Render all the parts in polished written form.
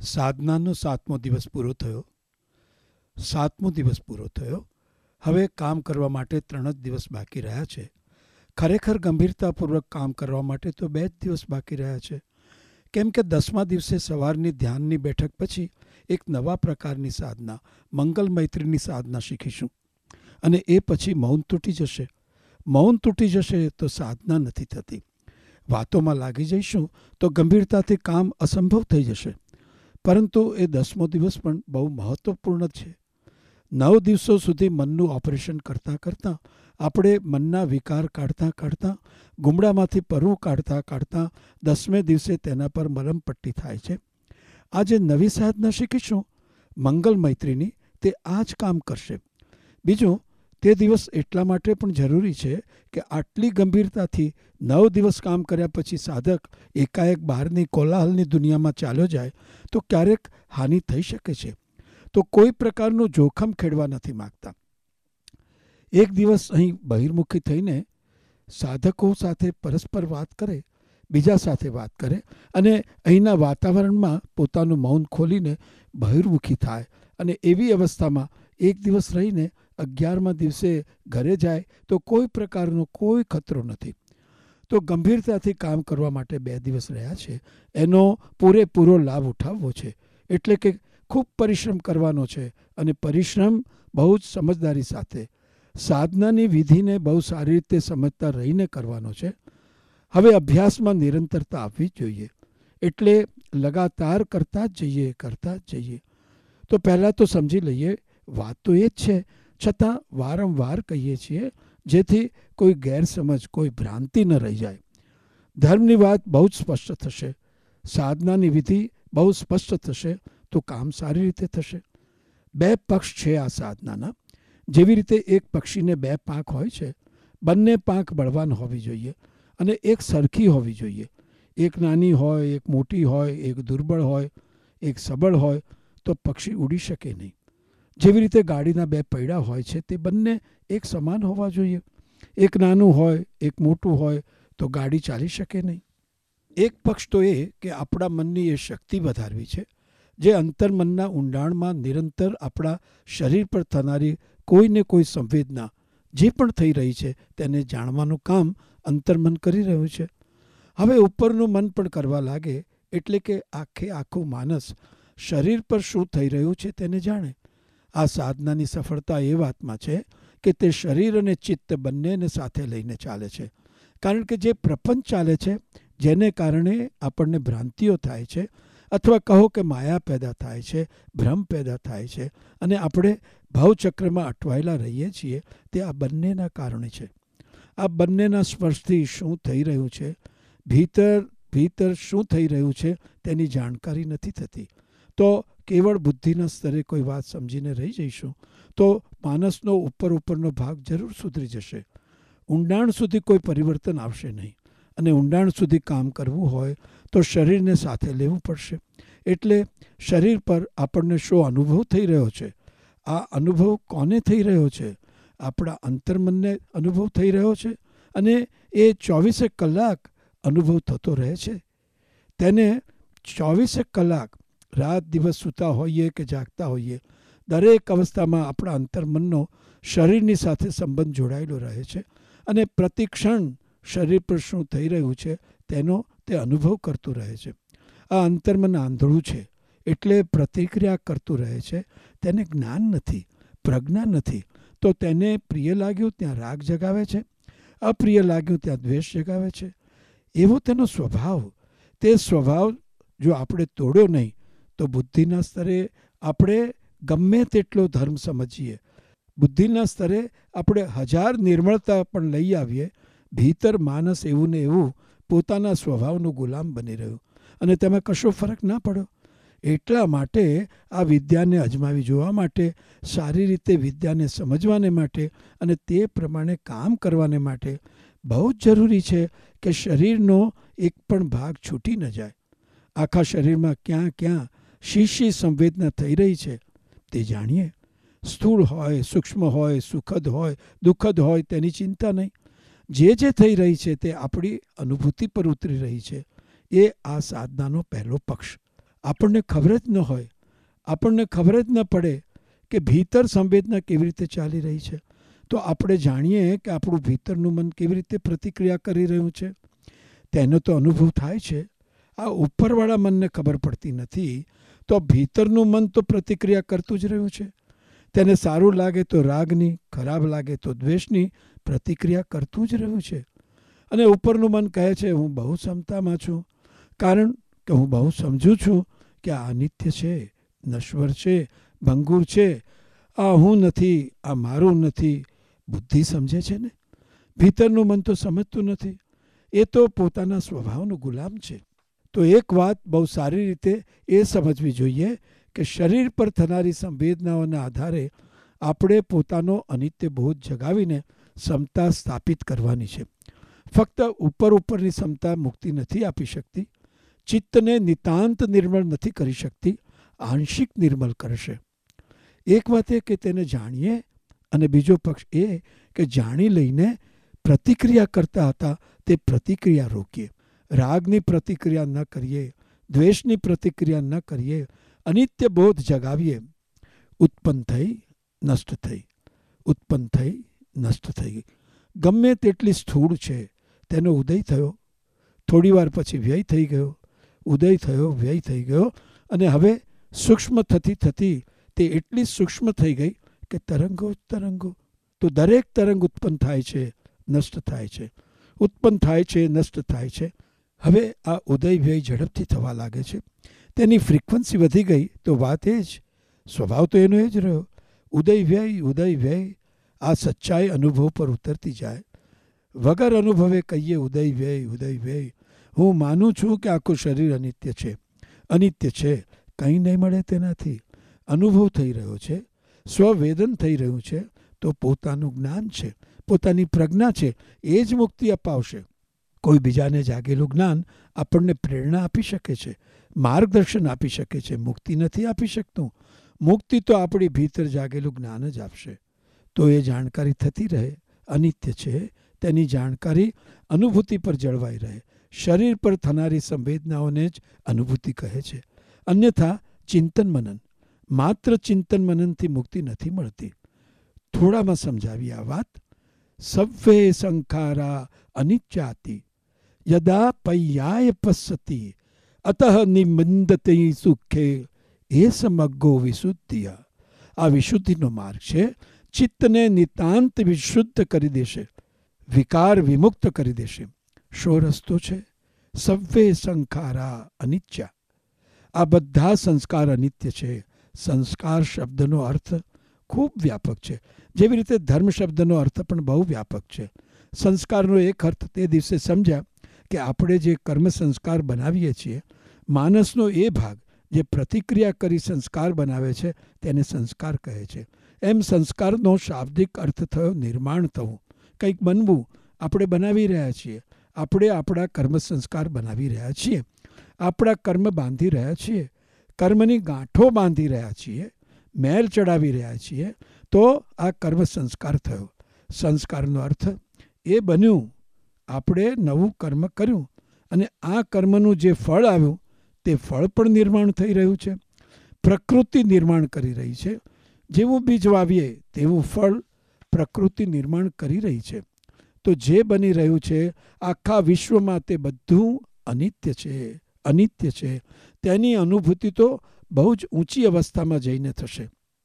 સાધનાનો 7મો દિવસ પૂરો થયો. 7મો દિવસ પૂરો થયો. હવે કામ કરવા માટે 3 જ દિવસ બાકી રહ્યા છે. ખરેખર ગંભીરતાપૂર્વક કામ કરવા માટે તો 2 જ દિવસ બાકી રહ્યા છે. કેમ કે 10મા દિવસે સવારની ધ્યાનની બેઠક પછી એક નવા પ્રકારની સાધના, મંગલ મૈત્રીની સાધના શીખીશું. અને એ પછી મૌન તૂટી જશે. મૌન તૂટી જશે તો સાધના નથી થતી. વાતોમાં લાગી જઈશું તો ગંભીરતાથી કામ અસંભવ થઈ જશે. પરંતુ એ 10મો દિવસ પણ બહુ મહત્વપૂર્ણ છે. 9 દિવસો સુધી મનનું ઓપરેશન કરતાં કરતાં, આપણે મનના વિકાર કાઢતાં કાઢતાં, ગુમડામાંથી પરવું કાઢતાં કાઢતાં 10મે દિવસે તેના પર મલમપટ્ટી થાય છે. આજે નવી સાધના શીખીશું મંગલ મૈત્રીની, તે આ જ કામ કરશે. બીજું, તે દિવસ એટલા માટે પણ જરૂરી છે કે આટલી ગંભીરતાથી 9 દિવસ કામ કર્યા પછી સાધક એકાએક બહારની કોલાહલની દુનિયામાં ચાલ્યો જાય તો ક્યારેક હાનિ થઈ શકે છે. તો કોઈ પ્રકારનું જોખમ ખેડવા નથી માગતા. એક દિવસ અહીં બહિર્મુખી થઈને સાધકો સાથે પરસ્પર વાત કરે, બીજા સાથે વાત કરે અને અહીંના વાતાવરણમાં પોતાનું મૌન ખોલીને બહિર્મુખી થાય અને એવી અવસ્થામાં એક દિવસ રહીને 11મા દિવસે ઘરે જાય તો કોઈ પ્રકારનો કોઈ ખતરો નથી. તો ગંભીરતાથી કામ કરવા માટે 2 દિવસ રહ્યા છે, એનો પૂરેપૂરો લાભ ઉઠાવવો છે. એટલે કે ખૂબ પરિશ્રમ કરવાનો છે અને પરિશ્રમ બહુ જ સમજદારી સાથે, સાધનાની વિધિને બહુ સારી રીતે સમજતા રહીને કરવાનો છે. હવે અભ્યાસમાં નિરંતરતા આવવી જ જોઈએ. એટલે લગાતાર કરતા જ જઈએ. તો પહેલાં તો સમજી લઈએ, વાત તો એ જ છે, છતાં વારંવાર કહીએ છીએ જેથી કોઈ ગેરસમજ, કોઈ ભ્રાંતિ ન રહી જાય. ધર્મની વાત બહુ જ સ્પષ્ટ થશે, સાધનાની વિધિ બહુ સ્પષ્ટ થશે તો કામ સારી રીતે થશે. 2 પક્ષ છે આ સાધનાના. જેવી રીતે એક પક્ષીને 2 પાંખ હોય છે, બંને પાંખ બળવાન હોવી જોઈએ અને એક સરખી હોવી જોઈએ. એક નાની હોય, એક મોટી હોય, એક દુર્બળ હોય, એક સબળ હોય તો પક્ષી ઉડી શકે નહીં. જેવી રીતે ગાડીના 2 પૈડા હોય છે તે બંને એક સમાન હોવા જોઈએ. એક નાનું હોય, એક મોટું હોય તો ગાડી ચાલી શકે નહીં. એક પક્ષ તો એ કે આપણા મનની એ શક્તિ વધારવી છે જે અંતર્મનના ઊંડાણમાં નિરંતર આપણા શરીર પર થનારી કોઈને કોઈ સંવેદના જે પણ થઈ રહી છે તેને જાણવાનું કામ અંતર્મન કરી રહ્યું છે. હવે ઉપરનું મન પણ કરવા લાગે એટલે કે આખું માનસ શરીર પર શું થઈ રહ્યું છે તેને જાણે. આ સાધનાની સફળતા એ વાતમાં છે કે તે શરીર અને ચિત્ત બંનેને સાથે લઈને ચાલે છે. કારણ કે જે પ્રપંચ ચાલે છે, જેને કારણે આપણને ભ્રાંતિઓ થાય છે અથવા કહો કે માયા પેદા થાય છે, ભ્રમ પેદા થાય છે અને આપણે ભાવચક્રમાં અટવાયેલા રહીએ છીએ, તે આ બંનેના કારણે છે. આ બંનેના સ્પર્શથી શું થઈ રહ્યું છે, ભીતર શું થઈ રહ્યું છે તેની જાણકારી નથી થતી. તો કેવળ બુદ્ધિના સ્તરે કોઈ વાત સમજીને રહી જઈશું તો માનસનો ઉપરનો ભાગ જરૂર સુધરી જશે. ઊંડાણ સુધી કોઈ પરિવર્તન આવશે નહીં. અને ઊંડાણ સુધી કામ કરવું હોય તો શરીરને સાથે લેવું પડશે. એટલે શરીર પર આપણને શું અનુભવ થઈ રહ્યો છે, આ અનુભવ કોને થઈ રહ્યો છે? આપણા અંતર્મનને અનુભવ થઈ રહ્યો છે અને એ 24 કલાક અનુભવ થતો રહે છે. તેને 24 કલાક રાત દિવસ સૂતા હોઈએ કે જાગતા હોઈએ, દરેક અવસ્થામાં આપણા અંતર્મનનો શરીરની સાથે સંબંધ જોડાયેલો રહે છે અને પ્રતિક્ષણ શરીર પર શું થઈ રહ્યું છે તેનો તે અનુભવ કરતું રહે છે. આ અંતર્મન આંધળું છે એટલે પ્રતિક્રિયા કરતું રહે છે. તેને જ્ઞાન નથી, પ્રજ્ઞા નથી. તો તેને પ્રિય લાગ્યું ત્યાં રાગ જગાવે છે, અપ્રિય લાગ્યું ત્યાં દ્વેષ જગાવે છે. એવો તેનો સ્વભાવ. તે સ્વભાવ જો આપણે તોડ્યો નહીં તો બુદ્ધિના સ્તરે આપણે ગમે તેટલો ધર્મ સમજીએ, બુદ્ધિના સ્તરે આપણે 1000 નિર્મળતા પણ લઈ આવીએ, ભીતર માનસ એવું ને એવું પોતાના સ્વભાવનું ગુલામ બની રહ્યું અને તેમાં કશો ફરક ના પડ્યો. એટલા માટે આ વિદ્યાને અજમાવી જોવા માટે, સારી રીતે વિદ્યાને સમજવાને માટે અને તે પ્રમાણે કામ કરવાને માટે બહુ જ જરૂરી છે કે શરીરનો એક પણ ભાગ છૂટી ન જાય. આખા શરીરમાં ક્યાં ક્યાં શી સંવેદના થઈ રહી છે તે જાણીએ. સ્થૂળ હોય, સૂક્ષ્મ હોય, સુખદ હોય, દુઃખદ હોય તેની ચિંતા નહીં. જે થઈ રહી છે તે આપણી અનુભૂતિ પર ઉતરી રહી છે. એ આ સાધનાનો પહેલો પક્ષ. આપણને ખબર જ ન હોય, આપણને ખબર જ ન પડે કે ભીતર સંવેદના કેવી રીતે ચાલી રહી છે, તો આપણે જાણીએ કે આપણું ભીતરનું મન કેવી રીતે પ્રતિક્રિયા કરી રહ્યું છે, તેનો તો અનુભવ થાય છે. આ ઉપરવાળા મનને ખબર પડતી નથી, તો ભીતરનું મન તો પ્રતિક્રિયા કરતું જ રહ્યું છે. તેને સારું લાગે તો રાગની, ખરાબ લાગે તો દ્વેષની પ્રતિક્રિયા કરતું જ રહ્યું છે. અને ઉપરનું મન કહે છે હું બહુ ક્ષમતામાં છું, કારણ કે હું બહુ સમજું છું કે આ અનિત્ય છે, નશ્વર છે, ભંગુર છે, આ હું નથી, આ મારું નથી. બુદ્ધિ સમજે છે ને, ભીતરનું મન તો સમજતું નથી. એ તો પોતાના સ્વભાવનો ગુલામ છે. તો એક વાત બહુ સારી રીતે એ સમજવી જોઈએ કે શરીર પર થનારી સંવેદનાઓના આધારે આપણે પોતાનો અનિત્ય બોધ જગાવીને ક્ષમતા સ્થાપિત કરવાની છે. ફક્ત ઉપરની ક્ષમતા મુક્તિ નથી આપી શકતી, ચિત્તને નિતાંત નિર્મળ નથી કરી શકતી, આંશિક નિર્મળ કરશે. એક વાત એ કે તેને જાણીએ, અને બીજો પક્ષ એ કે જાણી લઈને પ્રતિક્રિયા કરતા હતા તે પ્રતિક્રિયા રોકીએ. રાગની પ્રતિક્રિયા ન કરીએ, દ્વેષની પ્રતિક્રિયા ન કરીએ, અનિત્ય બોધ જગાવીએ. ઉત્પન્ન થઈ, નષ્ટ થઈ, ઉત્પન્ન થઈ, નષ્ટ થઈ. ગમે તેટલી સ્થૂળ છે, તેનો ઉદય થયો, થોડી વાર પછી વ્યય થઈ ગયો, ઉદય થયો, વ્યય થઈ ગયો, અને હવે સૂક્ષ્મ થતી થતી તે એટલી સૂક્ષ્મ થઈ ગઈ કે તરંગો તરંગો. તો દરેક તરંગ ઉત્પન્ન થાય છે, નષ્ટ થાય છે, ઉત્પન્ન થાય છે, નષ્ટ થાય છે. હવે આ ઉદય વ્યય ઝડપથી થવા લાગે છે. તેની ફ્રીક્વન્સી વધી ગઈ તો વાત એ જ, સ્વભાવ તો એનો એ જ રહ્યો. ઉદય વ્યય આ સચ્ચાઈ અનુભવ પર ઉતરતી જાય. વગર અનુભવે કહીએ ઉદય વ્યય. હું માનું છું કે આખું શરીર અનિત્ય છે, અનિત્ય છે, કંઈ નહીં મળે તેનાથી. અનુભવ થઈ રહ્યો છે, સ્વવેદન થઈ રહ્યું છે, તો પોતાનું જ્ઞાન છે, પોતાની પ્રજ્ઞા છે, એ જ મુક્તિ અપાવશે. કોઈ બીજાને જાગેલું જ્ઞાન આપણને પ્રેરણા આપી શકે છે, માર્ગદર્શન આપી શકે છે, મુક્તિ નથી આપી શકતું. મુક્તિ તો આપણી ભીતર જાગેલું જ્ઞાન જ આપશે. તો એ જાણકારી થતી રહે, અનિત્ય છે, તેની જાણકારી અનુભૂતિ પર જળવાઈ રહે. શરીર પર થનારી સંવેદનાઓને જ અનુભૂતિ કહે છે. અન્યથા ચિંતન મનન, માત્ર ચિંતન મનનથી મુક્તિ નથી મળતી. થોડામાં સમજાવી આ વાત. સવ્વે સંખારા અનિત્યાતિ યદા પય્યાય પશ્યતિ અતઃ નિમિંદતે સુખે એ સમગ્ગો વિશુદ્ધિયા. આ વિશુદ્ધિનો માર્ગ છે. ચિત્તને નિતાંત વિશુદ્ધ કરી દેશે, વિકાર વિમુક્ત કરી દેશે. શો રસ્તો છે? સવ્વે સંખારા અનિત્યા. આ બધા સંસ્કાર અનિત્ય છે. સંસ્કાર શબ્દનો અર્થ ખૂબ વ્યાપક છે. જેવી રીતે ધર્મ શબ્દનો અર્થ પણ બહુ વ્યાપક છે. સંસ્કારનો એક અર્થ તે દિવસે સમજ્યા કે આપણે જે કર્મ સંસ્કાર બનાવીએ છીએ, માનસનો એ ભાગ જે પ્રતિક્રિયા કરી સંસ્કાર બનાવે છે તેને સંસ્કાર કહે છે. એમ સંસ્કારનો શાબ્દિક અર્થ થયો નિર્માણ થવું, કંઈક બનવું. આપણે બનાવી રહ્યા છીએ, આપણે આપણા કર્મ સંસ્કાર બનાવી રહ્યા છીએ, આપણા કર્મ બાંધી રહ્યા છીએ, કર્મની ગાંઠો બાંધી રહ્યા છીએ, મેલ ચડાવી રહ્યા છીએ, તો આ કર્મ સંસ્કાર થયો. સંસ્કારનો અર્થ એ બન્યું, આપણે નવું કર્મ કર્યું, અને આ કર્મનું જે ફળ આવ્યું તે ફળ પણ નિર્માણ થઈ રહ્યું છે. પ્રકૃતિ નિર્માણ કરી રહી છે. જેવું બીજ વાવીએ તેવું ફળ પ્રકૃતિ નિર્માણ કરી રહી છે. તો જે બની રહ્યું છે આખા વિશ્વમાં તે બધું અનિત્ય છે, અનિત્ય છે. તેની અનુભૂતિ તો બહુ જ ઊંચી અવસ્થામાં જઈને થશે.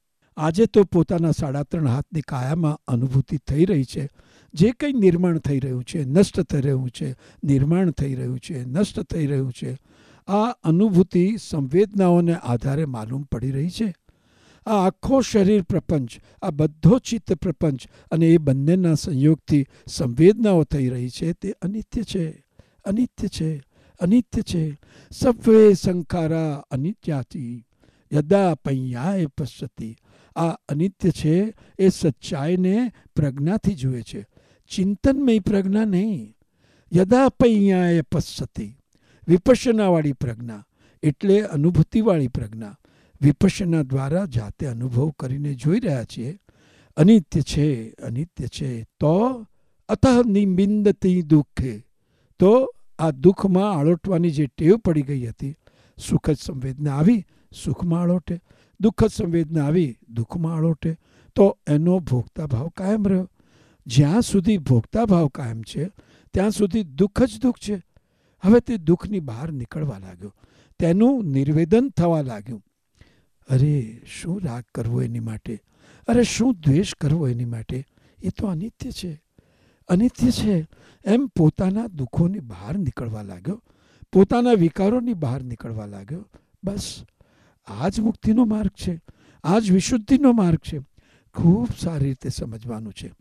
આજે તો પોતાના 3.5 હાથની કાયામાં અનુભૂતિ થઈ રહી છે. જે કંઈ નિર્માણ થઈ રહ્યું છે, નષ્ટ થઈ રહ્યું છે, નિર્માણ થઈ રહ્યું છે, નષ્ટ થઈ રહ્યું છે, આ અનુભૂતિ સંવેદનાઓને આધારે માલુમ પડી રહી છે. આ આખો શરીર પ્રપંચ, આ બધો ચિત્ત પ્રપંચ અને એ બંનેના સંયોગથી સંવેદનાઓ થઈ રહી છે તે અનિત્ય છે, અનિત્ય છે, અનિત્ય છે. સવ્વે સંખારા અનિત્યાતિ યદા પય્યાય પશ્યતિ. આ અનિત્ય છે એ સચ્ચાઈને પ્રજ્ઞાથી જુએ છે, ચિંતનમય પ્રજ્ઞા નહીં. યદા પય્યાય પશ્યતિ, વિપશ્યનાવાળી પ્રજ્ઞા એટલે અનુભૂતિવાળી પ્રજ્ઞા. વિપશ્યના દ્વારા જાતે અનુભવ કરીને જોઈ રહ્યા છીએ અનિત્ય છે, અનિત્ય છે. તો અતઃ નિમિંદતિ દુઃખે, તો આ દુઃખમાં આળોટવાની જે ટેવ પડી ગઈ હતી સુખદ સંવેદના આવી સુખમાં આળોટે, દુઃખદ સંવેદના આવી દુઃખમાં આળોટે. તો એનો ભોગતા ભાવ કાયમ રહ્યો. જ્યાં સુધી ભોગતા ભાવ કાયમ છે ત્યાં સુધી દુઃખ જ દુઃખ છે. હવે તે દુઃખની બહાર નીકળવા લાગ્યો, તેનું નિર્વેદન થવા લાગ્યું. અરે શું રાગ કરવો એની માટે, અરે શું દ્વેષ કરવો એની માટે, એ તો અનિત્ય છે, અનિત્ય છે. એમ પોતાના દુઃખોની બહાર નીકળવા લાગ્યો, પોતાના વિકારોની બહાર નીકળવા લાગ્યો. બસ આ જ મુક્તિનો માર્ગ છે, આ જ વિશુદ્ધિનો માર્ગ છે. ખૂબ સારી રીતે સમજવાનું છે.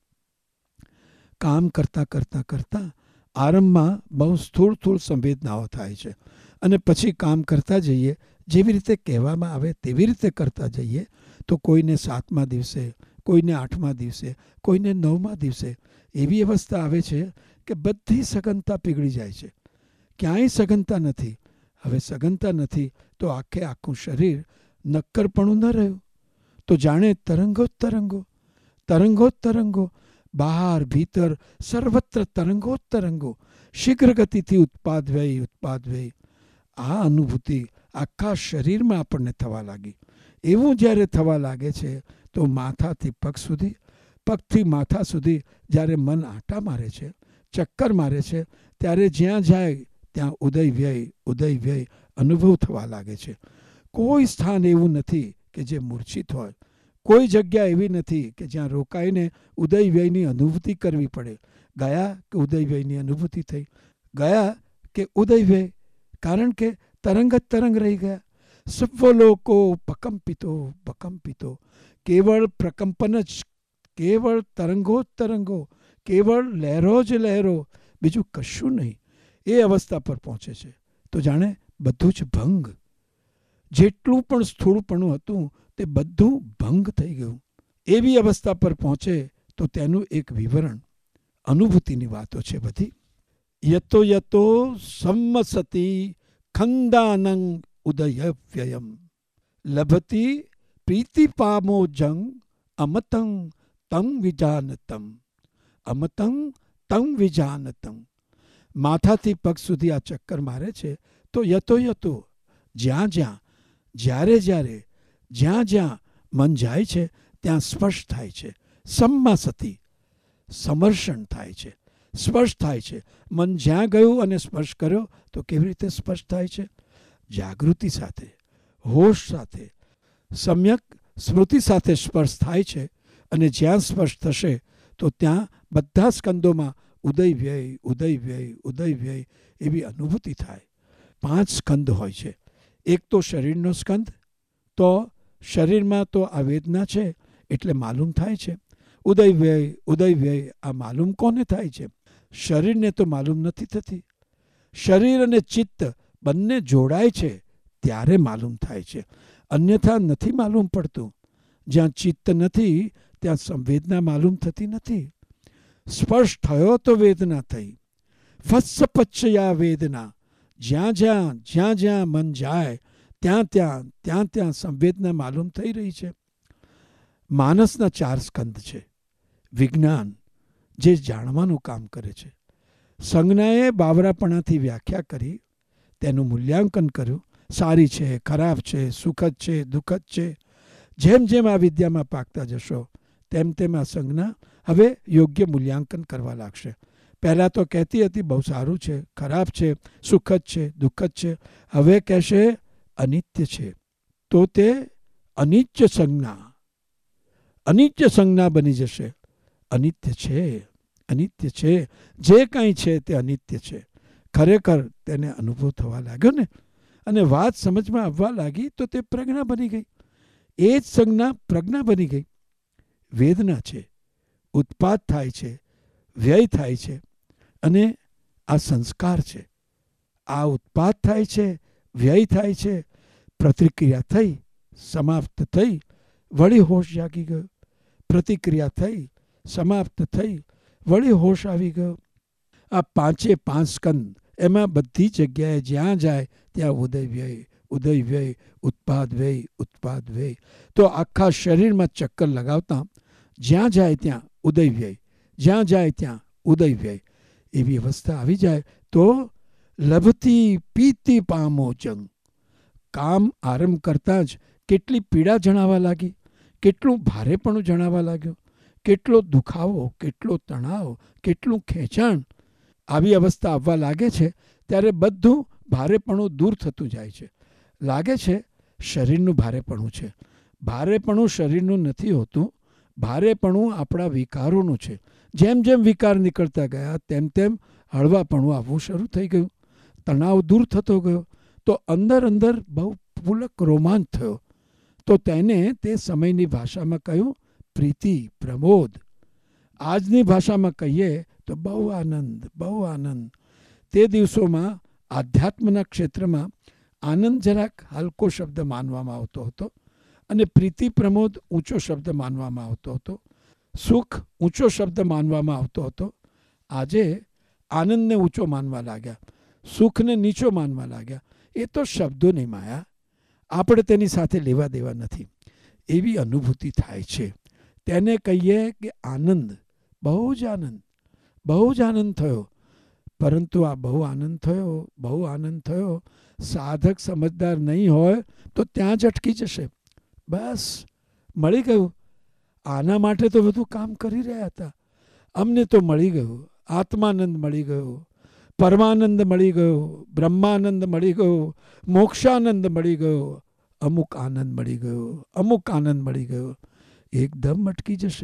કામ કરતાં કરતાં કરતાં આરંભમાં બહુ સ્થૂળ સ્થૂળ સંવેદનાઓ થાય છે અને પછી કામ કરતા જઈએ, જેવી રીતે કહેવામાં આવે તેવી રીતે કરતા જઈએ તો કોઈને 7મા દિવસે, કોઈને 8મા દિવસે, કોઈને 9મા દિવસે એવી અવસ્થા આવે છે કે બધી સઘનતા પીગળી જાય છે. ક્યાંય સઘનતા નથી. હવે સઘનતા નથી તો આખું શરીર નક્કરપણું ન રહ્યું. તો જાણે તરંગો જ તરંગો, તરંગો જ તરંગો, બહાર ભીતર સર્વત્ર તરંગો જ તરંગો, શીઘ્ર ગતિથી ઉત્પાદ વ્યય, ઉત્પાદ વ્યય. આ અનુભૂતિ આખા શરીરમાં આપણને થવા લાગી. એવું જ્યારે થવા લાગે છે તો માથાથી પગ સુધી, પગથી માથા સુધી જ્યારે મન આંટા મારે છે, ચક્કર મારે છે, ત્યારે જ્યાં જાય ત્યાં ઉદય વ્યય, ઉદય વ્યય અનુભવ થવા લાગે છે. કોઈ સ્થાન એવું નથી કે જે મૂર્છિત હોય, કોઈ જગ્યા એવી નથી કે જ્યાં રોકાઈને ઉદય વ્યયની અનુભૂતિ કરવી પડે. ગયા કે ઉદય વ્યયની અનુભૂતિ થઈ, ગયા કે ઉદય વ્યય, કારણ કે તરંગ જ તરંગ રહી ગયા. સર્વલોકો પકંપિતો પકંપિતો, કેવળ પ્રકંપન જ, કેવળ તરંગો જ તરંગો, કેવળ લહેરો જ લહેરો, બીજું કશું નહીં. એ અવસ્થા પર પહોંચે છે તો જાણે બધું જ ભંગ, જેટલું પણ સ્થૂળપણું હતું તે બધું ભંગ થઈ ગયું. એવી અવસ્થા પર પહોંચે તો તેનું એક વિવરણ, અનુભૂતિની વાતો છે બધી. યતો યતો સંમસતી ખંદાનંગ ઉદય વ્યયમ લભતી પ્રીતિપામો જંગ અમતં તં વિજાનતમ, અમતં તં વિજાનતમ. માથાથી પગ સુધી આ ચક્કર મારે છે તો યતો યતો, જ્યાં જ્યાં, જ્યારે જ્યારે, જ્યાં જ્યાં મન જાય છે ત્યાં સ્પર્શ થાય છે. સમમાં સતી, સમર્ષણ થાય છે, સ્પર્શ થાય છે. મન જ્યાં ગયું અને સ્પર્શ કર્યો તો કેવી રીતે સ્પર્શ થાય છે? જાગૃતિ સાથે, હોશ સાથે, સમ્યક સ્મૃતિ સાથે સ્પર્શ થાય છે. અને જ્યાં સ્પર્શ થશે તો ત્યાં બધા સ્કંદોમાં ઉદય વ્યય, ઉદય વ્યય, ઉદય વ્યય એવી અનુભૂતિ થાય. 5 સ્કંદ હોય છે. એક તો શરીરનો સ્કંદ, તો શરીરમાં તો આ વેદના છે એટલે માલુમ થાય છે. ઉદય વ્યય, ઉદય વ્યય આ માલુમ કોને થાય છે? શરીરને તો માલુમ નથી થતી. શરીર અને ચિત્ત બંને જોડાય છે ત્યારે માલુમ થાય છે, અન્યથા નથી માલુમ પડતું. જ્યાં ચિત્ત નથી ત્યાં સંવેદના માલુમ થતી નથી. સ્પર્શ થયો તો વેદના થઈ. ફસ્સ પચ્છયા વેદના, જ્યાં જ્યાં, જ્યાં જ્યાં મન જાય ત્યાં ત્યાં, ત્યાં ત્યાં સંવેદના માલુમ થઈ રહી છે. માનસના 4 સ્કંદ છે. વિજ્ઞાન જે જાણવાનું કામ કરે છે. સંજ્ઞાએ બાવરાપણાથી વ્યાખ્યા કરી, તેનું મૂલ્યાંકન કર્યું. સારી છે, ખરાબ છે, સુખદ છે, દુઃખદ છે. જેમ જેમ આ વિદ્યામાં પાકતા જશો તેમ તેમ આ સંજ્ઞા હવે યોગ્ય મૂલ્યાંકન કરવા લાગશે. પહેલાં તો કહેતી હતી બહુ સારું છે, ખરાબ છે, સુખદ છે, દુઃખદ છે. હવે કહેશે અનિત્ય છે. તો તે અનિત્ય સંજ્ઞા, અનિત્ય સંજ્ઞા બની જશે. અનિત્ય છે, અનિત્ય છે, જે કંઈ છે તે અનિત્ય છે. ખરેખર તેને અનુભવ થવા લાગ્યો ને, અને વાત સમજમાં આવવા લાગી તો તે પ્રજ્ઞા બની ગઈ. એ જ સંજ્ઞા પ્રજ્ઞા બની ગઈ. વેદના છે, ઉત્પાદ થાય છે, વ્યય થાય છે, અને આ સંસ્કાર છે. આ ઉત્પાદ થાય છે, વ્યય થાય છે, પ્રતિક્રિયા થઈ, સમાપ્ત થઈ, વળી હોશ જાગી ગયો. પ્રતિક્રિયા થઈ, સમાપ્ત થઈ, વળી હોશ આવી ગયો. આ 5 સ્કંદ, એમાં બધી જગ્યાએ જ્યાં જાય ત્યાં ઉદય વ્યય, ઉદય વ્યય, ઉત્પાદ વ્યય, ઉત્પાદ વ્યય. તો આખા શરીરમાં ચક્કર લગાવતા જ્યાં જાય ત્યાં ઉદય વ્યય, જ્યાં જાય ત્યાં ઉદય વ્યય એવી અવસ્થા આવી જાય તો લભતી પીતી પામો જંગ, કામ આરંભ કરતાં જ કેટલી પીડા જણાવવા લાગી, કેટલું ભારેપણું જણાવવા લાગ્યું, કેટલો દુખાવો, કેટલો તણાવ, કેટલું ખેંચાણ. આવી અવસ્થા આવવા લાગે છે ત્યારે બધું ભારેપણું દૂર થતું જાય છે. લાગે છે શરીરનું ભારેપણું છે. ભારેપણું શરીરનું નથી હોતું. ભારેપણું આપણા વિકારોનું છે. જેમ જેમ વિકાર નીકળતા ગયા તેમ તેમ હળવાપણું આવવું શરૂ થઈ ગયું. તણાવ દૂર થતો ગયો તો અંદર અંદર બહુ પુલક રોમાંચ થયો. તો તેને તે સમયની ભાષામાં કહ્યું પ્રીતિ, પ્રમોદ. આજની ભાષામાં કહીએ તો બહુ આનંદ, બહુ આનંદ. તે દિવસોમાં આધ્યાત્મના ક્ષેત્રમાં આનંદ જરાક હલકો શબ્દ માનવામાં આવતો હતો અને પ્રીતિ, પ્રમોદ ઊંચો શબ્દ માનવામાં આવતો હતો. સુખ ઊંચો શબ્દ માનવામાં આવતો હતો. આજે આનંદને ઊંચો માનવા લાગ્યા, સુખને નીચો માનવા લાગ્યા. એ તો શબ્દોની માયા, આપણે તેની સાથે લેવા દેવા નથી. એવી અનુભૂતિ થાય છે. તેને કહીએ કે આનંદ, બહુ જ આનંદ, બહુ જ આનંદ થયો. પરંતુ આ બહુ આનંદ થયો, બહુ આનંદ થયો, સાધક સમજદાર નહીં હોય તો ત્યાં જ અટકી જશે. બસ મળી ગયું. આના માટે તો બધું કામ કરી રહ્યા હતા. અમને તો મળી ગયું. આત્માનંદ મળી ગયો, પરમાનંદ મળી ગયો, બ્રહ્માનંદ મળી ગયો, મોક્ષાનંદ મળી ગયો, અમુક આનંદ મળી ગયો, અમુક આનંદ મળી ગયો. એકદમ અટકી જશે.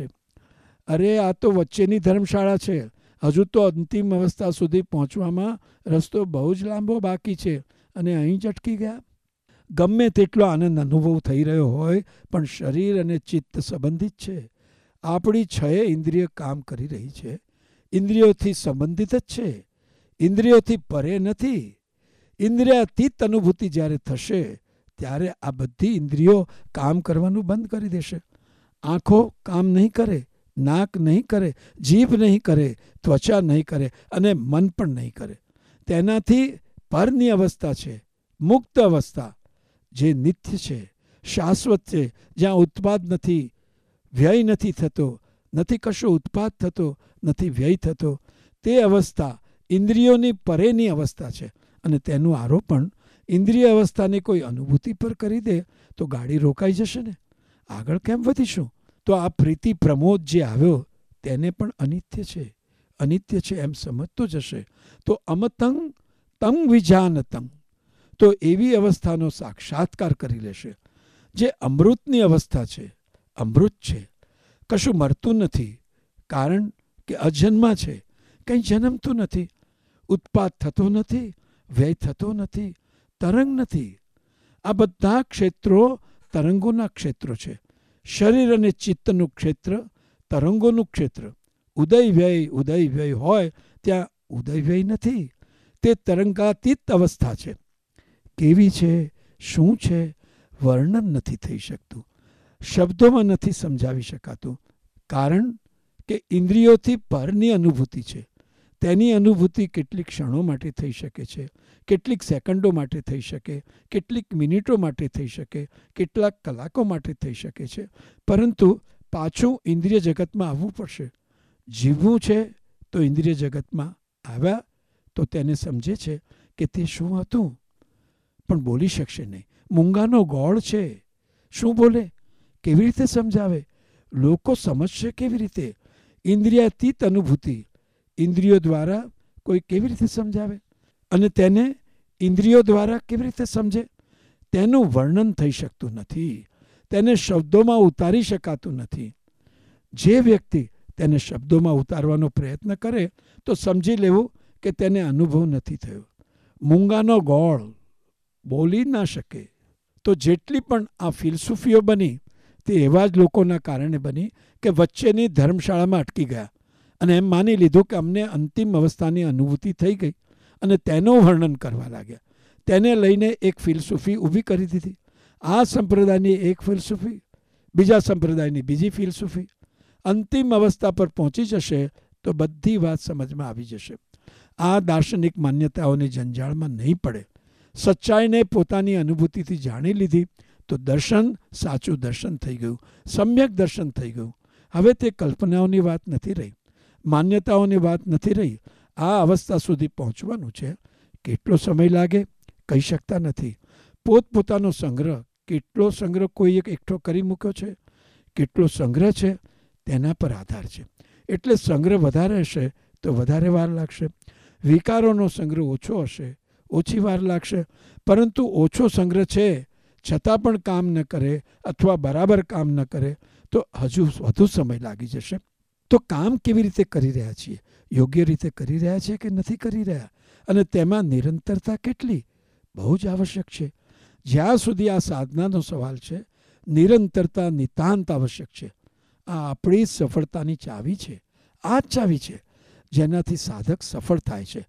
અરે આ તો વચ્ચેની ધર્મશાળા છે. હજુ તો અંતિમ અવસ્થા સુધી પહોંચવામાં રસ્તો બહુ જ લાંબો બાકી છે અને અહીં જ અટકી ગયા. ગમે તેટલો આનંદ અનુભવ થઈ રહ્યો હોય પણ શરીર અને ચિત્ત સંબંધિત છે. આપણી 6 ઇન્દ્રિય કામ કરી રહી છે. ઇન્દ્રિયોથી સંબંધિત જ છે, ઇન્દ્રિયોથી પરે નથી. ઇન્દ્રિયાતીત અનુભૂતિ જ્યારે થશે ત્યારે આ બધી ઇન્દ્રિયો કામ કરવાનું બંધ કરી દેશે. આંખો કામ નહીં કરે, નાક નહીં કરે, જીભ નહીં કરે, ત્વચા નહીં કરે અને મન પણ નહીં કરે. તેનાથી પરની અવસ્થા છે, મુક્ત અવસ્થા, જે નિત્ય છે, શાશ્વત છે, જ્યાં ઉત્પાદ નથી, વ્યય નથી થતો, નથી કશો ઉત્પાદ થતો, નથી વ્યય થતો. તે અવસ્થા ઇન્દ્રિયોની પરેની અવસ્થા છે અને તેનું આરોપણ ઇન્દ્રિય અવસ્થાની કોઈ અનુભૂતિ પર કરી દે તો ગાડી રોકાઈ જશે ને. આગળ કેમ વધીશું? તો આ પ્રીતિ પ્રમોદ જે આવ્યો તેને પણ અનિત્ય છે, અનિત્ય છે એમ સમજતો જશે. તો અમતંગ તંગ વિજાનતંગ, તો એવી અવસ્થાનો સાક્ષાત્કાર કરી લેશે જે અમૃતની અવસ્થા છે. અમૃત છે, કશું મરતું નથી, કારણ કે અજન્મા છે, કંઈ જન્મતું નથી, ઉત્પાદ થતો નથી, વ્યય થતો નથી, તરંગ નથી. આ બધા ક્ષેત્રો તરંગોના ક્ષેત્રો છે. શરીર અને ચિત્તનું ક્ષેત્ર તરંગોનું ક્ષેત્ર. ઉદય વ્યય હોય ત્યાં ઉદય વ્યય નથી. તે તરંગાતીત અવસ્થા છે. કેવી છે, શું છે, વર્ણન નથી થઈ શકતું, શબ્દોમાં નથી સમજાવી શકાતું. કારણ કે ઇન્દ્રિયોથી પરની અનુભૂતિ છે. તેની અનુભૂતિ કેટલીક ક્ષણો માટે થઈ શકે છે, કેટલીક સેકન્ડો માટે થઈ શકે, કેટલીક મિનિટો માટે થઈ શકે, કેટલાક કલાકો માટે થઈ શકે છે. પરંતુ પાછું ઇન્દ્રિય જગતમાં આવવું પડશે. જીવવું છે તો ઇન્દ્રિય જગતમાં આવ્યા તો તેને સમજે છે કે તે શું હતું, પણ બોલી શકશે નહીં. મૂંગાનો ગોળ છે, શું બોલે, કેવી રીતે સમજાવે, લોકો સમજશે કેવી રીતે? ઇન્દ્રિયાતીત અનુભૂતિ ઇન્દ્રિયો દ્વારા કોઈ કેવી રીતે સમજાવે અને તેને ઇન્દ્રિયો દ્વારા કેવી રીતે સમજે? તેનું વર્ણન થઈ શકતું નથી, તેને શબ્દોમાં ઉતારી શકાતું નથી. જે વ્યક્તિ તેને શબ્દોમાં ઉતારવાનો પ્રયત્ન કરે તો સમજી લેવું કે તેને અનુભવ નથી થયો. મૂંગાનો ગોળ બોલી ના શકે. તો જેટલી પણ આ ફિલસૂફીઓ બની તે એવા જ લોકોના કારણે બની કે વચ્ચેની ધર્મશાળામાં અટકી ગયા અને એમ માની લીધું કે અમને અંતિમ અવસ્થાની અનુભૂતિ થઈ ગઈ અને તેનું વર્ણન કરવા લાગ્યા. તેને લઈને એક ફિલસૂફી ઊભી કરી દીધી. આ સંપ્રદાયની એક ફિલસૂફી, બીજા સંપ્રદાયની બીજી ફિલસૂફી. અંતિમ અવસ્થા પર પહોંચી જશે તો બધી વાત સમજમાં આવી જશે. આ દાર્શનિક માન્યતાઓની જંજાળમાં નહીં પડે. સચ્ચાઈને પોતાની અનુભૂતિથી જાણી લીધી તો દર્શન સાચું દર્શન થઈ ગયું, સમ્યક દર્શન થઈ ગયું. હવે તે કલ્પનાઓની વાત નથી રહી, માન્યતાઓની વાત નથી રહી. આ અવસ્થા સુધી પહોંચવાનું છે. કેટલો સમય લાગે કહી શકતા નથી, પોતપોતાનો સંગ્રહ, કેટલો સંગ્રહ કોઈ એક એકઠો કરી મૂક્યો છે, કેટલો સંગ્રહ છે તેના પર આધાર છે. એટલે સંગ્રહ વધારે હશે તો વધારે વાર લાગશે, વિકારોનો સંગ્રહ ઓછો હશે ઓછી વાર લાગશે. પરંતુ ઓછો સંગ્રહ છે છતાં પણ કામ ન કરે અથવા બરાબર કામ ન કરે તો હજુ વધુ સમય લાગી જશે. તો કામ કેવી રીતે કરી રહ્યા છીએ? યોગ્ય રીતે કરી રહ્યા છીએ કે નથી કરી રહ્યા? અને તેમાં નિરંતરતા કેટલી? બહુ જ આવશ્યક છે. જ્યાં સુધી આ સાધનાનો સવાલ છે, નિરંતરતા નિતાંત આવશ્યક છે. આ આપણી સફળતાની ચાવી છે. આ જ ચાવી છે જેનાથી સાધક સફળ થાય છે.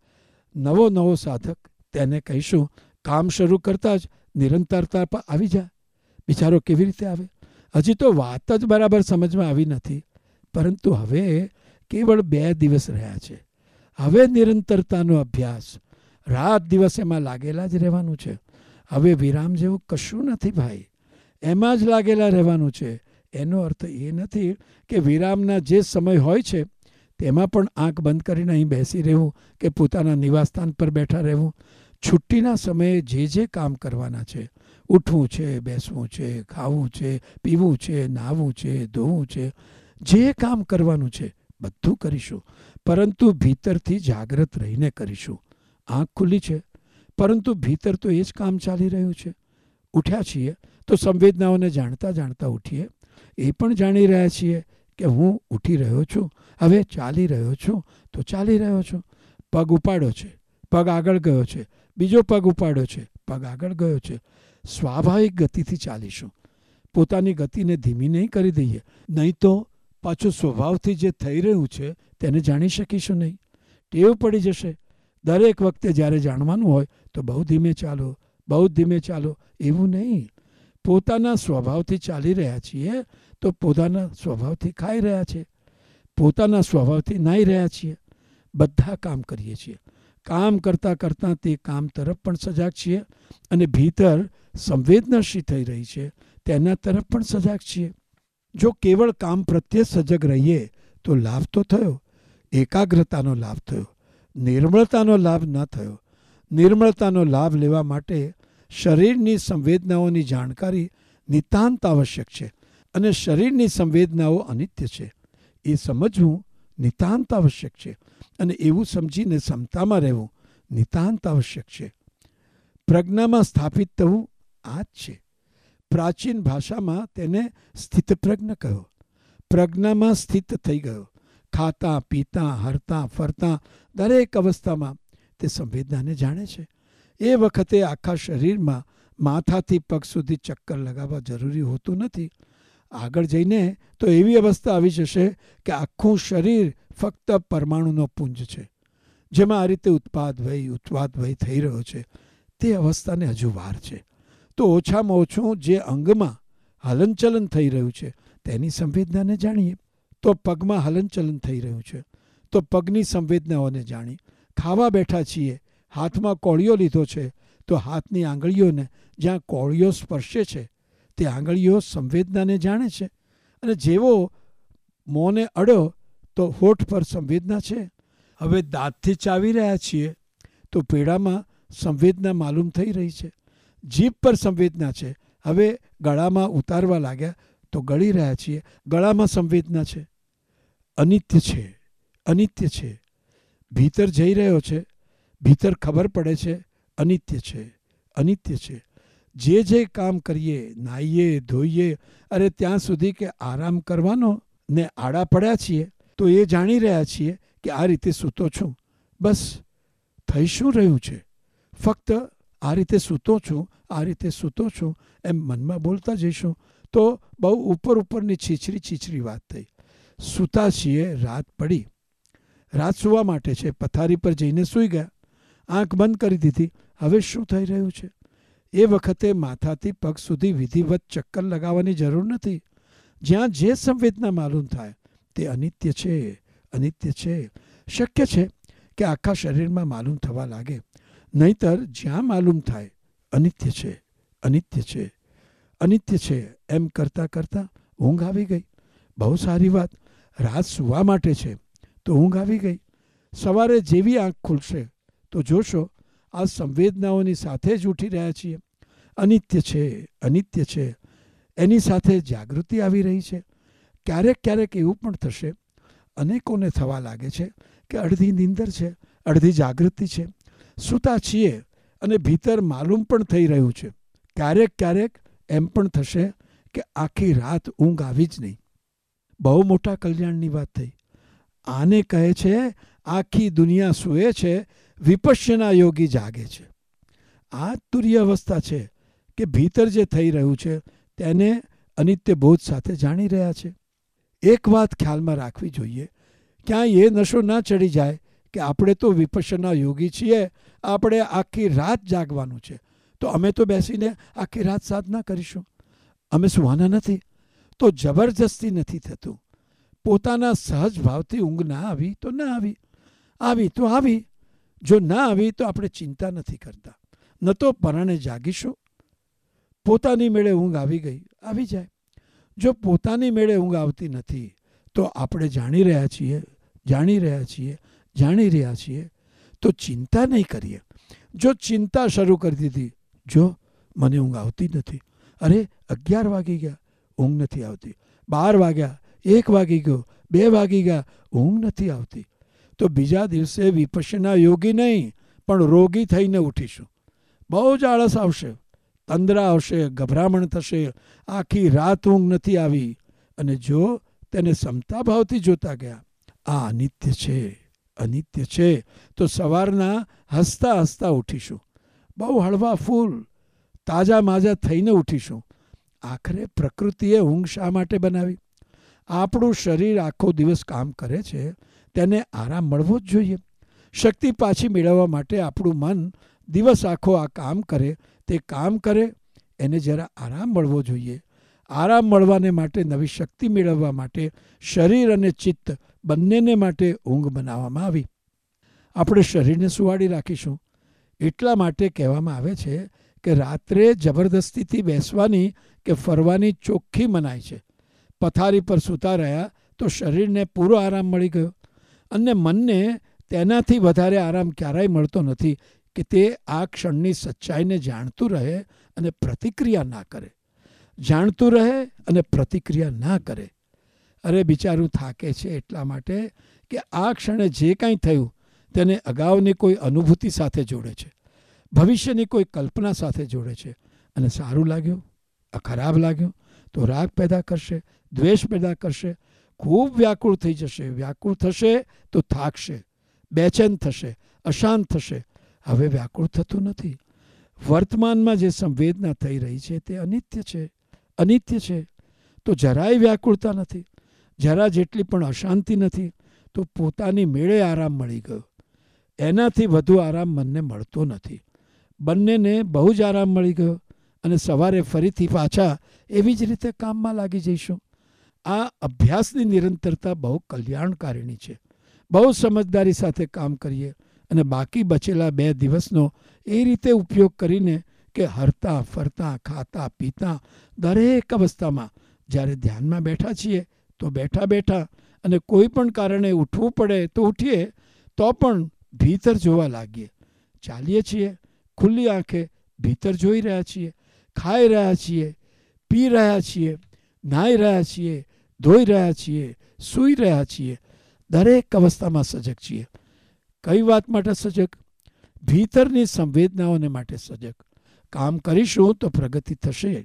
નવો સાધક, તેને કહીશું કામ શરૂ કરતાં જ નિરંતરતા પર આવી જાય. બિચારો કેવી રીતે આવે? હજી તો વાત જ બરાબર સમજમાં આવી નથી, પરંતુ હવે કેવળ 2 દિવસ રહ્યા છે. હવે નિરંતરતાનો અભ્યાસ, રાત દિવસ એમાં લાગેલા જ રહેવાનું છે. હવે વિરામ જેવું કશું નથી ભાઈ, એમાં જ લાગેલા રહેવાનું છે. એનો અર્થ એ નથી કે વિરામના જે સમય હોય છે તેમાં પણ આંખ બંધ કરીને અહીં બેસી રહેવું કે પોતાના નિવાસસ્થાન પર બેઠા રહેવું. છુટ્ટીના સમયે જે કામ કરવાના છે, ઉઠવું છે, બેસવું છે, ખાવું છે, પીવું છે, નાહવું છે, ધોવું છે, જે કામ કરવાનું છે બધું કરીશું, પરંતુ ભીતરથી જાગૃત રહીને કરીશું. આંખ ખુલ્લી છે પરંતુ ભીતર તો એ જ કામ ચાલી રહ્યું છે. ઉઠ્યા છીએ તો સંવેદનાઓને જાણતા જાણતા ઉઠીએ. એ પણ જાણી રહ્યા છીએ કે હું ઉઠી રહ્યો છું, હવે ચાલી રહ્યો છું તો ચાલી રહ્યો છું. પગ ઉપાડ્યો છે, પગ આગળ ગયો છે, બીજો પગ ઉપાડ્યો છે, પગ આગળ ગયો છે. સ્વાભાવિક ગતિથી ચાલીશું. પોતાની ગતિને ધીમી નહીં કરી દઈએ, નહીં તો પાછું સ્વભાવથી જે થઈ રહ્યું છે તેને જાણી શકીશું નહીં. ટેવ પડી જશે. દરેક વખતે જ્યારે જાણવાનું હોય તો બહુ ધીમે ચાલો, બહુ ધીમે ચાલો, એવું નહીં. પોતાના સ્વભાવથી ચાલી રહ્યા છીએ તો પોતાના સ્વભાવથી ખાઈ રહ્યા છીએ, પોતાના સ્વભાવથી નાહી રહ્યા છીએ. બધા કામ કરીએ છીએ. કામ કરતાં કરતાં તે કામ તરફ પણ સજાગ છીએ અને ભીતર સંવેદના શી થઈ રહી છે તેના તરફ પણ સજાગ છીએ. જો કેવળ કામ પ્રત્યે સજગ રહીએ તો લાભ તો થયો, એકાગ્રતાનો લાભ થયો, નિર્મળતાનો લાભ ન થયો. નિર્મળતાનો લાભ લેવા માટે શરીરની સંવેદનાઓની જાણકારી નિતાંત આવશ્યક છે અને શરીરની સંવેદનાઓ અનિત્ય છે એ સમજવું નિતાંત આવશ્યક છે અને એવું સમજીને સમતામાં રહેવું નિતાંત આવશ્યક છે. પ્રજ્ઞામાં સ્થાપિત થવું આ જ છે. પ્રાચીન ભાષામાં તેને સ્થિતપ્રજ્ઞ કહ્યો. પ્રજ્ઞામાં સ્થિત થઈ ગયો. ખાતા પીતા હરતા ફરતા દરેક અવસ્થામાં તે સંવેદનાને જાણે છે. એ વખતે આખા શરીરમાં માથાથી પગ સુધી ચક્કર લગાવવા જરૂરી હોતું નથી. આગળ જઈને તો એવી અવસ્થા આવી જશે કે આખું શરીર ફક્ત પરમાણુનો પુંજ છે, જેમાં આ રીતે ઉત્પાદ વય થઈ રહ્યો છે. તે અવસ્થાને હજુ વાર છે. તો ઓછામાં ઓછું જે અંગમાં હલનચલન થઈ રહ્યું છે તેની સંવેદનાને જાણીએ. તો પગમાં હલનચલન થઈ રહ્યું છે તો પગની સંવેદનાઓને જાણી. ખાવા બેઠા છીએ, હાથમાં કોળિયો લીધો છે તો હાથની આંગળીઓને જ્યાં કોળિયો સ્પર્શે છે તે આંગળીઓ સંવેદનાને જાણે છે. અને જેવો મોંને અડ્યો તો હોઠ પર સંવેદના છે. હવે દાંતથી ચાવી રહ્યા છીએ તો પેડામાં સંવેદના માલુમ થઈ રહી છે. જીભ પર સંવેદના છે. હવે ગળામાં ઉતારવા લાગ્યા તો ગળી રહ્યા છીએ, ગળામાં સંવેદના છે. અનિત્ય છે, અનિત્ય છે. ભીતર જઈ રહ્યો છે, ભીતર ખબર પડે છે અનિત્ય છે, અનિત્ય છે. જે કામ કરીએ, નાહીએ ધોઈએ, અરે ત્યાં સુધી કે આરામ કરવાનો ને આડા પડ્યા છીએ તો એ જાણી રહ્યા છીએ કે આ રીતે સૂતો છું. બસ થઈ શું રહ્યું છે? ફક્ત આ રીતે સૂતો છું, આ રીતે સૂતો છું એમ મનમાં બોલતા જઈશું તો બહુ ઉપરની છીછરી વાત થઈ. સૂતા છીએ, રાત પડી. રાત સૂવા માટે છે. પથારી પર જઈને સૂઈ ગયા, આંખ બંધ કરી દીધી. હવે શું થઈ રહ્યું છે? એ વખતે માથાથી પગ સુધી વિધિવત ચક્કર લગાવવાની જરૂર નથી. જ્યાં જે સંવેદના માલુમ થાય તે અનિત્ય છે, અનિત્ય છે. શક્ય છે કે આખા શરીરમાં માલુમ થવા લાગે, નહીતર જ્યાં માલુમ થાય અનિત્ય છે, અનિત્ય છે, અનિત્ય છે એમ કરતાં કરતાં ઊંઘ આવી ગઈ. બહુ સારી વાત. રાત સૂવા માટે છે તો ઊંઘ આવી ગઈ. સવારે જેવી આંખ ખુલશે તો જોશો આ સંવેદનાઓની સાથે જ ઉઠી રહ્યા છીએ અનિત્ય છે, અનિત્ય છે. એની સાથે જાગૃતિ આવી રહી છે. ક્યારેક ક્યારેક એવું પણ થશે, અનેકોને થવા લાગે છે કે અડધી નીંદર છે, અડધી જાગૃતિ છે. સૂતા છીએ અને ભીતર માલુમ પણ થઈ રહ્યું છે. ક્યારેક ક્યારેક એમ પણ થશે કે આખી રાત ઊંઘ આવી જ નહીં. બહુ મોટા કલ્યાણની વાત થઈ. આને કહે છે આખી દુનિયા સૂએ છે, વિપશ્યના યોગી જાગે છે. આ તુર્ય અવસ્થા છે કે ભીતર જે થઈ રહ્યું છે તેને અનિત્ય બોધ સાથે જાણી રહ્યા છે. એક વાત ખ્યાલમાં રાખવી જોઈએ, ક્યાંય એ નશો ના ચડી જાય કે આપણે તો વિપશ્યના યોગી છીએ, આપણે આખી રાત જાગવાનું છે, તો અમે તો બેસીને આખી રાત સાધના કરીશું. અમે સુવાના નથી. તો જબરજસ્તી નથી થતું. પોતાના સહજ ભાવથી ઊંઘ ના આવી તો ના આવી, આવી તો આવી. જો ના આવી તો આપણે ચિંતા નથી કરતા. ન તો પરાણે જાગીશું. પોતાની મેળે ઊંઘ આવી ગઈ, આવી જાય. જો પોતાની મેળે ઊંઘ આવતી નથી તો આપણે જાણી રહ્યા છીએ, જાણી રહ્યા છીએ, જાણી રહ્યા છીએ, તો ચિંતા નહીં કરીએ. જો ચિંતા શરૂ કરી દીધી, જો મને ઊંઘ આવતી નથી, અરે 11 વાગી ગયા, ઊંઘ નથી આવતી, 12 વાગ્યા, 1 વાગી ગયો, 2 વાગી ગયા, ઊંઘ નથી આવતી, તો બીજા દિવસે વિપશ્યના યોગી નહીં પણ રોગી થઈને ઉઠીશું. બહુ જ આળસ આવશે, તંદ્રા આવશે, ગભરામણ થશે, આખી રાત ઊંઘ નથી આવી. અને જો તેને સમતા ભાવથી જોતા ગયા, આ અનિત્ય છે, અનિત્ય છે, તો સવારના હસતા હસતા ઉઠીશું. બહુ હળવા ફૂલ, તાજા માજા થઈને ઉઠીશું. આખરે પ્રકૃતિએ ઊંઘ શા માટે બનાવી? આપણું શરીર આખો દિવસ કામ કરે છે, તેને આરામ મળવો જ જોઈએ. શક્તિ પાછી મેળવવા માટે આપણું મન દિવસ આખો આ કામ કરે, તે કામ કરે, એને જરા આરામ મળવો જોઈએ. આરામ મળવાને માટે, નવી શક્તિ મેળવવા માટે શરીર અને ચિત્ત બંનેને માટે ઊંઘ બનાવવામાં આવી. આપણે શરીરને સુવાડી રાખીશું. એટલા માટે કહેવામાં આવે છે કે રાત્રે જબરદસ્તીથી બેસવાની કે ફરવાની ચોખ્ખી મનાય છે. પથારી પર સૂતા રહ્યા તો શરીરને પૂરો આરામ મળી ગયો, અને મનને તેનાથી વધારે આરામ ક્યારેય મળતો નથી કે તે આ ક્ષણની સચ્ચાઈને જાણતું રહે અને પ્રતિક્રિયા ના કરે. જાણતું રહે અને પ્રતિક્રિયા ના કરે. અરે બિચારું થાકે છે એટલા માટે કે આ ક્ષણે જે કાંઈ થયું તેને અગાઉની કોઈ અનુભૂતિ સાથે જોડે છે, ભવિષ્યની કોઈ કલ્પના સાથે જોડે છે. અને સારું લાગ્યું, ખરાબ લાગ્યું તો રાગ પેદા કરશે, દ્વેષ પેદા કરશે, ખૂબ વ્યાકુળ થઈ જશે. વ્યાકુળ થશે તો થાકશે, બેચેન થશે, અશાંત થશે. હવે વ્યાકુળ થતું નથી. વર્તમાનમાં જે સંવેદના થઈ રહી છે તે અનિત્ય છે, અનિત્ય છે. તો જરાય વ્યાકુળતા નથી, જરા જેટલી પણ અશાંતિ નથી. તો પોતાની મેળે આરામ મળી ગયો. એનાથી વધુ આરામ મનને મળતો નથી. બંનેને બહુ જ આરામ મળી ગયો, અને સવારે ફરીથી પાછા એવી જ રીતે કામમાં લાગી જઈશું. આ અભ્યાસની નિરંતરતા બહુ કલ્યાણકારીણી છે. બહુ સમજદારી સાથે કામ કરીએ અને બાકી બચેલા 2 દિવસનો એ રીતે ઉપયોગ કરીને કે હરતા ફરતા, ખાતા પીતા, દરેક અવસ્થામાં જ્યારે ધ્યાનમાં બેઠા છીએ તો બેઠા બેઠા, અને કોઈ પણ કારણે ઉઠવું પડે તો ઉઠીએ, તો પણ ભીતર જોવા લાગીએ. ચાલીએ છીએ ખુલ્લી આંખે, ભીતર જોઈ રહ્યા છીએ, ખાઈ રહ્યા છીએ, પી રહ્યા છીએ, નાહી રહ્યા છીએ, ધોઈ રહ્યા છીએ, સૂઈ રહ્યા છીએ. દરેક અવસ્થામાં સજગ છીએ. કઈ વાત માટે સજગ? ભીતરની સંવેદનાઓને માટે સજગ. કામ કરીશું તો પ્રગતિ થશે.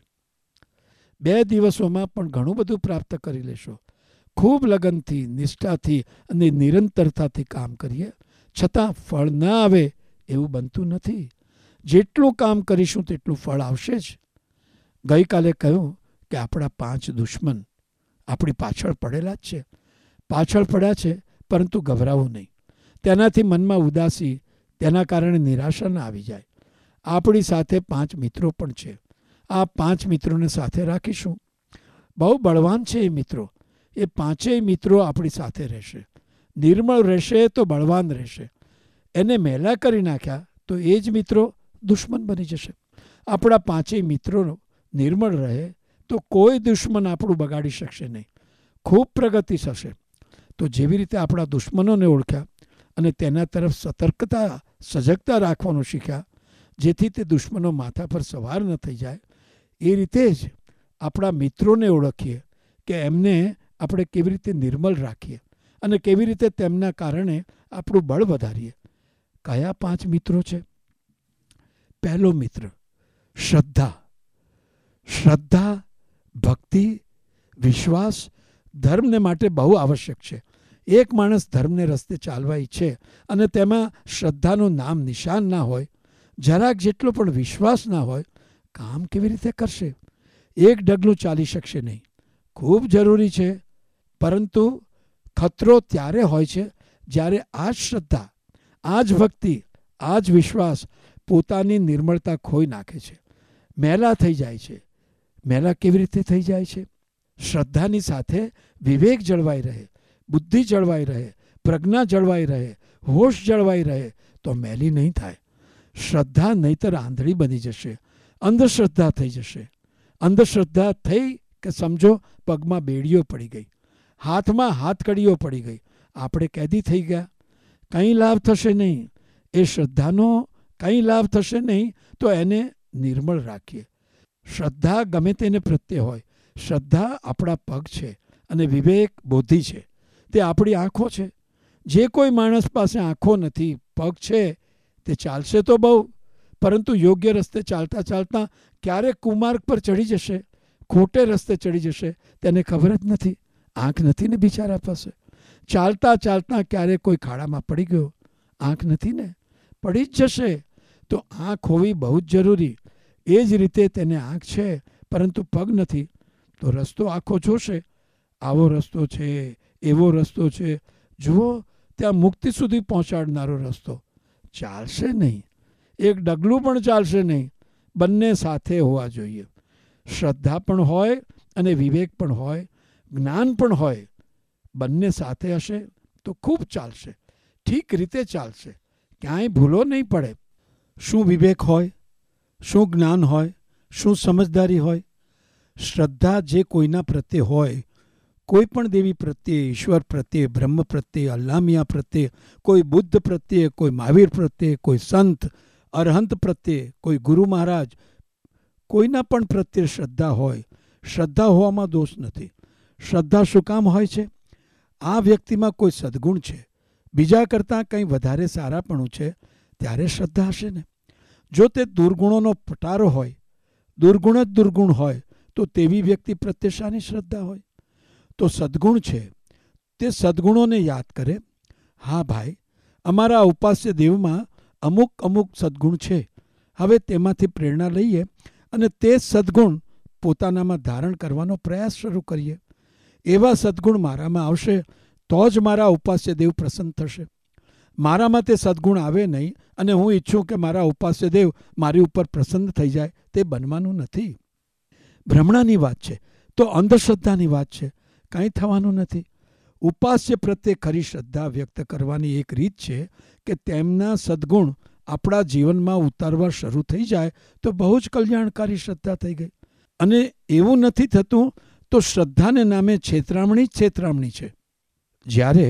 2 દિવસોમાં પણ ઘણું બધું પ્રાપ્ત કરી લેશો. ખૂબ લગનથી, નિષ્ઠાથી અને નિરંતરતાથી કામ કરીએ, છતાં ફળ ના આવે એવું બનતું નથી. જેટલું કામ કરીશું તેટલું ફળ આવશે જ. ગઈકાલે કહ્યું કે આપણા 5 દુશ્મન આપણી પાછળ પડેલા જ છે. પાછળ પડ્યા છે, પરંતુ ગભરાવું નહીં. તેનાથી મનમાં ઉદાસી, તેના કારણે નિરાશા ના આવી જાય. આપણી સાથે 5 મિત્રો પણ છે. આ 5 મિત્રોને સાથે રાખીશું. બહુ બળવાન છે એ મિત્રો. એ 5 મિત્રો આપણી સાથે રહેશે. નિર્મળ રહેશે તો બળવાન રહેશે. એને મેલા કરી નાખ્યા તો એ જ મિત્રો દુશ્મન બની જશે. આપણા 5 મિત્રો નિર્મળ રહે તો કોઈ દુશ્મન આપણું બગાડી શકશે નહીં. ખૂબ પ્રગતિ થશે. તો જેવી રીતે આપણા દુશ્મનોને ઓળખ્યા અને તેના તરફ સતર્કતા, સજગતા રાખવાનું શીખ્યા, જેથી તે દુશ્મનો માથા પર સવાર ન થઈ જાય. એ રીતે જ આપણા મિત્રોને ઓળખીએ કે એમને આપણે કેવી રીતે નિર્મલ રાખીએ અને કેવી રીતે તેમના કારણે આપણું બળ વધારીએ. કયા 5 મિત્રો છે? પહેલો મિત્ર શ્રદ્ધા. શ્રદ્ધા, ભક્તિ, વિશ્વાસ ધર્મને માટે બહુ આવશ્યક છે. એક માણસ ધર્મને રસ્તે ચાલવા ઈચ્છે અને તેમાં શ્રદ્ધાનું નામ નિશાન ના હોય, જરાક જેટલો પણ વિશ્વાસ ના હોય, કામ કેવી રીતે કરશે? એક ડગલું ચાલી શકશે નહીં. ખૂબ જરૂરી છે, પરંતુ ખતરો ત્યારે હોય છે જ્યારે આ જ શ્રદ્ધા, આ જ ભક્તિ, આ જ વિશ્વાસ પોતાની નિર્મળતા ખોઈ નાખે છે, મેલા થઈ જાય છે. મેલા કેવી રીતે થઈ જાય છે? શ્રદ્ધાની સાથે વિવેક જળવાઈ રહે, બુદ્ધિ જળવાઈ રહે, પ્રજ્ઞા જળવાઈ રહે, હોશ જળવાઈ રહે તો મેલી નહીં થાય. શ્રદ્ધા નહીતર આંધળી બની જશે, અંધશ્રદ્ધા થઈ જશે. અંધશ્રદ્ધા થઈ કે સમજો પગમાં બેડીઓ પડી ગઈ, હાથમાં હાથકડીઓ પડી ગઈ, આપણે કેદી થઈ ગયા. કંઈ લાભ થશે નહીં. એ શ્રદ્ધાનો કંઈ લાભ થશે નહીં. તો એને નિર્મળ રાખીએ. શ્રદ્ધા ગમે તેને પ્રત્યે હોય. શ્રદ્ધા આપણા પગ છે અને વિવેક બુદ્ધિ છે. તે આપણી આંખો છે. જે કોઈ માણસ પાસે આંખો નથી, પગ છે, તે ચાલશે તો બહુ, પરંતુ યોગ્ય રસ્તે ચાલતા ચાલતા ક્યારેક કુમાર્ગ પર ચડી જશે, ખોટે રસ્તે ચડી જશે, તેને ખબર જ નથી. આંખ નથી ને બિચારા પાસે. ચાલતા ચાલતા ક્યારેક કોઈ ખાડામાં પડી ગયો, આંખ નથી ને, પડી જ જશે. તો આંખ હોવી બહુ જ જરૂરી. એ જ રીતે તેને આંખ છે પરંતુ પગ નથી, તો રસ્તો આખો જોશે. આવો રસ્તો છે, એવો રસ્તો છે, જુઓ ત્યાં મુક્તિ સુધી પહોંચાડનારો રસ્તો. ચાલશે નહીં, એક ડગલું પણ ચાલશે નહીં. બંને સાથે હોવા જોઈએ. શ્રદ્ધા પણ હોય અને વિવેક પણ હોય, જ્ઞાન પણ હોય. બંને સાથે હશે તો ખૂબ ચાલશે, ઠીક રીતે ચાલશે, ક્યાંય ભૂલો નહીં પડે. શું વિવેક હોય, શું જ્ઞાન હોય, શું સમજદારી હોય? શ્રદ્ધા જે કોઈના પ્રત્યે હોય, કોઈ પણ દેવી પ્રત્યે, ઈશ્વર પ્રત્યે, બ્રહ્મ પ્રત્યે, અલ્લામિયા પ્રત્યે, કોઈ બુદ્ધ પ્રત્યે, કોઈ મહાવીર પ્રત્યે, કોઈ સંત અરહંત પ્રત્યે, કોઈ ગુરુ મહારાજ, કોઈના પણ પ્રત્યે શ્રદ્ધા હોય. શ્રદ્ધા હોવામાં દોષ નથી. શ્રદ્ધા શું કામ હોય છે? આ વ્યક્તિમાં કોઈ સદ્ગુણ છે, બીજા કરતાં કંઈ વધારે સારાપણું છે, ત્યારે શ્રદ્ધા હશે ને. જો તે દુર્ગુણોનો પટારો હોય, દુર્ગુણ જ દુર્ગુણ હોય, તો તેવી વ્યક્તિ પ્રત્યે શાની શ્રદ્ધા હોય? તો સદ્ગુણ છે, તે સદ્ગુણોને યાદ કરે. હા ભાઈ, અમારા ઉપાસ્ય દેવમાં અમુક અમુક સદ્ગુણ છે, હવે તેમાંથી પ્રેરણા લઈએ અને તે સદ્ગુણ પોતાનામાં ધારણ કરવાનો પ્રયાસ શરૂ કરીએ. એવા સદ્ગુણ મારામાં આવશે તો જ મારા ઉપાસ્ય દેવ પ્રસન્ન થશે. મારામાં તે સદ્ગુણ આવે નહીં અને હું ઈચ્છું કે મારા ઉપાસ્ય દેવ મારી ઉપર પ્રસન્ન થઈ જાય, તે બનવાનું નથી. ભ્રમણાની વાત છે, તો અંધશ્રદ્ધાની વાત છે, કાંઈ થવાનું નથી. ઉપાસ્ય પ્રત્યે ખરી શ્રદ્ધા વ્યક્ત કરવાની એક રીત છે કે તેમના સદ્ગુણ આપણા જીવનમાં ઉતારવા શરૂ થઈ જાય તો બહુ જ કલ્યાણકારી શ્રદ્ધા થઈ ગઈ. અને એવું નથી થતું તો શ્રદ્ધાને નામે છેતરામણી જ છેતરામણી છે. જ્યારે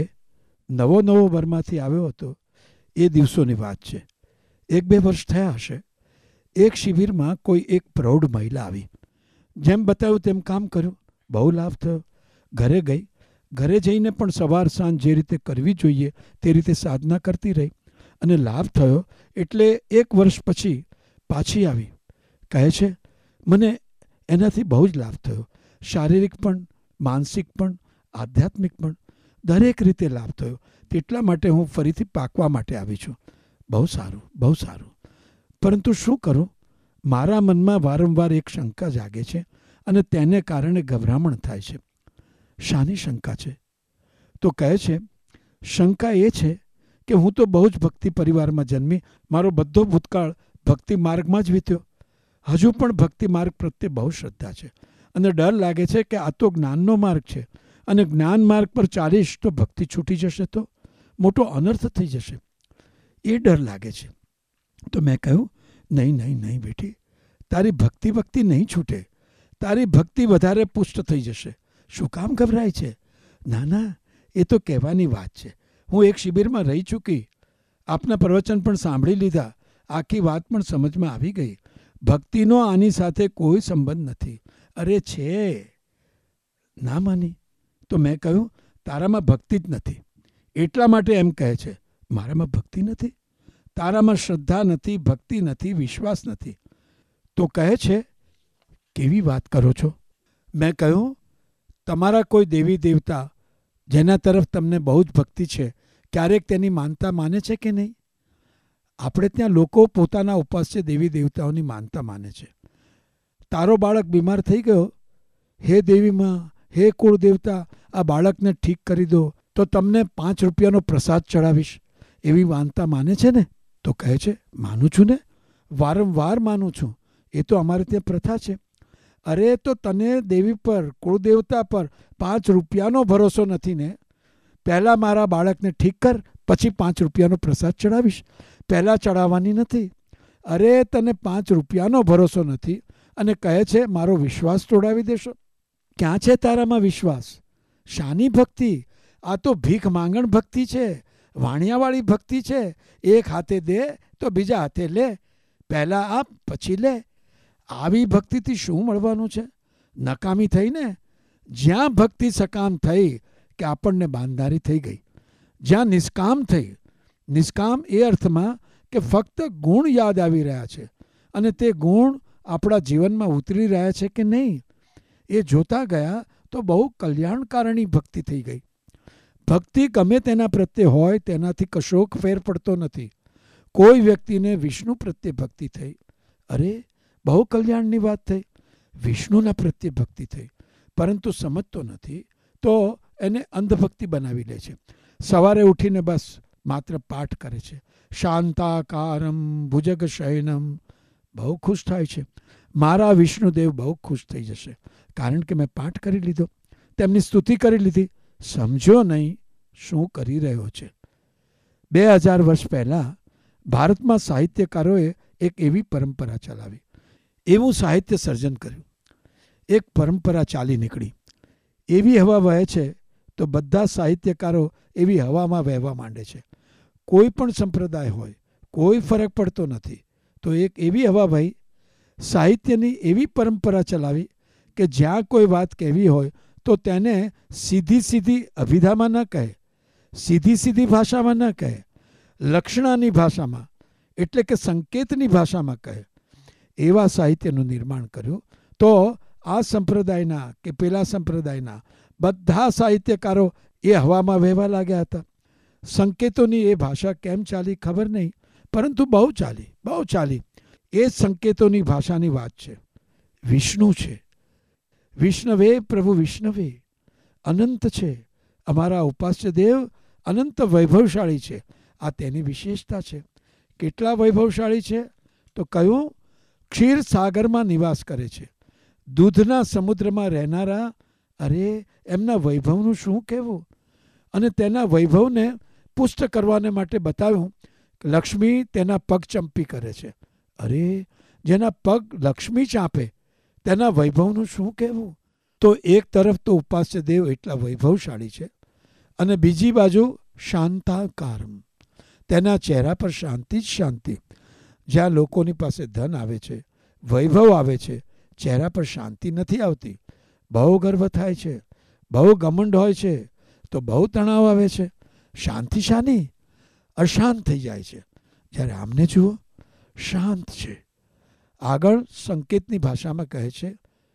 નવો બર્માથી આવ્યો હતો એ દિવસોની વાત છે, 1-2 વર્ષ થયા હશે. એક શિબિરમાં કોઈ એક પ્રૌઢ મહિલા આવી. જેમ બતાવ્યું તેમ કામ કર્યું, બહુ લાભ થયો. ઘરે ગઈ, ઘરે જઈને પણ સવાર સાંજ જે રીતે કરવી જોઈએ તે રીતે સાધના કરતી રહી અને લાભ થયો. એટલે 1 વર્ષ પછી પાછી આવી. કહે છે, મને એનાથી બહુ જ લાભ થયો, શારીરિક પણ, માનસિક પણ, આધ્યાત્મિક પણ, દરેક રીતે લાભ થયો. તેટલા માટે હું ફરીથી પાકવા માટે આવી છું. બહુ સારું, બહુ સારું. પરંતુ શું કરું? મારા મનમાં વારંવાર એક શંકા જાગે છે અને તેને કારણે ગભરામણ થાય છે. શાની શંકા છે? તો કહે છે, શંકા એ છે કે હું તો બહુ જ ભક્તિ પરિવારમાં જન્મી, મારો બધો ભૂતકાળ ભક્તિ માર્ગમાં જ વીત્યો. હજુ પણ ભક્તિ માર્ગ પ્રત્યે બહુ શ્રદ્ધા છે અને ડર લાગે છે કે આ તો જ્ઞાનનો માર્ગ છે અને જ્ઞાન માર્ગ પર ચાલીશ તો ભક્તિ છૂટી જશે તો મોટો અનર્થ થઈ જશે. એ ડર લાગે છે. તો મેં કહ્યું, નહીં નહીં નહીં બેટી, તારી ભક્તિ નહીં છૂટે. તારી ભક્તિ વધારે પુષ્ટ થઈ જશે. શું કામ ગભરાય છે? ના ના, એ તો કહેવાની વાત છે. હું એક શિબિરમાં રહી ચૂકી, આપના પ્રવચન પણ સાંભળી લીધા આખી વાત પણ સમજમાં આવી ગઈ. ભક્તિનો આની સાથે કોઈ સંબંધ નથી. અરે છે. ના માની. તો મેં કહ્યું, તારામાં ભક્તિ જ નથી, એટલા માટે એમ કહે છે. મારામાં ભક્તિ નથી? તારામાં શ્રદ્ધા નથી, ભક્તિ નથી, વિશ્વાસ નથી. તો કહે છે, કેવી વાત કરો છો? મેં કહ્યું, તમારા કોઈ દેવી દેવતા જેના તરફ તમને બહુ જ ભક્તિ છે, ક્યારેક તેની માનતા માને છે કે નહીં? આપણે ત્યાં લોકો પોતાના ઉપાસ્ય દેવી દેવતાઓની માનતા માને છે. તારો બાળક બીમાર થઈ ગયો, હે દેવીમાં, હે કુળ દેવતા, આ બાળકને ઠીક કરી દો તો તમને 5 રૂપિયાનો પ્રસાદ ચડાવીશ, એવી માનતા માને છે ને? તો કહે છે, માનું છું ને, વારંવાર માનું છું. એ તો અમારે ત્યાં પ્રથા છે. અરે તો તને દેવી પર, કુળદેવતા પર 5 રૂપિયાનો ભરોસો નથી ને? પહેલાં મારા બાળકને ઠીક કર, પછી 5 રૂપિયાનો પ્રસાદ ચડાવીશ. પહેલાં ચડાવવાની નથી. અરે તને 5 રૂપિયાનો ભરોસો નથી અને કહે છે મારો વિશ્વાસ તોડાવી દેશો? ક્યાં છે તારામાં વિશ્વાસ? શાની ભક્તિ? આ તો ભીખ માંગણ ભક્તિ છે, વાણિયાવાળી ભક્તિ છે. એક હાથે દે તો બીજા હાથે લે, પહેલાં આપ પછી લે. આવી ભક્તિથી શું મળવાનું છે? નકામી થઈ ને. જ્યાં ભક્તિ સકામ થઈ કે આપણને બાંધારી થઈ ગઈ. જ્યાં નિષ્કામ થઈ, નિષ્કામ એ અર્થમાં કે ફક્ત ગુણ યાદ આવી રહ્યા છે અને તે ગુણ આપણા જીવનમાં ઉતરી રહ્યા છે કે નહીં, એ જોતા ગયા તો બહુ કલ્યાણકારણી ભક્તિ થઈ ગઈ. ભક્તિ ગમે તેના પ્રત્યે હોય તેનાથી કશોક ફેર પડતો નથી. કોઈ વ્યક્તિને વિષ્ણુ પ્રત્યે ભક્તિ થઈ, અરે બહુ કલ્યાણની વાત થઈ. વિષ્ણુના પ્રત્યે ભક્તિ થઈ, પરંતુ સમજતો નથી તો એને અંધભક્તિ બનાવી લે છે. સવારે ઉઠીને બસ માત્ર પાઠ કરે છે, શાંતાકારમ ભુજગશયનમ. બહુ ખુશ થાય છે, મારા વિષ્ણુદેવ બહુ ખુશ થઈ જશે, કારણ કે મેં પાઠ કરી લીધો, તેમની સ્તુતિ કરી લીધી. સમજો નહીં શું કરી રહ્યો છે. 2000 વર્ષ પહેલાં ભારતમાં સાહિત્યકારોએ એક એવી પરંપરા ચલાવી, એવું સાહિત્ય સર્જન કર્યું. એક પરંપરા ચાલી નીકળી. એવી હવા વહે છે તો બધા સાહિત્યકારો એવી હવામાં વહેવા માંડે છે. કોઈ પણ સંપ્રદાય હોય, કોઈ ફરક પડતો નથી. તો એક એવી હવા વહી, સાહિત્યની એવી પરંપરા ચલાવી કે જ્યાં કોઈ વાત કહેવી હોય તો તેને સીધી સીધી અભિધામાં ન કહે, સીધી સીધી ભાષામાં ન કહે, લક્ષણાની ભાષામાં એટલે કે સંકેતની ભાષામાં કહે. એવા સાહિત્યનું નિર્માણ કર્યું. તો આ સંપ્રદાયના કે પેલા સંપ્રદાયના બધા સાહિત્યકારો એ હવામાં વહેવા લાગ્યા હતા. સંકેતોની એ ભાષા કેમ ચાલી ખબર નહીં, પરંતુ બહુ ચાલી, બહુ ચાલી. એ સંકેતોની ભાષાની વાત છે. વિષ્ણુ છે, વિષ્ણવે પ્રભુ વિષ્ણવે, અનંત છે. અમારા ઉપાસ્ય દેવ અનંત વૈભવશાળી છે. આ તેની વિશેષતા છે. કેટલા વૈભવશાળી છે? તો કયું? ક્ષીર સાગરમાં નિવાસ કરે છે, દૂધના સમુદ્રમાં રહેનારા. અરે એમના વૈભવનું શું કહેવું? અને તેના વૈભવને પુષ્ટ કરવાને માટે બતાવ્યું કે લક્ષ્મી તેના પગ ચંપી કરે છે. અરે જેના પગ લક્ષ્મી ચાંપે તેના વૈભવનું શું કહેવું? તો એક તરફ તો ઉપાસ્ય દેવ એટલા વૈભવશાળી છે અને બીજી બાજુ શાંતાકારમ, તેના ચહેરા પર શાંતિ જ શાંતિ. જ્યાં લોકોની પાસે ધન આવે છે, વૈભવ આવે છે, ચહેરા પર શાંતિ નથી આવતી. બહુ ગર્વ થાય છે, બહુ ઘમંડ હોય છે, તો બહુ તણાવ આવે છે. શાંતિ શાની? અશાંત થઈ જાય છે. જ્યારે આમને જુઓ, શાંત છે. આગળ સંકેતની ભાષામાં કહે છે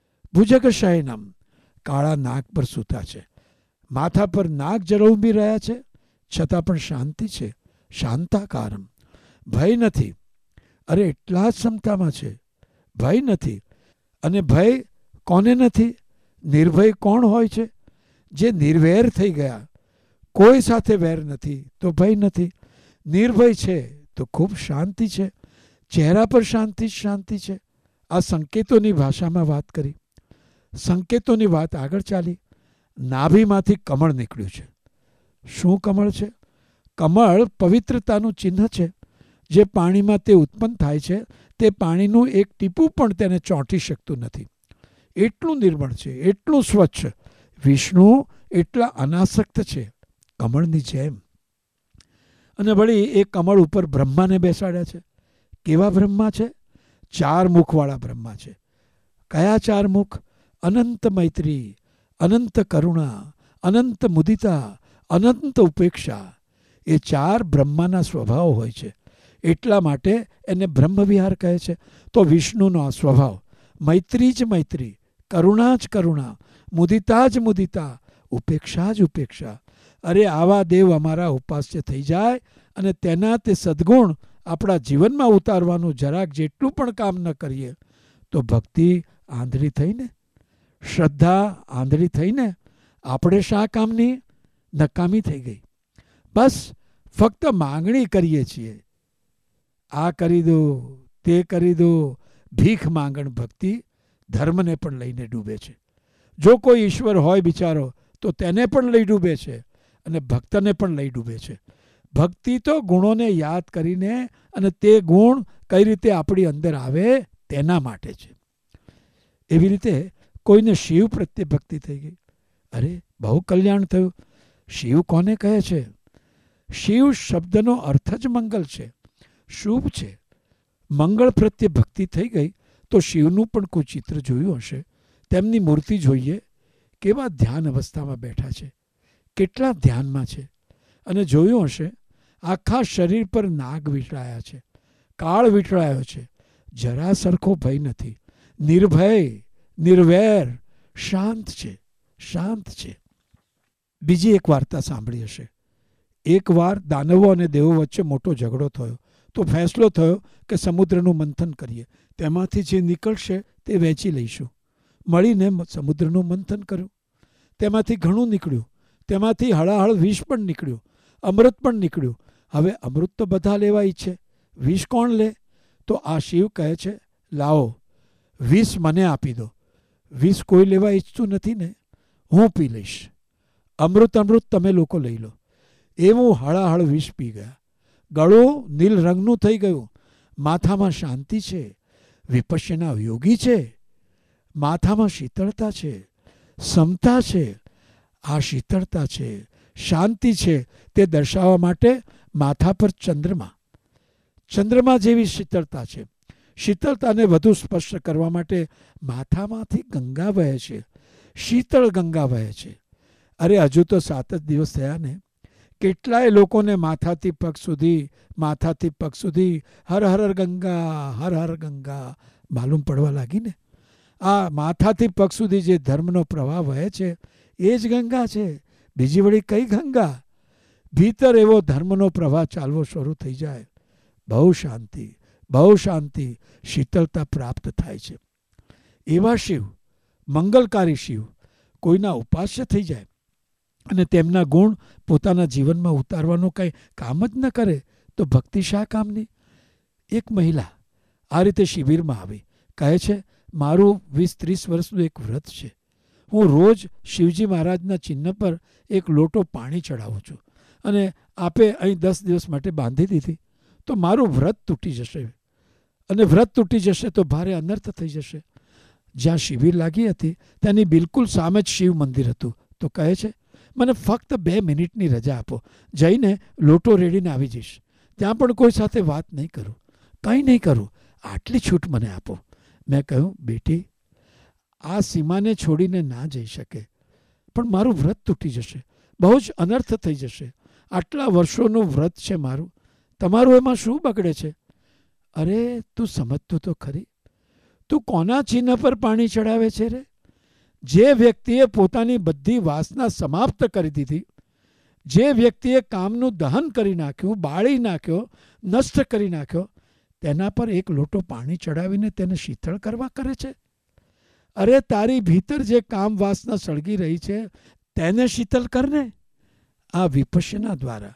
ભુજગશયનમ, કાળા નાગ પર સૂતા છે, માથા પર નાગ જળૌંબી રહ્યા છે, છતાં પણ શાંતિ છે. શાંતાકારમ, ભય નથી. અરે એટલા જ ક્ષમતામાં છે, ભય નથી. અને ભય કોને નથી? નિર્ભય કોણ હોય છે? જે નિર્વેર થઈ ગયા, કોઈ સાથે વેર નથી તો ભય નથી. નિર્ભય છે તો ખૂબ શાંતિ છે, ચહેરા પર શાંતિ જ શાંતિ છે. આ સંકેતોની ભાષામાં વાત કરી. સંકેતોની વાત આગળ ચાલી. નાભીમાંથી કમળ નીકળ્યું છે. શું કમળ છે? કમળ પવિત્રતાનું ચિહ્ન છે. જે પાણીમાં તે ઉત્પન્ન થાય છે તે પાણીનું એક ટીપું પણ તેને ચોંટી શકતું નથી. એટલું નિર્મળ છે, એટલું સ્વચ્છ. વિષ્ણુ એટલા અનાસક્ત છે, કમળની જેમ. અને વળી એ કમળ ઉપર બ્રહ્માને બેસાડ્યા છે. કેવા બ્રહ્મા છે? 4 મુખવાળા બ્રહ્મા છે. કયા 4 મુખ? અનંત મૈત્રી, અનંત કરુણા, અનંત મુદિતા, અનંત ઉપેક્ષા. એ 4 બ્રહ્માના સ્વભાવ હોય છે. એટલા માટે એને બ્રહ્મવિહાર કહે છે. તો વિષ્ણુનો આ સ્વભાવ મૈત્રી જ મૈત્રી, કરુણા જ કરુણા, મુદિતા જ મુદિતા, ઉપેક્ષા જ ઉપેક્ષા. અરે આવા દેવ અમારા ઉપાસ્ય થઈ જાય અને તેના તે સદ્ગુણ આપણા જીવનમાં ઉતારવાનું જરાક જેટલું પણ કામ ન કરીએ તો ભક્તિ આંધળી થઈને, શ્રદ્ધા આંધળી થઈને આપણે શા કામની? નકામી થઈ ગઈ. બસ ફક્ત માંગણી કરીએ છીએ, આ કરી દો, તે કરી દો. ભીખ માંગણ ભક્તિ ધર્મને પણ લઈને ડૂબે છે. જો કોઈ ઈશ્વર હોય બિચારો તો તેને પણ લઈ ડૂબે છે અને ભક્તને પણ લઈ ડૂબે છે. ભક્તિ તો ગુણોને યાદ કરીને અને તે ગુણ કઈ રીતે આપણી અંદર આવે તેના માટે છે. એવી રીતે કોઈને શિવ પ્રત્યે ભક્તિ થઈ ગઈ, અરે બહુ કલ્યાણ થયું. શિવ કોને કહે છે? શિવ શબ્દનો અર્થ જ મંગલ છે, શુભ છે. મંગળ પ્રત્યે ભક્તિ થઈ ગઈ તો શિવનું પણ કોઈ ચિત્ર જોયું હશે. તેમની મૂર્તિ જોઈએ, કેવા ધ્યાન અવસ્થામાં બેઠા છે, કેટલા ધ્યાનમાં છે. અને જોયું હશે આખા શરીર પર નાગ વીંટળાયા છે, કાળ વીંટળાયો છે. જરા સરખો ભય નથી, નિર્ભય, નિર્વૈર, શાંત છે, શાંત છે. બીજી એક વાર્તા સાંભળી હશે. એકવાર દાનવો અને દેવો વચ્ચે મોટો ઝઘડો થયો તો ફેસલો થયો કે સમુદ્રનું મંથન કરીએ, તેમાંથી જે નીકળશે તે વહેંચી લઈશું. મળીને સમુદ્રનું મંથન કર્યું, તેમાંથી ઘણું નીકળ્યું, તેમાંથી હળાહળ વિષ પણ નીકળ્યું, અમૃત પણ નીકળ્યું. હવે અમૃત તો બધા લેવા ઈચ્છે, વિષ કોણ લે? તો આ શિવ કહે છે, લાવો વિષ મને આપી દો. વિષ કોઈ લેવા ઈચ્છતું નથી ને, હું પી લઈશ. અમૃત તમે લોકો લઈ લો. એવું હળાહળ વિષ પી ગયા. ગળું નીલ રંગનું થઈ ગયું. માથામાં શાંતિ છે, વિપશ્યના યોગી છે. માથામાં શીતળતા છે, સમતા છે. આ શીતળતા છે, શાંતિ છે, તે દર્શાવવા માટે માથા પર ચંદ્રમા જેવી શીતળતા છે. શીતળતાને વધુ સ્પષ્ટ કરવા માટે માથામાંથી ગંગા વહે છે, શીતળ ગંગા વહે છે. અરે હજુ તો 7 જ દિવસ થયા ને, કેટલાય લોકોને માથાથી પગ સુધી હર હર ગંગા, હર હર ગંગા માલુમ પડવા લાગી ને. આ માથાથી પગ સુધી જે ધર્મનો પ્રવાહ વહે છે એ જ ગંગા છે. બીજી વળી કઈ ગંગા? ભીતર એવો ધર્મનો પ્રવાહ ચાલવો શરૂ થઈ જાય, બહુ શાંતિ, બહુ શાંતિ, શીતળતા પ્રાપ્ત થાય છે. એવા શિવ, મંગલકારી શિવ કોઈના ઉપાસ્ય થઈ જાય અને તેમના ગુણ પોતાના જીવનમાં ઉતારવાનું કંઈ કામ જ ન કરે તો ભક્તિ શા કામની? એક મહિલા આ રીતે શિબિરમાં આવી, કહે છે, મારું 20-30 વર્ષનું એક વ્રત છે. હું રોજ શિવજી મહારાજના ચિહ્ન પર એક લોટો પાણી ચડાવું છું અને આપે અહીં 10 દિવસ માટે બાંધી દીધી તો મારું વ્રત તૂટી જશે અને વ્રત તૂટી જશે તો ભારે અનર્થ થઈ જશે. જ્યાં શિબિર લાગી હતી તેની બિલકુલ સામે જ શિવ મંદિર હતું. તો કહે છે, મને ફક્ત 2 મિનિટની રજા આપો, જઈને લોટો રેડીને આવી જઈશ. ત્યાં પણ કોઈ સાથે વાત નહીં કરું, કંઈ નહીં કરું, આટલી છૂટ મને આપો. મેં કહ્યું, બેટી આ સીમાને છોડીને ના જઈ શકે, પણ મારું વ્રત તૂટી જશે, બહુ જ અનર્થ થઈ જશે. આટલા વર્ષોનું વ્રત છે મારું, તમારું એમાં શું બગડે છે? અરે તું સમજતું તો ખરી, તું કોના ચિહ્ન પર પાણી ચડાવે છે રે? જે વ્યક્તિએ પોતાની બધી વાસના સમાપ્ત કરી દીધી, જે વ્યક્તિએ કામનું દહન કરી નાખ્યું, બાળી નાખ્યો, નષ્ટ કરી નાખ્યો, તેના પર એક લોટો પાણી ચડાવીને તેને શીતળ કરવા કરે છે? અરે તારી ભીતર જે કામ વાસના સળગી રહી છે તેને શીતળ કરને. આ વિપશ્યના દ્વારા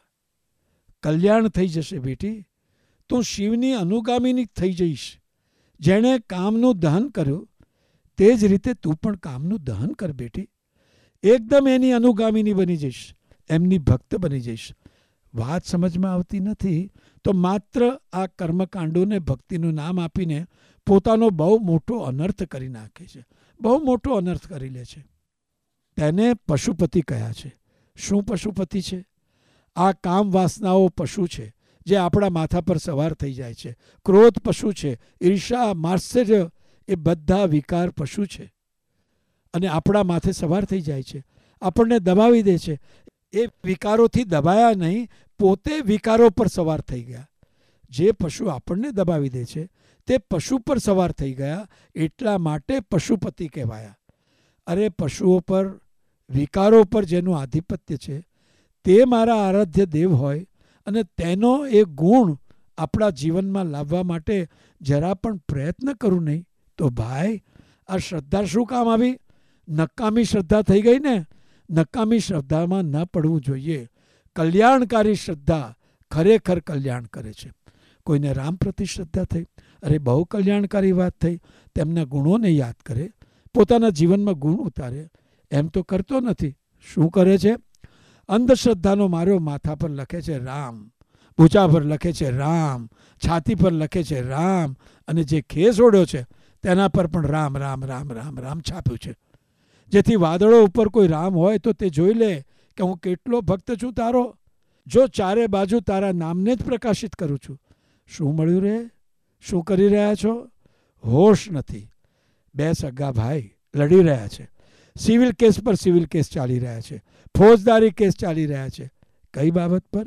કલ્યાણ થઈ જશે બેટી. તું શિવની અનુગામીની થઈ જઈશ. જેણે કામનું દહન કર્યું તે જ રીતે તું પણ કામનું દહન કર બેટી. એકદમ એની અનુગામીની બની જઈશ, એમની ભક્ત બની જઈશ. વાત સમજમાં આવતી નથી તો માત્ર આ કર્મકાંડોને ભક્તિનું નામ આપીને પોતાનો બહુ મોટો અનર્થ કરી નાખે છે, બહુ મોટો અનર્થ કરી લે છે. તેને પશુપતિ કહ્યા છે. શું પશુપતિ છે? આ કામ વાસનાઓ પશુ છે, જે આપણા માથા પર સવાર થઈ જાય છે. ક્રોધ પશુ છે, ઈર્ષા, માત્સર્ય એ બધા વિકાર પશુ છે અને આપણા માથે સવાર થઈ જાય છે, આપણને દબાવી દે છે. એ વિકારોથી દબાયા નહીં, પોતે વિકારો પર સવાર થઈ ગયા. જે પશુ આપણને દબાવી દે છે તે પશુ પર સવાર થઈ ગયા, એટલા માટે પશુપતિ કહેવાયા. અરે પશુઓ પર, વિકારો પર જેનું આધિપત્ય છે તે મારા આરાધ્ય દેવ હોય અને તેનો એ ગુણ આપણા જીવનમાં લાવવા માટે જરા પણ પ્રયત્ન કરું નહીં તો ભાઈ આ શ્રદ્ધા શું કામ આવી? નકામી શ્રદ્ધા થઈ ગઈ ને. નકામી શ્રદ્ધામાં ન પડવું જોઈએ. કલ્યાણકારી શ્રદ્ધા ખરેખર કલ્યાણ કરે છે. કોઈને રામ પ્રતિ શ્રદ્ધા થઈ, અરે બહુ કલ્યાણકારી વાત થઈ. તેમના ગુણોને યાદ કરે, પોતાના જીવનમાં ગુણ ઉતારે. એમ તો કરતો નથી. શું કરે છે? અંધશ્રદ્ધાનો માર્યો માથા પર લખે છે રામ, ભૂચા પર લખે છે રામ, છાતી પર લખે છે રામ, અને જે ખેસ ઓઢ્યો છે તેના પર પણ રામ રામ રામ રામ રામ છાપ્યું છે. જેથી વાદળો ઉપર કોઈ રામ હોય તો તે જોઈ લે કે હું કેટલો ભક્ત છું તારો. જો ચારે બાજુ તારા નામને જ પ્રકાશિત કરું છું. શું મળ્યું રે? શું કરી રહ્યા છો? હોશ નથી. બે સગા ભાઈ લડી રહ્યા છે. સિવિલ કેસ પર સિવિલ કેસ ચાલી રહ્યા છે, ફોજદારી કેસ ચાલી રહ્યા છે. કઈ બાબત પર?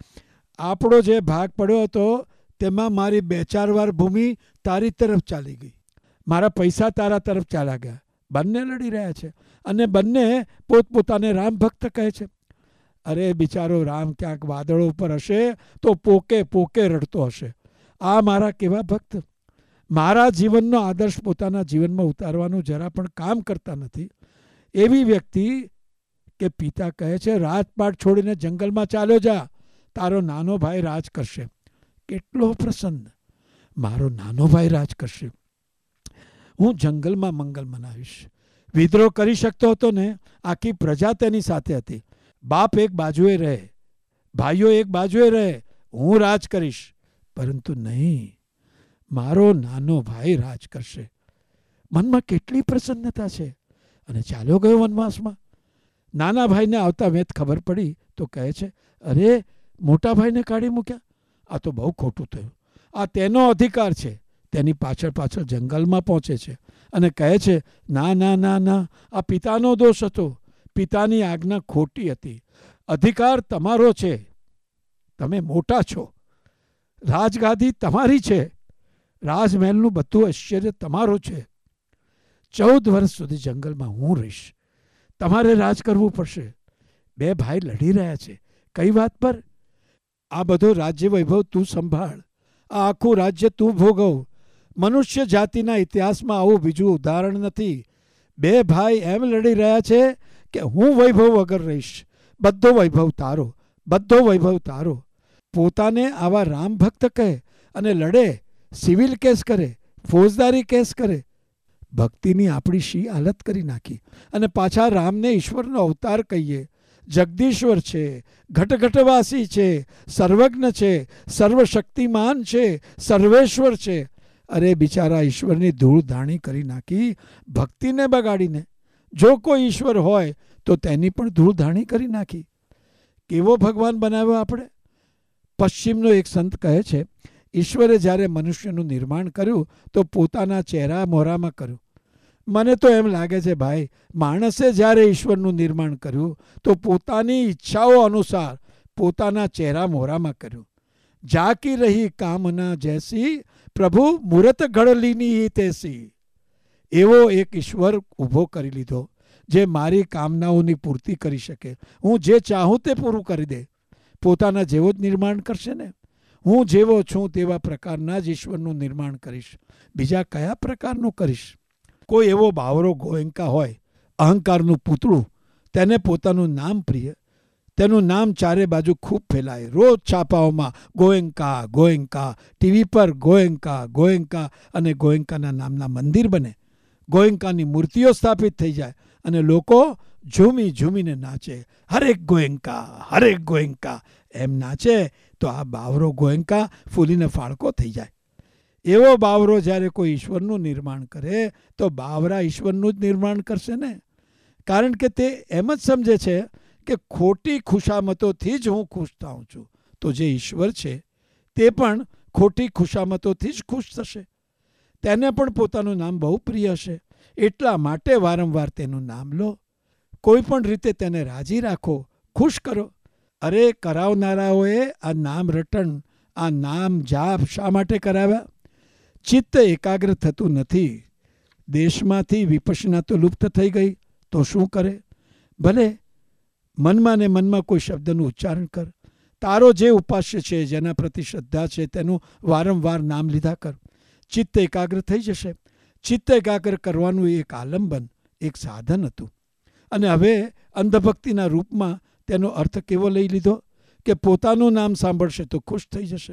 આપણો જે ભાગ પડ્યો હતો તેમાં મારી 2-4 વાર ભૂમિ તારી તરફ ચાલી ગઈ, મારા પૈસા તારા તરફ ચાલ્યા ગયા. બંને લડી રહ્યા છે અને બંને પોતપોતાને રામ ભક્ત કહે છે. અરે બિચારો રામ ક્યાંક વાદળો ઉપર હશે તો પોકે પોકે રડતો હશે. આ મારા કેવા ભક્ત મારા જીવનનો આદર્શ પોતાના જીવનમાં ઉતારવાનું જરા પણ કામ કરતા નથી. એવી વ્યક્તિ કે પિતા કહે છે રાજપાટ છોડીને જંગલમાં ચાલ્યો જા, તારો નાનો ભાઈ રાજ કરશે. કેટલો પ્રસન્ન! મારો નાનો ભાઈ રાજ કરશે, હું જંગલમાં મંગલ મનાવીશ. વિદ્રોહ કરી શકતો હતો ને, આખી પ્રજા તેની સાથે હતી. બાપ એક બાજુએ રહે, ભાઈઓ એક બાજુએ રહે, હું રાજ કરીશ. પરંતુ નહીં, મારો નાનો ભાઈ રાજ કરશે. મનમાં કેટલી પ્રસન્નતા છે. અને ચાલ્યો ગયો વનવાસમાં. નાના ભાઈને આવતા વેત ખબર પડી તો કહે છે અરે મોટા ભાઈને કાઢી મૂક્યા, આ તો બહુ ખોટું થયું. આ તેનો અધિકાર છે. તેની પાછળ પાછળ જંગલમાં પહોંચે છે અને કહે છે ના ના ના ના, આ પિતાનો દોષ હતો, પિતાની આજ્ઞા ખોટી હતી. અધિકાર તમારો છે, તમે મોટા છો, રાજગાદી તમારી છે, રાજમહેલનું બધું ઐશ્વર્ય તમારું છે. 14 વર્ષ સુધી જંગલમાં હું રહીશ, તમારે રાજ કરવું પડશે. બે ભાઈ લડી રહ્યા છે. કઈ વાત પર? આ બધો રાજ્ય વૈભવ તું સંભાળ, આ આખું રાજ્ય તું ભોગવ. મનુષ્ય જાતિના ઇતિહાસમાં આવું બીજું ઉદાહરણ નથી. બે ભાઈ એમ લડી રહ્યા છે કે હું વૈભવ વગર રહીશ, બધો વૈભવ તારો, બધો વૈભવ તારો. પોતાને આવા રામ ભક્ત કહે અને લડે, સિવિલ કેસ કરે, ફોજદારી કેસ કરે. ભક્તિની આપણી શી હાલત કરી નાખી. અને પાછા રામને ઈશ્વરનો અવતાર કહીએ. જગદીશ્વર છે, ઘટઘટવાસી છે, સર્વજ્ઞ છે, સર્વશક્તિમાન છે, સર્વેશ્વર છે. અરે બિચારા ઈશ્વરની ધૂળ ધાણી કરી નાખી ભક્તિને બગાડીને. જો કોઈ ઈશ્વર હોય તો તેની પણ ધૂળ ધાણી કરી નાખી. કેવો ભગવાન બનાવ્યો આપણે? પશ્ચિમનો એક સંત કહે છે ઈશ્વરે જ્યારે મનુષ્યનું નિર્માણ કર્યું તો પોતાના ચહેરા મોહરામાં કર્યું. મને તો એમ લાગે છે ભાઈ, માણસે જ્યારે ઈશ્વરનું નિર્માણ કર્યું તો પોતાની ઈચ્છાઓ અનુસાર પોતાના ચહેરા મોહરામાં કર્યું. જાકી રહી કામના જૈસી, પ્રભુ મૂરત ઘડલીની તેસી. એવો એક ઈશ્વર ઊભો કરી લીધો જે મારી કામનાઓની પૂર્તિ કરી શકે. હું જે ચાહું તે પૂરું કરી દે. પોતાના જેવો જ નિર્માણ કરશે ને. હું જેવો છું તેવા પ્રકારના જ ઈશ્વરનું નિર્માણ કરીશ, બીજા કયા પ્રકારનું કરીશ? કોઈ એવો બાવરો ગોયંકા હોય, અહંકારનું પૂતળું, તેને પોતાનું નામ પ્રિય, તેનું નામ ચારે બાજુ ખૂબ ફેલાય. રોજ છાપાઓમાં ગોયંકા ગોયંકા, ટીવી પર ગોયંકા ગોયંકા, અને ગોયંકાના નામના મંદિર બને, ગોયંકાની મૂર્તિઓ સ્થાપિત થઈ જાય અને લોકો ઝૂમી ઝૂમીને નાચે. હરેક ગોયંકા હરેક ગોયંકા એમ નાચે તો આ બાવરો ગોયંકા ફૂલીને ફાળકો થઈ જાય. એવો બાવરો જ્યારે કોઈ ઈશ્વરનું નિર્માણ કરે તો બાવરા ઈશ્વરનું જ નિર્માણ કરશે ને. કારણ કે તે એમ જ સમજે છે કે ખોટી ખુશામતોથી જ હું ખુશ થાઉં છું. તો જે ઈશ્વર છે તે પણ ખોટી ખુશામતોથી જ ખુશ થશે. તેને પણ પોતાનું નામ બહુ પ્રિય હશે. એટલા માટે વારંવાર તેનું નામ લો. કોઈ પણ રીતે તેને રાજી રાખો, ખુશ કરો. અરે કરાવનારાઓએ આ નામ રટણ, આ નામ જાપ શા માટે કરાવ્યા? ચિત્ત એકાગ્ર થતું નથી. દેશમાંથી વિપશ્યના તો લુપ્ત થઈ ગઈ તો શું કરે? ભલે મનમાં ને મનમાં કોઈ શબ્દનું ઉચ્ચારણ કર. તારો જે ઉપાસ્ય છે, જેના પ્રતિ શ્રદ્ધા છે, તેનું વારંવાર નામ લીધા કર. ચિત્ત એકાગ્ર થઈ જશે. ચિત્ત એકાગ્ર કરવાનું એક આલંબન, એક સાધન હતું. અને હવે અંધભક્તિના રૂપમાં તેનો અર્થ કેવો લઈ લીધો કે પોતાનું નામ સાંભળશે તો ખુશ થઈ જશે.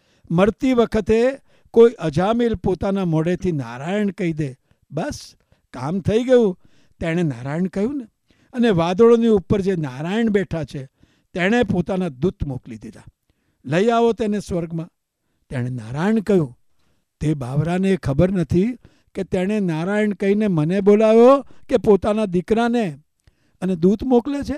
મરતી વખતે કોઈ અજામિલ પોતાના મોઢેથી નારાયણ કહી દે, બસ કામ થઈ ગયું. તેણે નારાયણ કહ્યું ને. અને વાદળોની ઉપર જે નારાયણ બેઠા છે, તેણે પોતાના દૂત મોકલી દીધા, લઈ આવો તેને સ્વર્ગમાં. તેણે નારાયણ કહ્યું. તે બાવરાને ખબર નથી કે તેણે નારાયણ કહીને મને બોલાવ્યો કે પોતાના દીકરાને, અને દૂત મોકલે છે.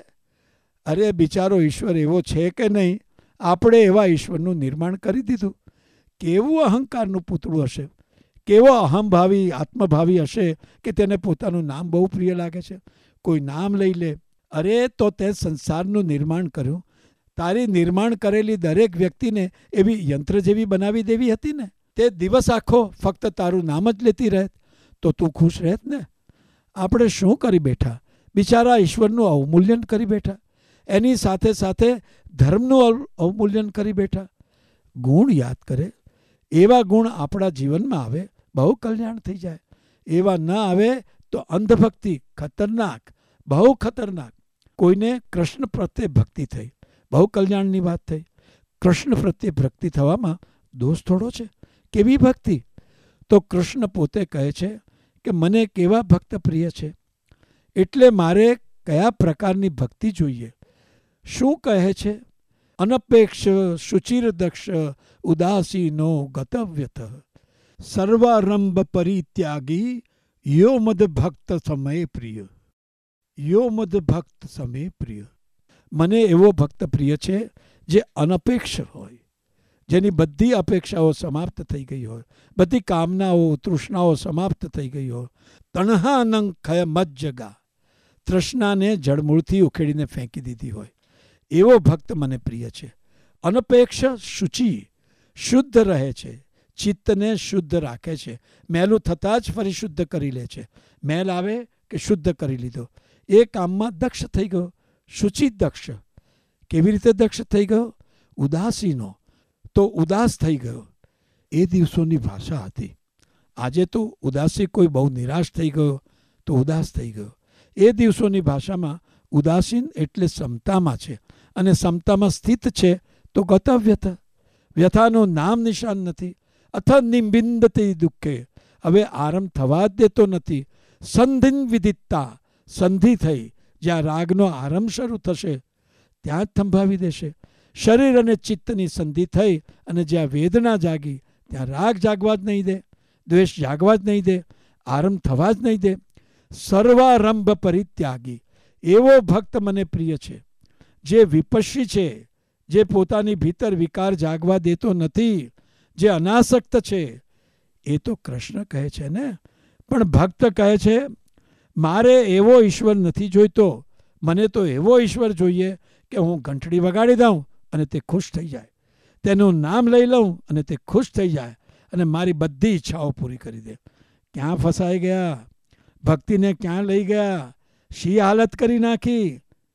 અરે બિચારો ઈશ્વર એવો છે કે નહીં? આપણે એવા ઈશ્વરનું નિર્માણ કરી દીધું. કેવું અહંકારનું પૂતળું હશે, કેવો અહંભાવી આત્મભાવી હશે કે તેને પોતાનું નામ બહુ પ્રિય લાગે છે. કોઈ નામ લઈ લે. અરે તો તે સંસારનું નિર્માણ કર્યું. તારી નિર્માણ કરેલી દરેક વ્યક્તિને એવી યંત્ર જેવી બનાવી દેવી હતી ને. તે દિવસ આખો ફક્ત તારું નામ જ લેતી રહેત તો તું ખુશ રહેત ને. આપણે શું કરી બેઠા? બિચારા ઈશ્વરનું અવમૂલ્યન કરી બેઠા. એની સાથે સાથે ધર્મનું અવમૂલ્યન કરી બેઠા. ગુણ યાદ કરે. એવા ગુણ આપણા જીવનમાં આવે, બહુ કલ્યાણ થઈ જાય. એવા ન આવે તો અંધભક્તિ ખતરનાક, બહુ ખતરનાક. કોઈને કૃષ્ણ પ્રત્યે ભક્તિ થઈ, બહુ કલ્યાણની વાત થઈ. કૃષ્ણ પ્રત્યે ભક્તિ થવામાં દોષ થોડો છે. કેવી ભક્તિ? તો કૃષ્ણ પોતે કહે છે કે મને કેવા ભક્ત પ્રિય છે, એટલે મારે કયા પ્રકારની ભક્તિ જોઈએ. શું કહે છે? અનપેક્ષ શુચિરદક્ષ ઉદાસીનો ગતવ્યત સર્વારંભ પરિત્યાગી યો મદ ભક્ત સમય પ્રિય. યો મદ ભક્ત સમય પ્રિય. મને એવો ભક્ત પ્રિય છે જે અનપેક્ષ હોય, જેની બધી અપેક્ષાઓ સમાપ્ત થઈ ગઈ હોય, બધી કામનાઓ તૃષ્ણાઓ સમાપ્ત થઈ ગઈ હોય. તણહાનંગ ખય મજ્જગા, તૃષ્ણાને જળમૂળથી ઉખેડીને ફેંકી દીધી હોય, એવો ભક્ત મને પ્રિય છે. અનપેક્ષ શુચિ, શુદ્ધ રહે છે, ચિત્તને શુદ્ધ રાખે છે. મેલું થતાં જ ફરી શુદ્ધ કરી લે છે. મેલ આવે કે શુદ્ધ કરી લીધો. એ કામમાં દક્ષ થઈ ગયો. શુચિ દક્ષ. કેવી રીતે દક્ષ થઈ ગયો? ઉદાસીનો, તો ઉદાસ થઈ ગયો. એ દિવસોની ભાષા હતી. આજે તો ઉદાસી કોઈ બહુ નિરાશ થઈ ગયો તો ઉદાસ થઈ ગયો. એ દિવસોની ભાષામાં ઉદાસીન એટલે સમતામાં છે, અને સમતામાં સ્થિત છે તો ગતવ્યથ. વ્યથાનું નામ નિશાન નથી. અથ નિંબિંદતી દુઃખે, હવે આરંભ થવા જ દેતો નથી. સંધિન વિદિત્તા, સંધિ થઈ, જ્યાં રાગનો આરંભ શરૂ થશે ત્યાં જ થંભાવી દેશે. શરીર અને ચિત્તની સંધિ થઈ અને જ્યાં વેદના જાગી ત્યાં રાગ જાગવા જ નહીં દે, દ્વેષ જાગવા જ નહીં દે, આરંભ થવા જ નહીં દે. સર્વારંભ પરિત્યાગી, એવો ભક્ત મને પ્રિય છે, જે વિપશ્ય છે, જે પોતાની ભીતર વિકાર જાગવા દેતો નથી, જે અનાસક્ત છે. એ તો કૃષ્ણ કહે છે ને. પણ ભક્ત કહે છે મારે એવો ઈશ્વર નથી જોઈતો, મને તો એવો ઈશ્વર જોઈએ કે હું ઘંટડી વગાડી દઉં અને તે ખુશ થઈ જાય, તેનું નામ લઈ લઉં અને તે ખુશ થઈ જાય અને મારી બધી ઈચ્છાઓ પૂરી કરી દે. ક્યાં ફસાઈ ગયા? ભક્તિને ક્યાં લઈ ગયા? શી હાલત કરી નાખી?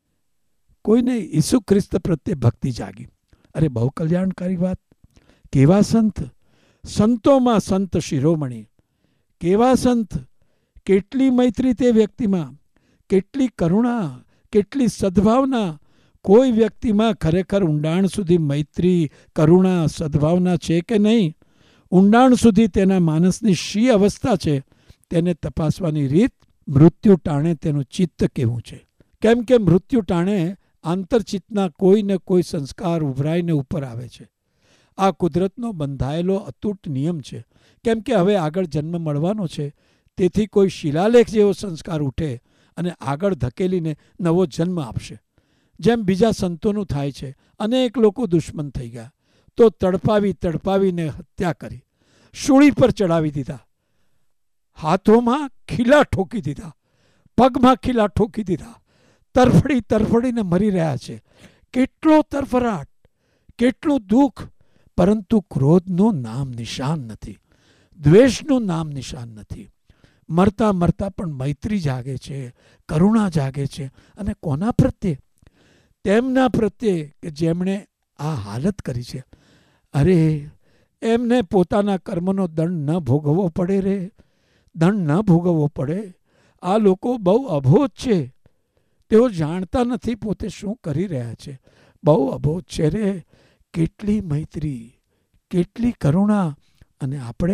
કોઈને ઈસુ ખ્રિસ્ત પ્રત્યે ભક્તિ જાગી. અરે બહુ કલ્યાણકારી વાત. કેવા સંત! સંતોમાં સંત શિરોમણી. કેવા સંત! કેટલી મૈત્રી તે વ્યક્તિમાં, કેટલી કરુણા, કેટલી સદ્ભાવના. કોઈ વ્યક્તિમાં ખરેખર ઊંડાણ સુધી મૈત્રી, કરુણા, સદ્ભાવના છે કે નહીં? ઊંડાણ સુધી તેના માનસની શી અવસ્થા છે તેને તપાસવાની રીત મૃત્યુ ટાણે તેનું ચિત્ત કેવું છે. કેમ કે મૃત્યુ ટાણે આંતરચિત્તના કોઈ ને કોઈ સંસ્કાર ઉભરાઈને ઉપર આવે છે. આ કુદરતનો બંધાયેલો અતૂટ નિયમ છે. કેમ કે હવે આગળ જન્મ મળવાનો છે, તેથી કોઈ શિલાલેખ જેવો સંસ્કાર ઉઠે અને આગળ ધકેલીને નવો જન્મ આપશે. જેમ બીજા સંતોનું થાય છે. અનેક લોકો દુશ્મન થઈ ગયા, તો તડપાવી તડપાવીને હત્યા કરી, શૂળી પર ચડાવી દીધા, હાથોમાં ખીલા ઠોકી દીધા, પગમાં ખીલા ઠોકી દીધા, તરફડી તરફડીને મરી રહ્યા છે. કેટલો તરફરાટ, કેટલું દુઃખ, પરંતુ ક્રોધનું નામ નિશાન નથી, દ્વેષનું નામ નિશાન નથી. મરતા મરતા પણ મૈત્રી જાગે છે, કરુણા જાગે છે. અને કોના પ્રત્યે? તેમના પ્રત્યે કે જેમણે આ હાલત કરી છે. અરે, એમને પોતાના કર્મનો દંડ ન ભોગવવો પડે રે, દંડ ન ભોગવવો પડે. આ લોકો બહુ અબોધ છે, તેઓ જાણતા નથી પોતે શું કરી રહ્યા છે. બહુ અબોધ છે રે. કેટલી મૈત્રી, કેટલી કરુણા. અને આપણે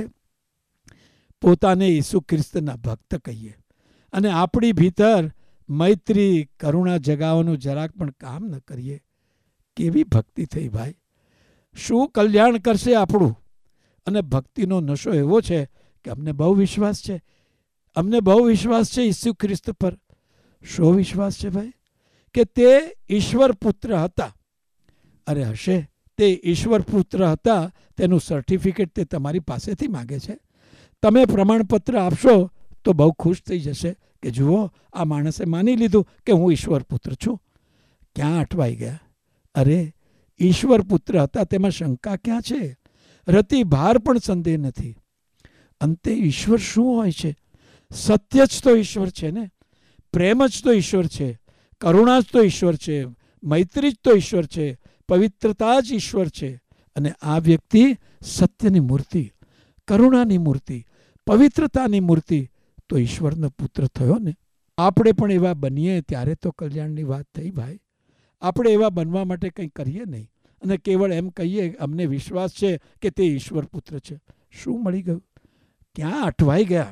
પોતાને ઈસુ ખ્રિસ્તના ભક્ત કહીએ અને આપણી ભીતર મૈત્રી કરુણા જગાવવાનું જરાક પણ કામ ન કરીએ. કેવી ભક્તિ થઈ ભાઈ! શું કલ્યાણ કરશે આપણું? અને ભક્તિનો નશો એવો છે કે અમને બહુ વિશ્વાસ છે, અમને બહુ વિશ્વાસ છે ઈસુ ખ્રિસ્ત પર. શો વિશ્વાસ છે ભાઈ? કે તે ઈશ્વર પુત્ર હતા. અરે હશે, તે ઈશ્વર પુત્ર હતા તેનું સર્ટિફિકેટ તે તમારી પાસેથી માગે છે. તમે પ્રમાણપત્ર આપશો તો બહુ ખુશ થઈ જશે કે જુઓ, આ માણસે માની લીધું કે હું ઈશ્વર પુત્ર છું. ક્યાં અટવાઈ ગયા? અરે, ઈશ્વર પુત્ર હતા તેમાં શંકા ક્યાં છે? રતિ ભાર પણ સંદેહ નથી. અંતે ઈશ્વર શું હોય છે? સત્ય જ તો ઈશ્વર છે ને, પ્રેમ જ તો ઈશ્વર છે, કરુણા જ તો ઈશ્વર છે, મૈત્રી જ તો ઈશ્વર છે, પવિત્રતા જ ઈશ્વર છે. અને આ વ્યક્તિ સત્યની મૂર્તિ, કરુણાની મૂર્તિ, પવિત્રતાની મૂર્તિ, તો ઈશ્વરનો પુત્ર થયો ને. આપણે પણ એવા બનીએ ત્યારે તો કલ્યાણની વાત થઈ ભાઈ. આપણે એવા બનવા માટે કંઈ કરીએ નહીં અને કેવળ એમ કહીએ અમને વિશ્વાસ છે કે તે ઈશ્વર પુત્ર છે. શું મળી ગયું? ક્યાં અટવાઈ ગયા?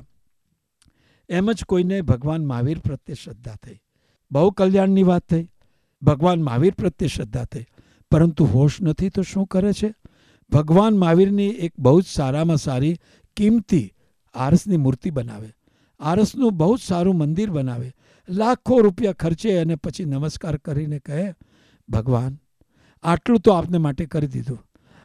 એમ જ કોઈને ભગવાન મહાવીર પ્રત્યે શ્રદ્ધા થઈ, બહુ કલ્યાણની વાત થઈ, ભગવાન મહાવીર પ્રત્યે શ્રદ્ધા થઈ, પરંતુ હોશ નથી તો શું કરે છે? ભગવાન મહાવીરની એક બહુ જ સારામાં સારી કિંમતી આરસની મૂર્તિ બનાવે, આરસનું બહુ જ સારું મંદિર બનાવે, લાખો રૂપિયા ખર્ચે અને પછી નમસ્કાર કરીને કહે, ભગવાન આટલું તો આપને માટે કરી દીધું.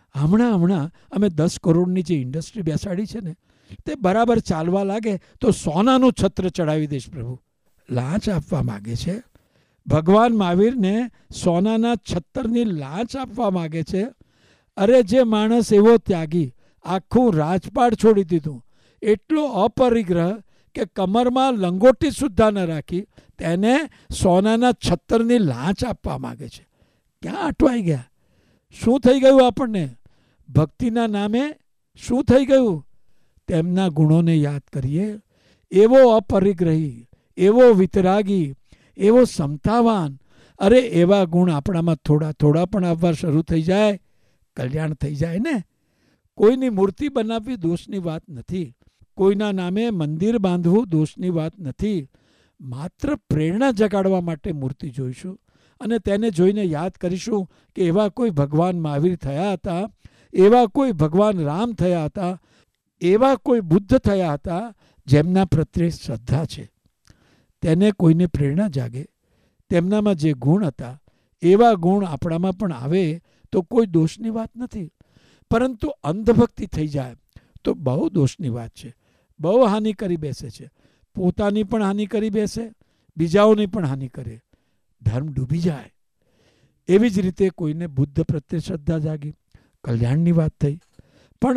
હમણાં અમે 10 કરોડની જે ઇન્ડસ્ટ્રી બેસાડી છે ને, તે બરાબર ચાલવા લાગે તો સોનાનું છત્ર ચડાવી દઈશ પ્રભુ. લાંચ આપવા માગે છે. ભગવાન મહાવીરને સોનાના છત્તરની લાંચ આપવા માગે છે. અરે, જે માણસ એવો ત્યાગી, આખું રાજપાટ છોડી દીધું, એટલો અપરિગ્રહ કે કમરમાં લંગોટી સુદ્ધા ન રાખી, તેને સોનાના છત્તરની લાંચ આપવા માગે છે. ક્યાં અટવાઈ ગયા? શું થઈ ગયું આપણને? ભક્તિના નામે શું થઈ ગયું? તેમના ગુણોને યાદ કરીએ. એવો અપરિગ્રહી, એવો વિતરાગી, એવો સમતાવાન. અરે, એવા ગુણ આપણામાં થોડા થોડા પણ આવવા શરૂ થઈ જાય, કલ્યાણ થઈ જાય ને. કોઈની મૂર્તિ બનાવવી દોષની વાત નથી, કોઈના નામે મંદિર બાંધવું દોષની વાત નથી. માત્ર પ્રેરણા જગાડવા માટે મૂર્તિ જોઈશું અને તેને જોઈને યાદ કરીશું કે એવા કોઈ ભગવાન મહાવીર થયા હતા, એવા કોઈ ભગવાન રામ થયા હતા, એવા કોઈ બુદ્ધ થયા હતા જેમના પ્રત્યે શ્રદ્ધા છે. તેને કોઈને પ્રેરણા જાગે, તેમનામાં જે ગુણ હતા એવા ગુણ આપણામાં પણ આવે તો કોઈ દોષની વાત નથી. પરંતુ અંધભક્તિ થઈ જાય તો બહુ દોષની વાત છે, બહુ હાનિ કરી બેસે છે. પોતાની પણ હાનિ કરી બેસે, બીજાઓની પણ હાનિ કરે, ધર્મ ડૂબી જાય. એવી જ રીતે કોઈને બુદ્ધ પ્રત્યે શ્રદ્ધા જાગી, કલ્યાણની વાત થઈ. પણ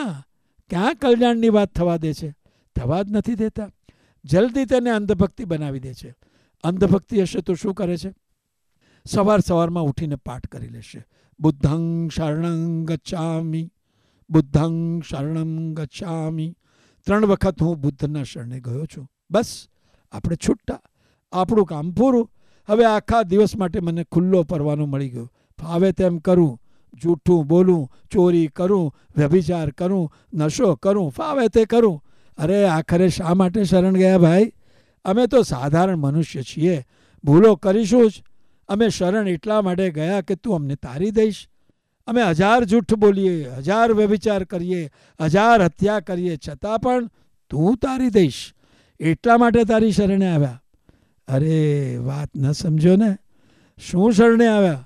ક્યાં કલ્યાણની વાત થવા દે છે? થવા જ નથી દેતા. જલ્દી તેને અંધભક્તિ બનાવી દે છે. અંધભક્તિ હશે તો શું કરે છે? સવારમાં ઉઠીને પાઠ કરી લેશે, બુદ્ધં શરણં ગચ્છામિ, બુદ્ધં શરણં ગચ્છામિ. 3 વખત હું બુદ્ધના શરણે ગયો છું. બસ, આપણે છૂટા, આપણું કામ પૂરું. હવે આખા દિવસ માટે મને ખુલ્લો પરવાનો મળી ગયો. ફાવે તેમ કરું, જૂઠું બોલું, ચોરી કરું, વ્યભિચાર કરું, નશો કરું, ફાવે તે કરું. અરે, આખરે શા માટે શરણ ગયા ભાઈ? અમે તો સાધારણ મનુષ્ય છીએ, ભૂલો કરીશું જ. અમે શરણ એટલા માટે ગયા કે તું અમને તારી દઈશ. અમે 1000 જૂઠ બોલીએ, 1000 વ્યભિચાર કરીએ, 1000 હત્યા કરીએ, છતાં પણ તું તારી દઈશ, એટલા માટે તારી શરણે આવ્યા. અરે, વાત ન સમજો ને. શું શરણે આવ્યા?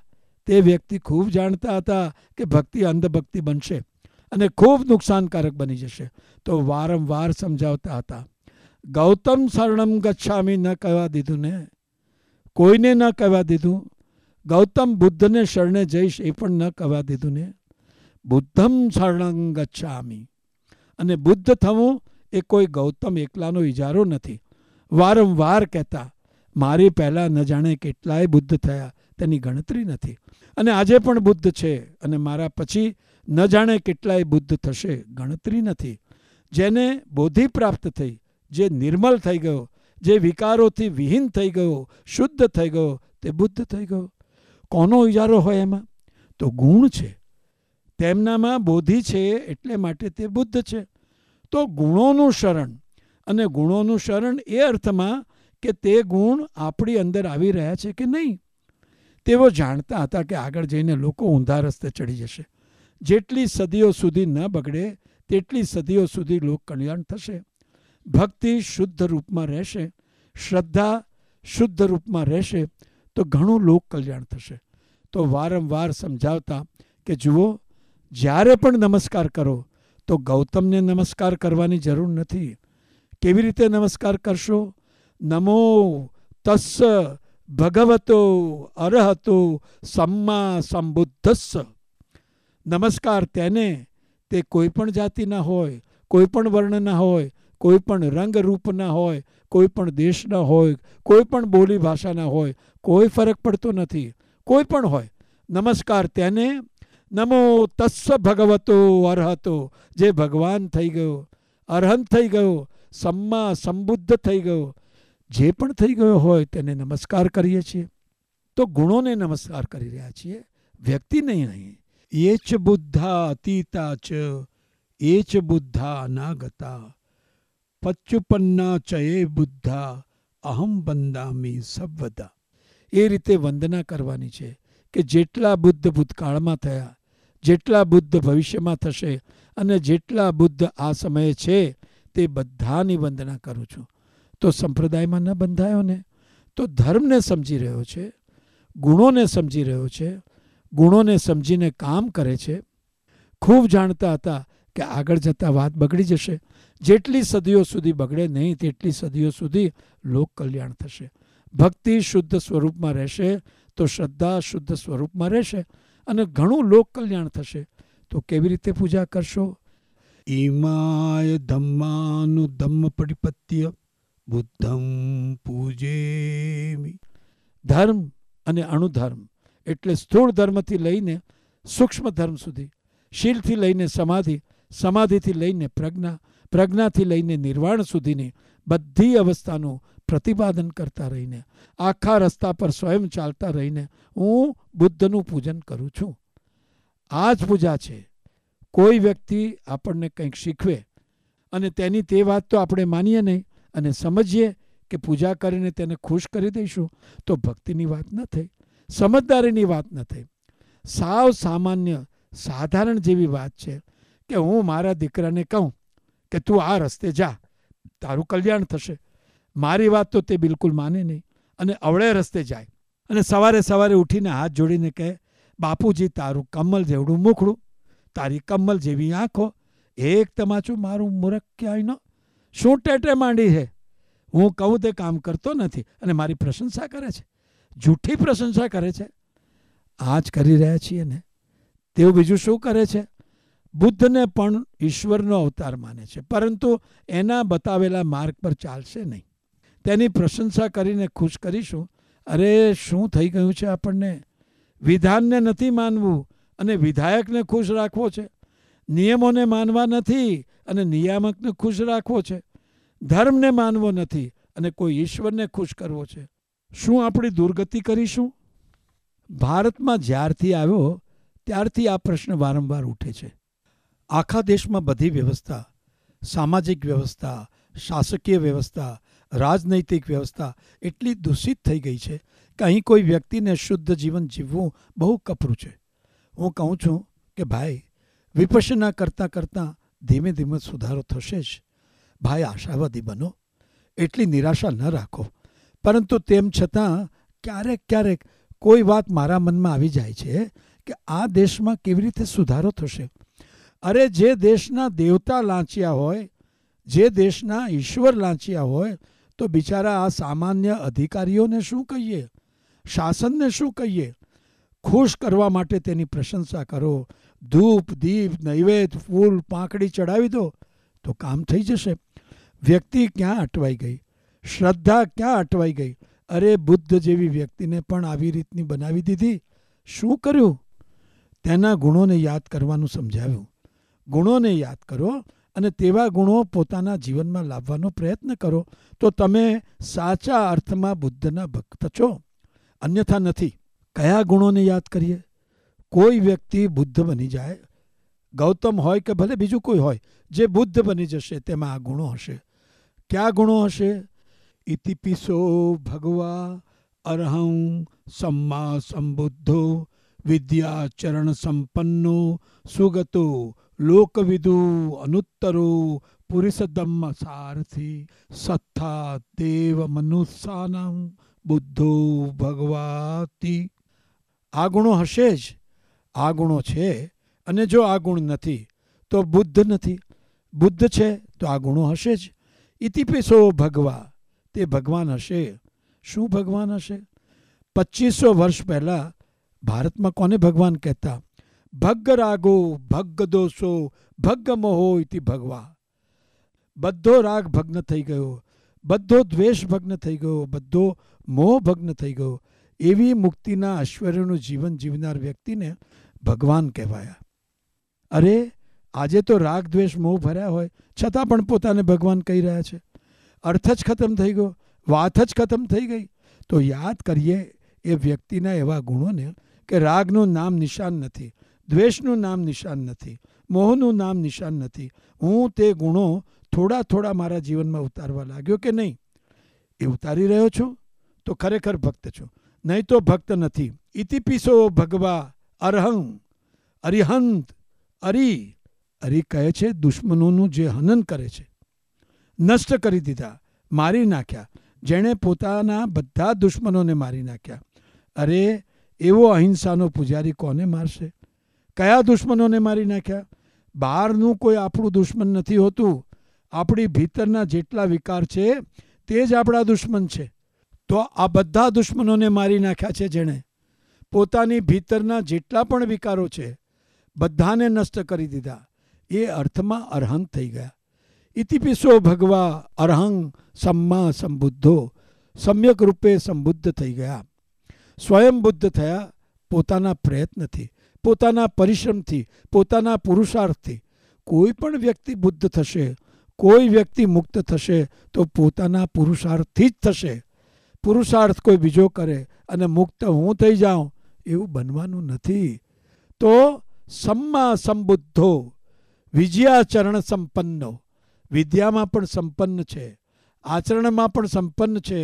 તે વ્યક્તિ ખૂબ જાણતા હતા કે ભક્તિ અંધભક્તિ બનશે અને ખૂબ નુકસાનકારક બની જશે, તો વારંવાર સમજાવતા હતા. ગૌતમ શરણમ ગચ્છામી ન કહેવા દીધું ને, કોઈને ન કહેવા દીધું. ગૌતમ બુદ્ધને શરણે જઈશ એ પણ ન કહેવા દીધું ને. બુદ્ધમ શરણં ગચ્છામી. અને બુદ્ધ થવું એ કોઈ ગૌતમ એકલાનો ઇજારો નથી. વારંવાર કહેતા, મારી પહેલાં ન જાણે કેટલાય બુદ્ધ થયા, તેની ગણતરી નથી. અને આજે પણ બુદ્ધ છે અને મારા પછી ન જાણે કેટલાય બુદ્ધ થશે, ગણતરી નથી. જેને બોધિ પ્રાપ્ત થઈ, જે નિર્મલ થઈ ગયો, જે વિકારોથી વિહીન થઈ ગયો, શુદ્ધ થઈ ગયો, તે બુદ્ધ થઈ ગયો. કોનો ઇજારો હોય એમાં? તો ગુણ છે. તેમનામાં બોધિ છે એટલે માટે તે બુદ્ધ છે. તો ગુણોનું શરણ, અને ગુણોનું શરણ એ અર્થમાં કે તે ગુણ આપણી અંદર આવી રહ્યા છે કે નહીં. તેઓ જાણતા હતા કે આગળ જઈને લોકો ઊંધા રસ્તે ચડી જશે. જેટલી સદીઓ સુધી ન બગડે તેટલી સદીઓ સુધી લોક કલ્યાણ થશે. ભક્તિ શુદ્ધ રૂપમાં રહેશે, શ્રદ્ધા શુદ્ધ રૂપમાં રહેશે, તો ઘણું લોક કલ્યાણ થશે. તો વારંવાર સમજાવતા કે જુઓ, જ્યારે પણ નમસ્કાર કરો તો ગૌતમને નમસ્કાર કરવાની જરૂર નથી. કેવી રીતે નમસ્કાર કરશો? નમો તસ્સ ભગવતો અરહતો સમ્મા સંબુદ્ધસ્સ. નમસ્કાર તેને, તે કોઈ પણ જાતિના હોય, કોઈ પણ વર્ણના હોય, કોઈ પણ રંગ રૂપના હોય, કોઈ પણ દેશના હોય, કોઈ પણ બોલી ભાષાના હોય, કોઈ ફરક પડતો નથી. કોઈ પણ હોય, નમસ્કાર તેને. નમો તસ્સ ભગવતો અરહતો, જે ભગવાન થઈ ગયો, અરહંત થઈ ગયો, સમ્મા સંબુદ્ધ થઈ ગયો, જે પણ થઈ ગયો હોય તેને નમસ્કાર કરીએ છીએ. તો ગુણોને નમસ્કાર કરી રહ્યા છીએ, વ્યક્તિને નહીં. એ ચ બુદ્ધા અતીતા ચ એ ચ બુદ્ધા અનાગતા પચ્યુપન્ના ચ એ બુદ્ધા અહમ વંદામી સર્વદા. એ રીતે વંદના કરવાની છે કે જેટલા બુદ્ધ ભૂતકાળમાં થયા, જેટલા બુદ્ધ ભવિષ્યમાં થશે અને જેટલા બુદ્ધ આ સમયે છે તે બધાની વંદના કરું છું. તો સંપ્રદાયમાં ન બંધાયો ને, તો ધર્મને સમજી રહ્યો છે, ગુણોને સમજી રહ્યો છે, ગુણોને સમજીને કામ કરે છે. ખૂબ જાણતા હતા કે આગળ જતાં વાત બગડી જશે. જેટલી સદીઓ સુધી બગડે નહીં તેટલી સદીઓ સુધી લોક કલ્યાણ થશે. ભક્તિ શુદ્ધ સ્વરૂપમાં રહેશે તો શ્રદ્ધા શુદ્ધ સ્વરૂપમાં રહેશે અને ઘણું લોક કલ્યાણ થશે. તો કેવી રીતે પૂજા કરશો? ઈમાય ધમ્માનું ધમ્મ પડિપત્ય બુદ્ધમ પૂજેમી. ધર્મ અને અણુધર્મ એટલે સ્થૂળ ધર્મથી લઈને સૂક્ષ્મ ધર્મ સુધી, શીલથી લઈને સમાધિ, સમાધિથી લઈને પ્રજ્ઞા, પ્રજ્ઞાથી લઈને નિર્વાણ સુધીની બધી અવસ્થાનું પ્રતિપાદન કરતા રહીને, આખા રસ્તા પર સ્વયં ચાલતા રહીને હું બુદ્ધનું પૂજન કરું છું. આ જ પૂજા છે. કોઈ વ્યક્તિ આપણને કંઈક શીખવે અને તેની તે વાત તો આપણે માનીએ નહીં અને સમજીએ કે પૂજા કરીને તેને ખુશ કરી દઈશું, તો ભક્તિની વાત ન થઈ, સમજદારીની વાત ન થઈ. સાવ સામાન્ય સાધારણ જેવી વાત છે કે હું મારા દીકરાને કહું કે તું આ રસ્તે જા, તારું કલ્યાણ થશે. મારી વાત તો તે બિલકુલ માને નહીં અને અવળે રસ્તે જાય અને સવારે સવારે ઉઠીને હાથ જોડીને કહે, બાપુજી તારું કમલ જેવડું મુખડું, તારી કમલ જેવી આંખો, એક તમાચું મારું મૂરખ ક્યાંયનો, શું ટેટે માંડી છે? હું કહું તે કામ કરતો નથી અને મારી પ્રશંસા કરે છે, જૂઠી પ્રશંસા કરે છે. આ જ કરી રહ્યા છીએ ને. તેઓ બીજું શું કરે છે? બુદ્ધને પણ ઈશ્વરનો અવતાર માને છે, પરંતુ એના બતાવેલા માર્ગ પર ચાલશે નહીં. તેની પ્રશંસા કરીને ખુશ કરીશું. અરે શું થઈ ગયું છે આપણને? વિધાનને નથી માનવું અને વિધાયકને ખુશ રાખવો છે. નિયમોને માનવા નથી અને નિયામકને ખુશ રાખવો છે. ધર્મને માનવો નથી અને કોઈ ઈશ્વરને ખુશ કરવો છે. શું આપણી દુર્ગતિ કરીશું? ભારતમાં જ્યારથી આવ્યો ત્યારથી આ પ્રશ્ન વારંવાર ઉઠે છે. આખા દેશમાં બધી વ્યવસ્થા, સામાજિક વ્યવસ્થા, શાસકીય વ્યવસ્થા, રાજનૈતિક વ્યવસ્થા એટલી દૂષિત થઈ ગઈ છે કે અહીં કોઈ વ્યક્તિને શુદ્ધ જીવન જીવવું બહુ કપરું છે. હું કહું છું કે ભાઈ, વિપશ્યના કરતાં કરતાં ધીમે ધીમે સુધારો થશે જ. ભાઈ આશાવાદી બનો, એટલી નિરાશા ન રાખો. પરંતુ તેમ છતાં ક્યારેક ક્યારેક કોઈ વાત મારા મનમાં આવી જાય છે કે આ દેશમાં કેવી રીતે સુધારો થશે. અરે જે દેશના દેવતા લાંચિયા હોય, જે દેશના ઈશ્વર લાંચિયા હોય, તો બિચારા આ સામાન્ય અધિકારીઓને શું કહીએ, શાસનને શું કહીએ. ખુશ કરવા માટે તેની પ્રશંસા કરો, ધૂપ દીપ નૈવેદ્ય ફૂલ પાંખડી ચડાવી દો તો કામ થઈ જશે. વ્યક્તિ ક્યાં અટવાઈ ગઈ, શ્રદ્ધા ક્યાં અટવાઈ ગઈ. અરે બુદ્ધ જેવી વ્યક્તિને પણ આવી રીતની બનાવી દીધી. શું કર્યું? તેના ગુણોને યાદ કરવાનું સમજાવ્યું. ગુણોને યાદ કરો અને તેવા ગુણો પોતાના જીવનમાં લાવવાનો પ્રયત્ન કરો તો તમે સાચા અર્થમાં બુદ્ધના ભક્ત છો, અન્યથા નથી. કયા ગુણોને યાદ કરીએ? કોઈ વ્યક્તિ બુદ્ધ બની જાય, ગૌતમ હોય કે ભલે બીજું કોઈ હોય, જે બુદ્ધ બની જશે તેમાં આ ગુણો હશે. ક્યા ગુણો હશે? ઇતિપિસો ભગવા અરહં સમ્મા સંબુદ્ધો વિદ્યાચરણ સંપન્નો સુગતો લોકવિદુ અનુત્તરો પુરુષદમ્મ સારથી સત્થા દેવ મનુષ્યાનાં બુદ્ધો ભગવાતિ. આ ગુણો હશે જ. આ ગુણો છે અને જો આ ગુણ નથી તો બુદ્ધ નથી. બુદ્ધ છે તો આ ગુણો હશે જ. ઇતિપિસો ભગવા, તે ભગવાન હશે. શું ભગવાન હશે? 2500 વર્ષ પહેલાં ભારતમાં કોને ભગવાન કહેતા? ભગ્ગ રાગો ભગ્ગ દોષો ભગ્ગ મોહો ઇતિ ભગવા. બધો રાગ ભગ્ન થઈ ગયો, બધો દ્વેષ ભગ્ન થઈ ગયો, બધો મોહ ભગ્ન થઈ ગયો. એવી મુક્તિના ઐશ્વર્યનું જીવન જીવનાર વ્યક્તિને ભગવાન કહેવાયા. અરે આજે તો રાગ દ્વેષ મોહ ભર્યા હોય છતાં પણ પોતાને ભગવાન કહી રહ્યા છે. અર્થ જ ખતમ થઈ ગયો, વાત જ ખતમ થઈ ગઈ. તો યાદ કરીએ એ વ્યક્તિના એવા ગુણોને કે રાગનું નામ નિશાન નથી, દ્વેષનું નામ નિશાન નથી, મોહનું નામ નિશાન નથી. હું તે ગુણો થોડા થોડા મારા જીવનમાં ઉતારવા લાગ્યો કે નહીં? એ ઉતારી રહ્યો છું તો ખરેખર ભક્ત છું, નહીં તો ભક્ત નથી. ઇતિપિસો ભગવા અરહં અરિહંત. અરી કહે છે દુશ્મનોનું જે હનન કરે છે, નષ્ટ કરી દીધા, મારી નાખ્યા. જેણે પોતાના બધા દુશ્મનોને મારી નાખ્યા. અરે એવો અહિંસાનો પૂજારી કોને મારશે? કયા દુશ્મનોને મારી નાખ્યા? બહારનું કોઈ આપણું દુશ્મન નથી હોતું. આપણી ભીતરના જેટલા વિકાર છે તે જ આપણા દુશ્મન છે. તો આ બધા દુશ્મનોને મારી નાખ્યા છે જેણે. પોતાની ભીતરના જેટલા પણ વિકારો છે બધાને નષ્ટ કરી દીધા. એ અર્થમાં અરહંત થઈ ગયા. ઇતિપિસો ભગવા અરહં સમ્મા સંબુદ્ધો. સમ્યક રૂપે સંબુદ્ધ થઈ ગયા. સ્વયં બુદ્ધ થયા પોતાના પ્રયત્નથી, પોતાના પરિશ્રમથી, પોતાના પુરુષાર્થથી. કોઈ પણ વ્યક્તિ બુદ્ધ થશે, કોઈ વ્યક્તિ મુક્ત થશે તો પોતાના પુરુષાર્થથી જ થશે. પુરુષાર્થ કોઈ બીજો કરે અને મુક્ત હું થઈ જાઉં એવું બનવાનું નથી. તો સમ્મા સંબુદ્ધો વિજયાચરણ સંપન્નો. વિદ્યામાં પણ સંપન્ન છે, આચરણમાં પણ સંપન્ન છે.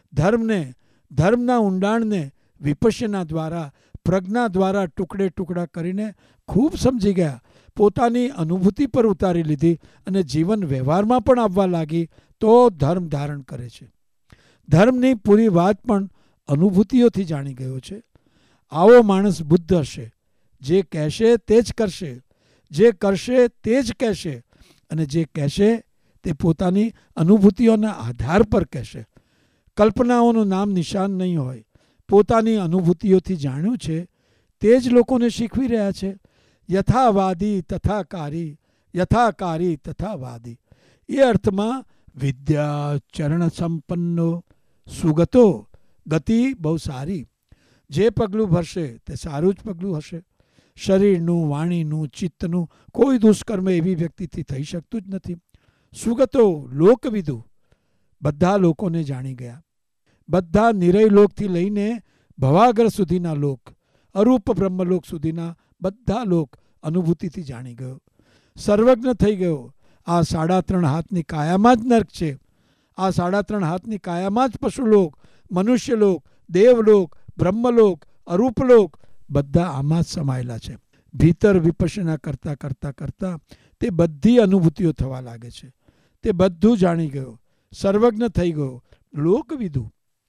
ધર્મના ઊંડાણને વિપશ્યના દ્વારા, પ્રજ્ઞા દ્વારા ટુકડે ટુકડા કરીને ખૂબ સમજી ગયા. પોતાની અનુભૂતિ પર ઉતારી લીધી અને જીવન વ્યવહારમાં પણ આવવા લાગી તો ધર્મ ધારણ કરે છે. ધર્મની પૂરી વાત પણ અનુભૂતિઓથી જાણી ગયો છે. આવો માણસ બુદ્ધ હશે. જે કહેશે તે જ કરશે, જે કરશે તે જ કહેશે અને જે કહેશે તે પોતાની અનુભૂતિઓના આધાર પર કહેશે. કલ્પનાઓનું નામ નિશાન નહીં હોય. પોતાની અનુભૂતિઓથી જાણ્યું છે તે જ લોકોને શીખવી રહ્યા છે. યથાવાદી તથાકારી, યથાકારી તથાવાદી. એ અર્થમાં વિદ્યા ચરણ સંપન્નો સુગતો. ગતિ બહુ સારી. જે પગલું ભરશે તે સારું જ પગલું હશે. શરીરનું, વાણીનું, ચિત્તનું કોઈ દુષ્કર્મ એવી વ્યક્તિથી થઈ શકતું જ નથી. સુગતો લોકવિદુ. બધા લોકોને જાણી ગયા. બધા નિરય લોકથી લઈને ભવાગર સુધીના લોક, અરૂપ બ્રહ્મલોક સુધીના બધા લોક અનુભૂતિથી જાણી ગયો. સર્વજ્ઞ થઈ ગયો. આ 3.5 હાથની કાયામાં જ નર્ક છે. આ 3.5 હાથની કાયામાં જ પશુલોક, મનુષ્યલોક, દેવલોક, બ્રહ્મલોક, અરૂપલોક બધા આમાં જ સમાયેલા છે. ભીતર વિપશ્યના કરતાં કરતાં કરતાં તે બધી અનુભૂતિઓ થવા લાગે છે. તે બધું જાણી ગયો, સર્વજ્ઞ થઈ ગયો, લોકવિદુ.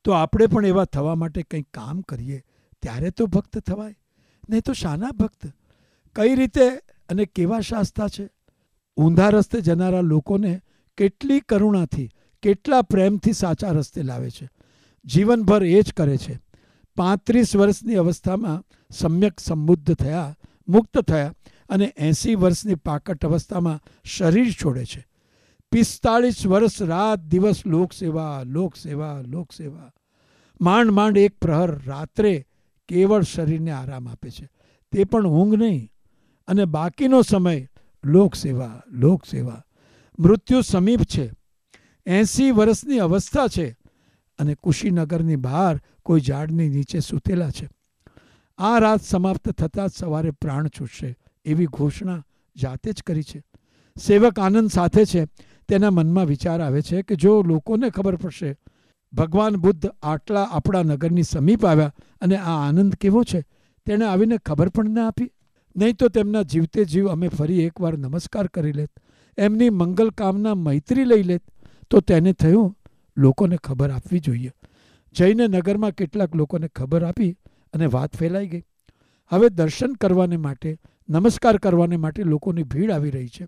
તો આપણે પણ એવા થવા માટે કંઈક કામ કરીએ ત્યારે તો ભક્ત થવાય, નહીં તો શાના ભક્ત? કઈ રીતે અને કેવા શાસ્તા છે? ઊંધા રસ્તે જનારા લોકોને કેટલી કરુણાથી, કેટલા પ્રેમથી સાચા રસ્તે લાવે છે. જીવનભર એ જ કરે છે. 35 વર્ષની અવસ્થામાં સમ્યક સંબુદ્ધ થયા, મુક્ત થયા અને 80 વર્ષની પાકટ અવસ્થામાં શરીર છોડે છે. 45 વર્ષ રાત દિવસ લોકસેવા, લોકસેવા, લોકસેવા. માંડ માંડ એક પ્રહર રાત્રે કેવળ શરીરને આરામ આપે છે, તે પણ ઊંઘ નહીં. અને બાકીનો સમય લોકસેવા, લોકસેવા. મૃત્યુ સમીપ છે. 80 વર્ષની અવસ્થા છે અને કુશીનગરની બહાર કોઈ ઝાડની નીચે સૂતેલા છે. આ રાત સમાપ્ત થતાં જ સવારે પ્રાણ છૂટશે એવી ઘોષણા જાતે જ કરી છે. સેવક આનંદ સાથે છે. તેના મનમાં વિચાર આવે છે કે જો લોકોને ખબર પડશે ભગવાન બુદ્ધ આટલા આપણા નગરની સમીપ આવ્યા અને આ આનંદ કેવો છે, તેણે આવીને ખબર પણ ના આપી, નહીં તો તેમના જીવતે જીવ અમે ફરી એકવાર નમસ્કાર કરી લેત, એમની મંગલ કામના મૈત્રી લઈ લેત. તો તેને થયું લોકોને ખબર આપવી જોઈએ. જઈને નગરમાં કેટલાક લોકોને ખબર આપી અને વાત ફેલાઈ ગઈ. હવે દર્શન કરવાને માટે, નમસ્કાર કરવાને માટે લોકોની ભીડ આવી રહી છે.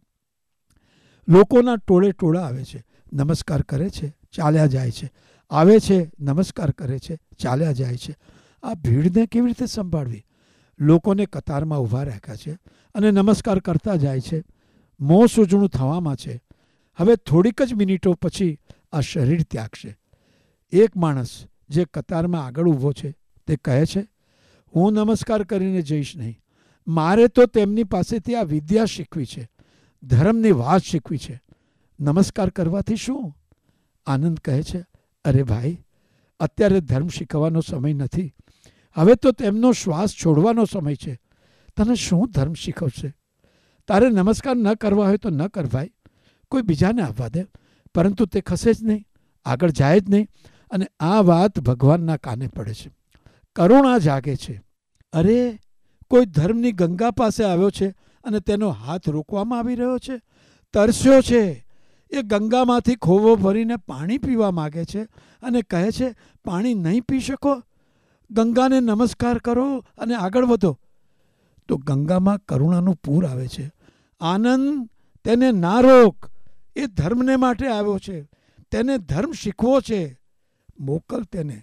લોકોના ટોળે ટોળા આવે છે, નમસ્કાર કરે છે, ચાલ્યા જાય છે, આવે છે, નમસ્કાર કરે છે, ચાલ્યા જાય છે. આ ભીડને કેવી રીતે સંભાળવી? લોકોને કતારમાં ઊભા રાખ્યા છે અને નમસ્કાર કરતા જાય છે. મોં સૂજણું થવામાં છે. હવે થોડીક જ મિનિટો પછી આ શરીર ત્યાગશે. એક માણસ જે કતારમાં આગળ ઊભો છે તે કહે છે, હું નમસ્કાર કરીને જઈશ નહીં, મારે તો તેમની પાસેથી આ વિદ્યા શીખવી છે, ધર્મની વાત શીખવી છે. નમસ્કાર કરવાથી શું? આનંદ કહે છે, અરે ભાઈ, અત્યારે ધર્મ શીખવાનો સમય નથી. હવે તો તેમનો શ્વાસ છોડવાનો સમય છે. તને શું ધર્મ શીખવશે? તારે નમસ્કાર ન કરવા હોય તો ન કર ભાઈ, કોઈ બીજાને આવવા દે. પરંતુ તે ખસે જ નહીં, આગળ જાય જ નહીં. અને આ વાત ભગવાનના કાને પડે છે. કરુણા જાગે છે. અરે, કોઈ ધર્મની ગંગા પાસે આવ્યો છે અને તેનો હાથ રોકવામાં આવી રહ્યો છે. તરસ્યો છે. એ ગંગામાંથી ખોવો ભરીને પાણી પીવા માગે છે અને કહે છે, પાણી નહીં પી શકો? ગંગાને નમસ્કાર કરો અને આગળ વધો. તો ગંગામાં કરુણાનું પૂર આવે છે. આનંદ, તેને ના રોક. એ ધર્મને માટે આવ્યો છે, તેને ધર્મ શીખવો છે, મોકલ તેને.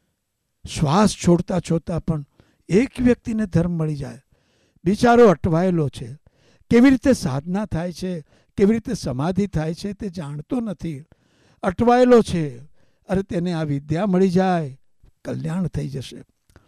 શ્વાસ છોડતા છોડતા પણ એક વ્યક્તિને ધર્મ મળી જાય. બિચારો અટવાયેલો છે. કેવી રીતે સાધના થાય છે, કેવી રીતે સમાધિ થાય છે તે જાણતો નથી. અટવાયેલો છે. અરે તેને આ વિદ્યા મળી જાય, કલ્યાણ થઈ જશે.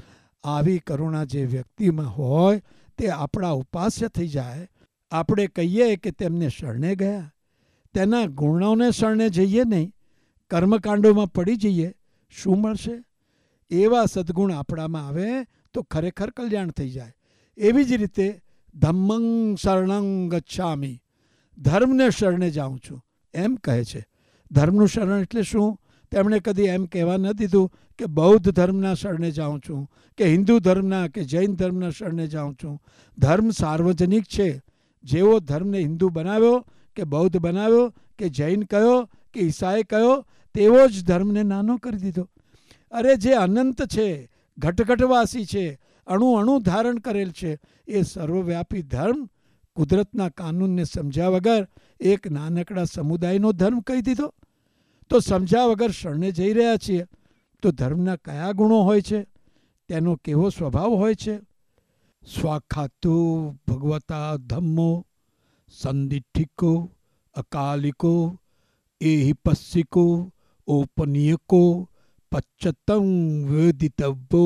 આવી કરુણા જે વ્યક્તિમાં હોય તે આપણા ઉપાસ્ય થઈ જાય. આપણે કહીએ કે તેમને શરણે ગયા, તેના ગુણોને શરણે જઈએ નહીં, કર્મકાંડોમાં પડી જઈએ, શું મળશે? એવા સદ્ગુણ આપણામાં આવે તો ખરેખર કલ્યાણ થઈ જાય. એવી જ રીતે ધમ્મં શરણં ગચ્છામિ, ધર્મને શરણે જાઉં છું એમ કહે છે. ધર્મનું શરણ એટલે શું? તેમણે કદી એમ કહેવા ન દીધું કે બૌદ્ધ ધર્મના શરણે જાઉં છું, કે હિન્દુ ધર્મના કે જૈન ધર્મના શરણે જાઉં છું. ધર્મ સાર્વજનિક છે. જેવો ધર્મને હિન્દુ બનાવ્યો કે બૌદ્ધ બનાવ્યો કે જૈન કયો કે ઈસાઈ કયો, તેવો જ ધર્મને નાનો કરી દીધો. અરે જે અનંત છે, ઘટઘટવાસી છે, અણુ અણુ ધારણ કરેલ છે, એ સર્વવ્યાપી ધર્મ કુદરતના કાનૂનને સમજ્યા વગર એક નાનકડા સમુદાયનો ધર્મ કહી દીધો. તો સમજ્યા વગર શરણે જઈ રહ્યા છીએ. તો ધર્મના કયા ગુણો હોય છે, તેનો કેવો સ્વભાવ હોય છે? સ્વાખાતો ભગવતા ધમ્મો સંદિઠિકો અકાલિકો એહિપસ્સિકો ઔપનિયકો પચ્ચતં વેદિતવ્યો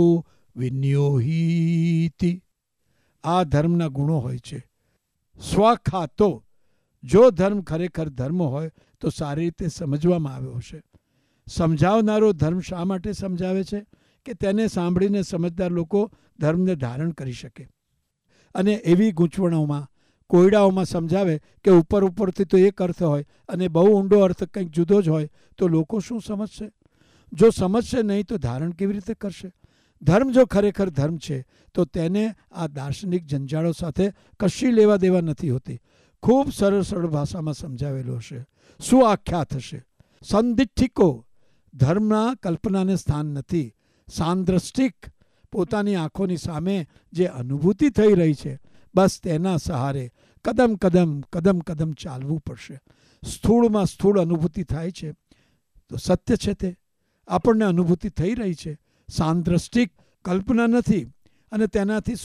વિન્યોહીતિ. આ ધર્મના ગુણો હોય છે. સ્વખાતો, જો ધર્મ ખરેખર ધર્મ હોય તો સારી રીતે સમજવામાં આવ્યો હશે. સમજાવનારો ધર્મ શા માટે સમજાવે છે? કે તેને સાંભળીને સમજદાર લોકો ધર્મને ધારણ કરી શકે. અને એવી ગૂંચવણોમાં, કોયડાઓમાં સમજાવે કે ઉપર ઉપરથી તો એક અર્થ હોય અને બહુ ઊંડો અર્થ કંઈક જુદો જ હોય, તો લોકો શું સમજશે? જો સમજશે નહીં તો ધારણ કેવી રીતે કરશે? ધર્મ જો ખરેખર ધર્મ છે તો તેને આ દાર્શનિક જંજાળો સાથે કશી લેવા દેવા નથી હોતી. ખૂબ સરળ સરળ ભાષામાં સમજાવેલો હશે, સુઆખ્યાત હશે. સંદિઠ્ઠિકો, ધર્મના કલ્પનાને સ્થાન નથી. સાંદ્રષ્ટિક પોતાની આંખોની સામે જે અનુભૂતિ થઈ રહી છે, બસ તેના સહારે કદમ કદમ કદમ કદમ ચાલવું પડશે. સ્થૂળમાં સ્થૂળ અનુભૂતિ થાય છે તો સત્ય છે, તે આપણને અનુભૂતિ થઈ રહી છે. સાંદ્રષ્ટિક કલ્પના નથી. અને તેનાથી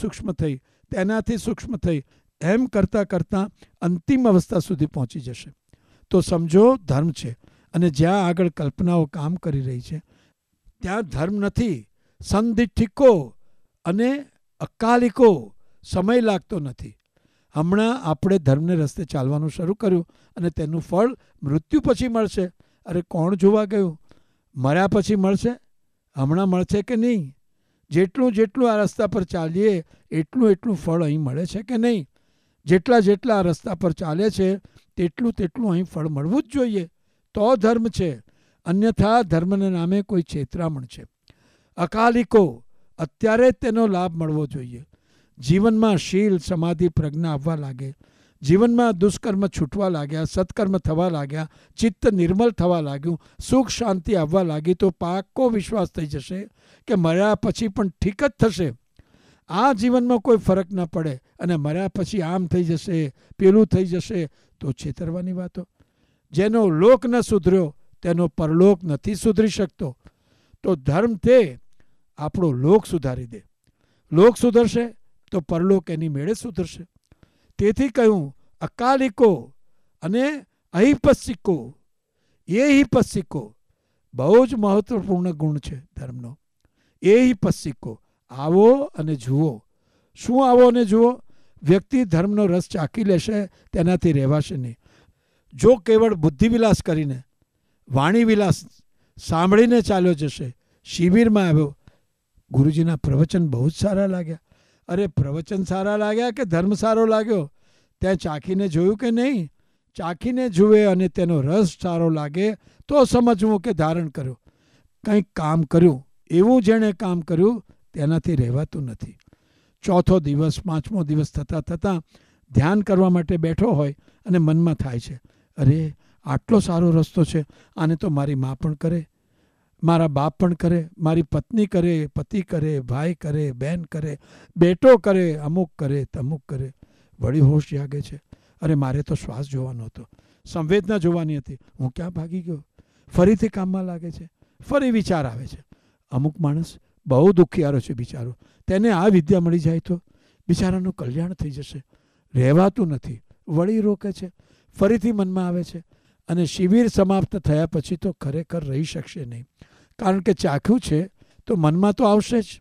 સૂક્ષ્મ થઈ એમ કરતાં કરતાં અંતિમ અવસ્થા સુધી પહોંચી જશે. તો સમજો ધર્મ છે, અને જ્યાં આગળ કલ્પનાઓ કામ કરી રહી છે ત્યાં ધર્મ નથી. સંદિઠ્ઠિકો અને અકાલિકો સમય લાગતો નથી. હમણાં આપણે ધર્મને રસ્તે ચાલવાનું શરૂ કર્યું અને તેનું ફળ મૃત્યુ પછી મળશે. અરે કોણ જોવા ગયું? મર્યા પછી મળશે? હમણાં મળશે કે નહીં? જેટલું જેટલું આ રસ્તા પર ચાલીએ એટલું એટલું ફળ અહીં મળે છે કે નહીં? જેટલા જેટલા આ રસ્તા પર ચાલે છે તેટલું તેટલું અહીં ફળ મળવું જ જોઈએ. તો ધર્મ છે. અન્યથા ધર્મના નામે કોઈ છેતરામણ છે. અકાલિકો અત્યારે જ તેનો લાભ મળવો જોઈએ. જીવનમાં શીલ સમાધિ પ્રજ્ઞા આવવા લાગે, જીવનમાં દુષ્કર્મ છૂટવા લાગ્યા, સત્કર્મ થવા લાગ્યા, ચિત્ત નિર્મલ થવા લાગ્યું, સુખ શાંતિ આવવા લાગી, તો પાક્કો વિશ્વાસ થઈ જશે કે મર્યા પછી પણ ઠીક જ થશે. આ જીવનમાં કોઈ ફરક ન પડે અને મર્યા પછી આમ થઈ જશે, પેલું થઈ જશે, તો છેતરવાની વાતો. જેનો લોક ન સુધર્યો તેનો પરલોક નથી સુધરી શકતો. તો ધર્મ તે આપણો લોક સુધારી દે. લોક સુધરશે તો પરલોક એની મેળે સુધરશે. તેથી કહ્યું અકાલિકો અને અહિપસ્સિકો. એહિપસ્સિકો બહુ જ મહત્વપૂર્ણ ગુણ છે ધર્મનો. એહિપસ્સિકો આવો અને જુઓ. શું આવો અને જુઓ? વ્યક્તિ ધર્મનો રસ ચાખી લેશે તેનાથી રહેવાશે નહીં. જો કેવળ બુદ્ધિવિલાસ કરીને, વાણીવિલાસ સાંભળીને ચાલ્યો જશે, શિબિરમાં આવ્યો, ગુરુજીના પ્રવચન બહુ જ સારા લાગ્યા. અરે પ્રવચન સારા લાગ્યા કે ધર્મ સારો લાગ્યો? ત્યાં ચાખીને જોયું કે નહીં? ચાખીને જુએ અને તેનો રસ સારો લાગે તો સમજવું કે ધારણ કર્યો. કંઈક કામ કર્યું, એવું જેણે કામ કર્યું તેનાથી રહેવાતું નથી. ચોથો દિવસ, પાંચમો દિવસ થતાં થતાં ધ્યાન કરવા માટે બેઠો હોય અને મનમાં થાય છે, અરે આટલો સારો રસ્તો છે, આને તો મારી મા પણ કરે, મારા બાપ પણ કરે, મારી પત્ની કરે, પતિ કરે, ભાઈ કરે, બહેન કરે, બેટો કરે, અમુક કરે, તમુક કરે. વળી હોશ જાગે છે, અરે મારે તો શ્વાસ જોવાનો હતો, સંવેદના જોવાની હતી, હું ક્યાં ભાગી ગયો? ફરીથી કામમાં લાગે છે, ફરી વિચાર આવે છે. અમુક માણસ બહુ દુખિયારો છે બિચારો, તેને આ વિદ્યા મળી જાય તો બિચારાનું કલ્યાણ થઈ જશે. રહેવાતું નથી, વળી રોકે છે, ફરીથી મનમાં આવે છે. અને શિબિર સમાપ્ત થયા પછી તો ખરેખર રહી શકશે નહીં. કારણ કે ચાખ્યું છે તો મનમાં તો આવશે જ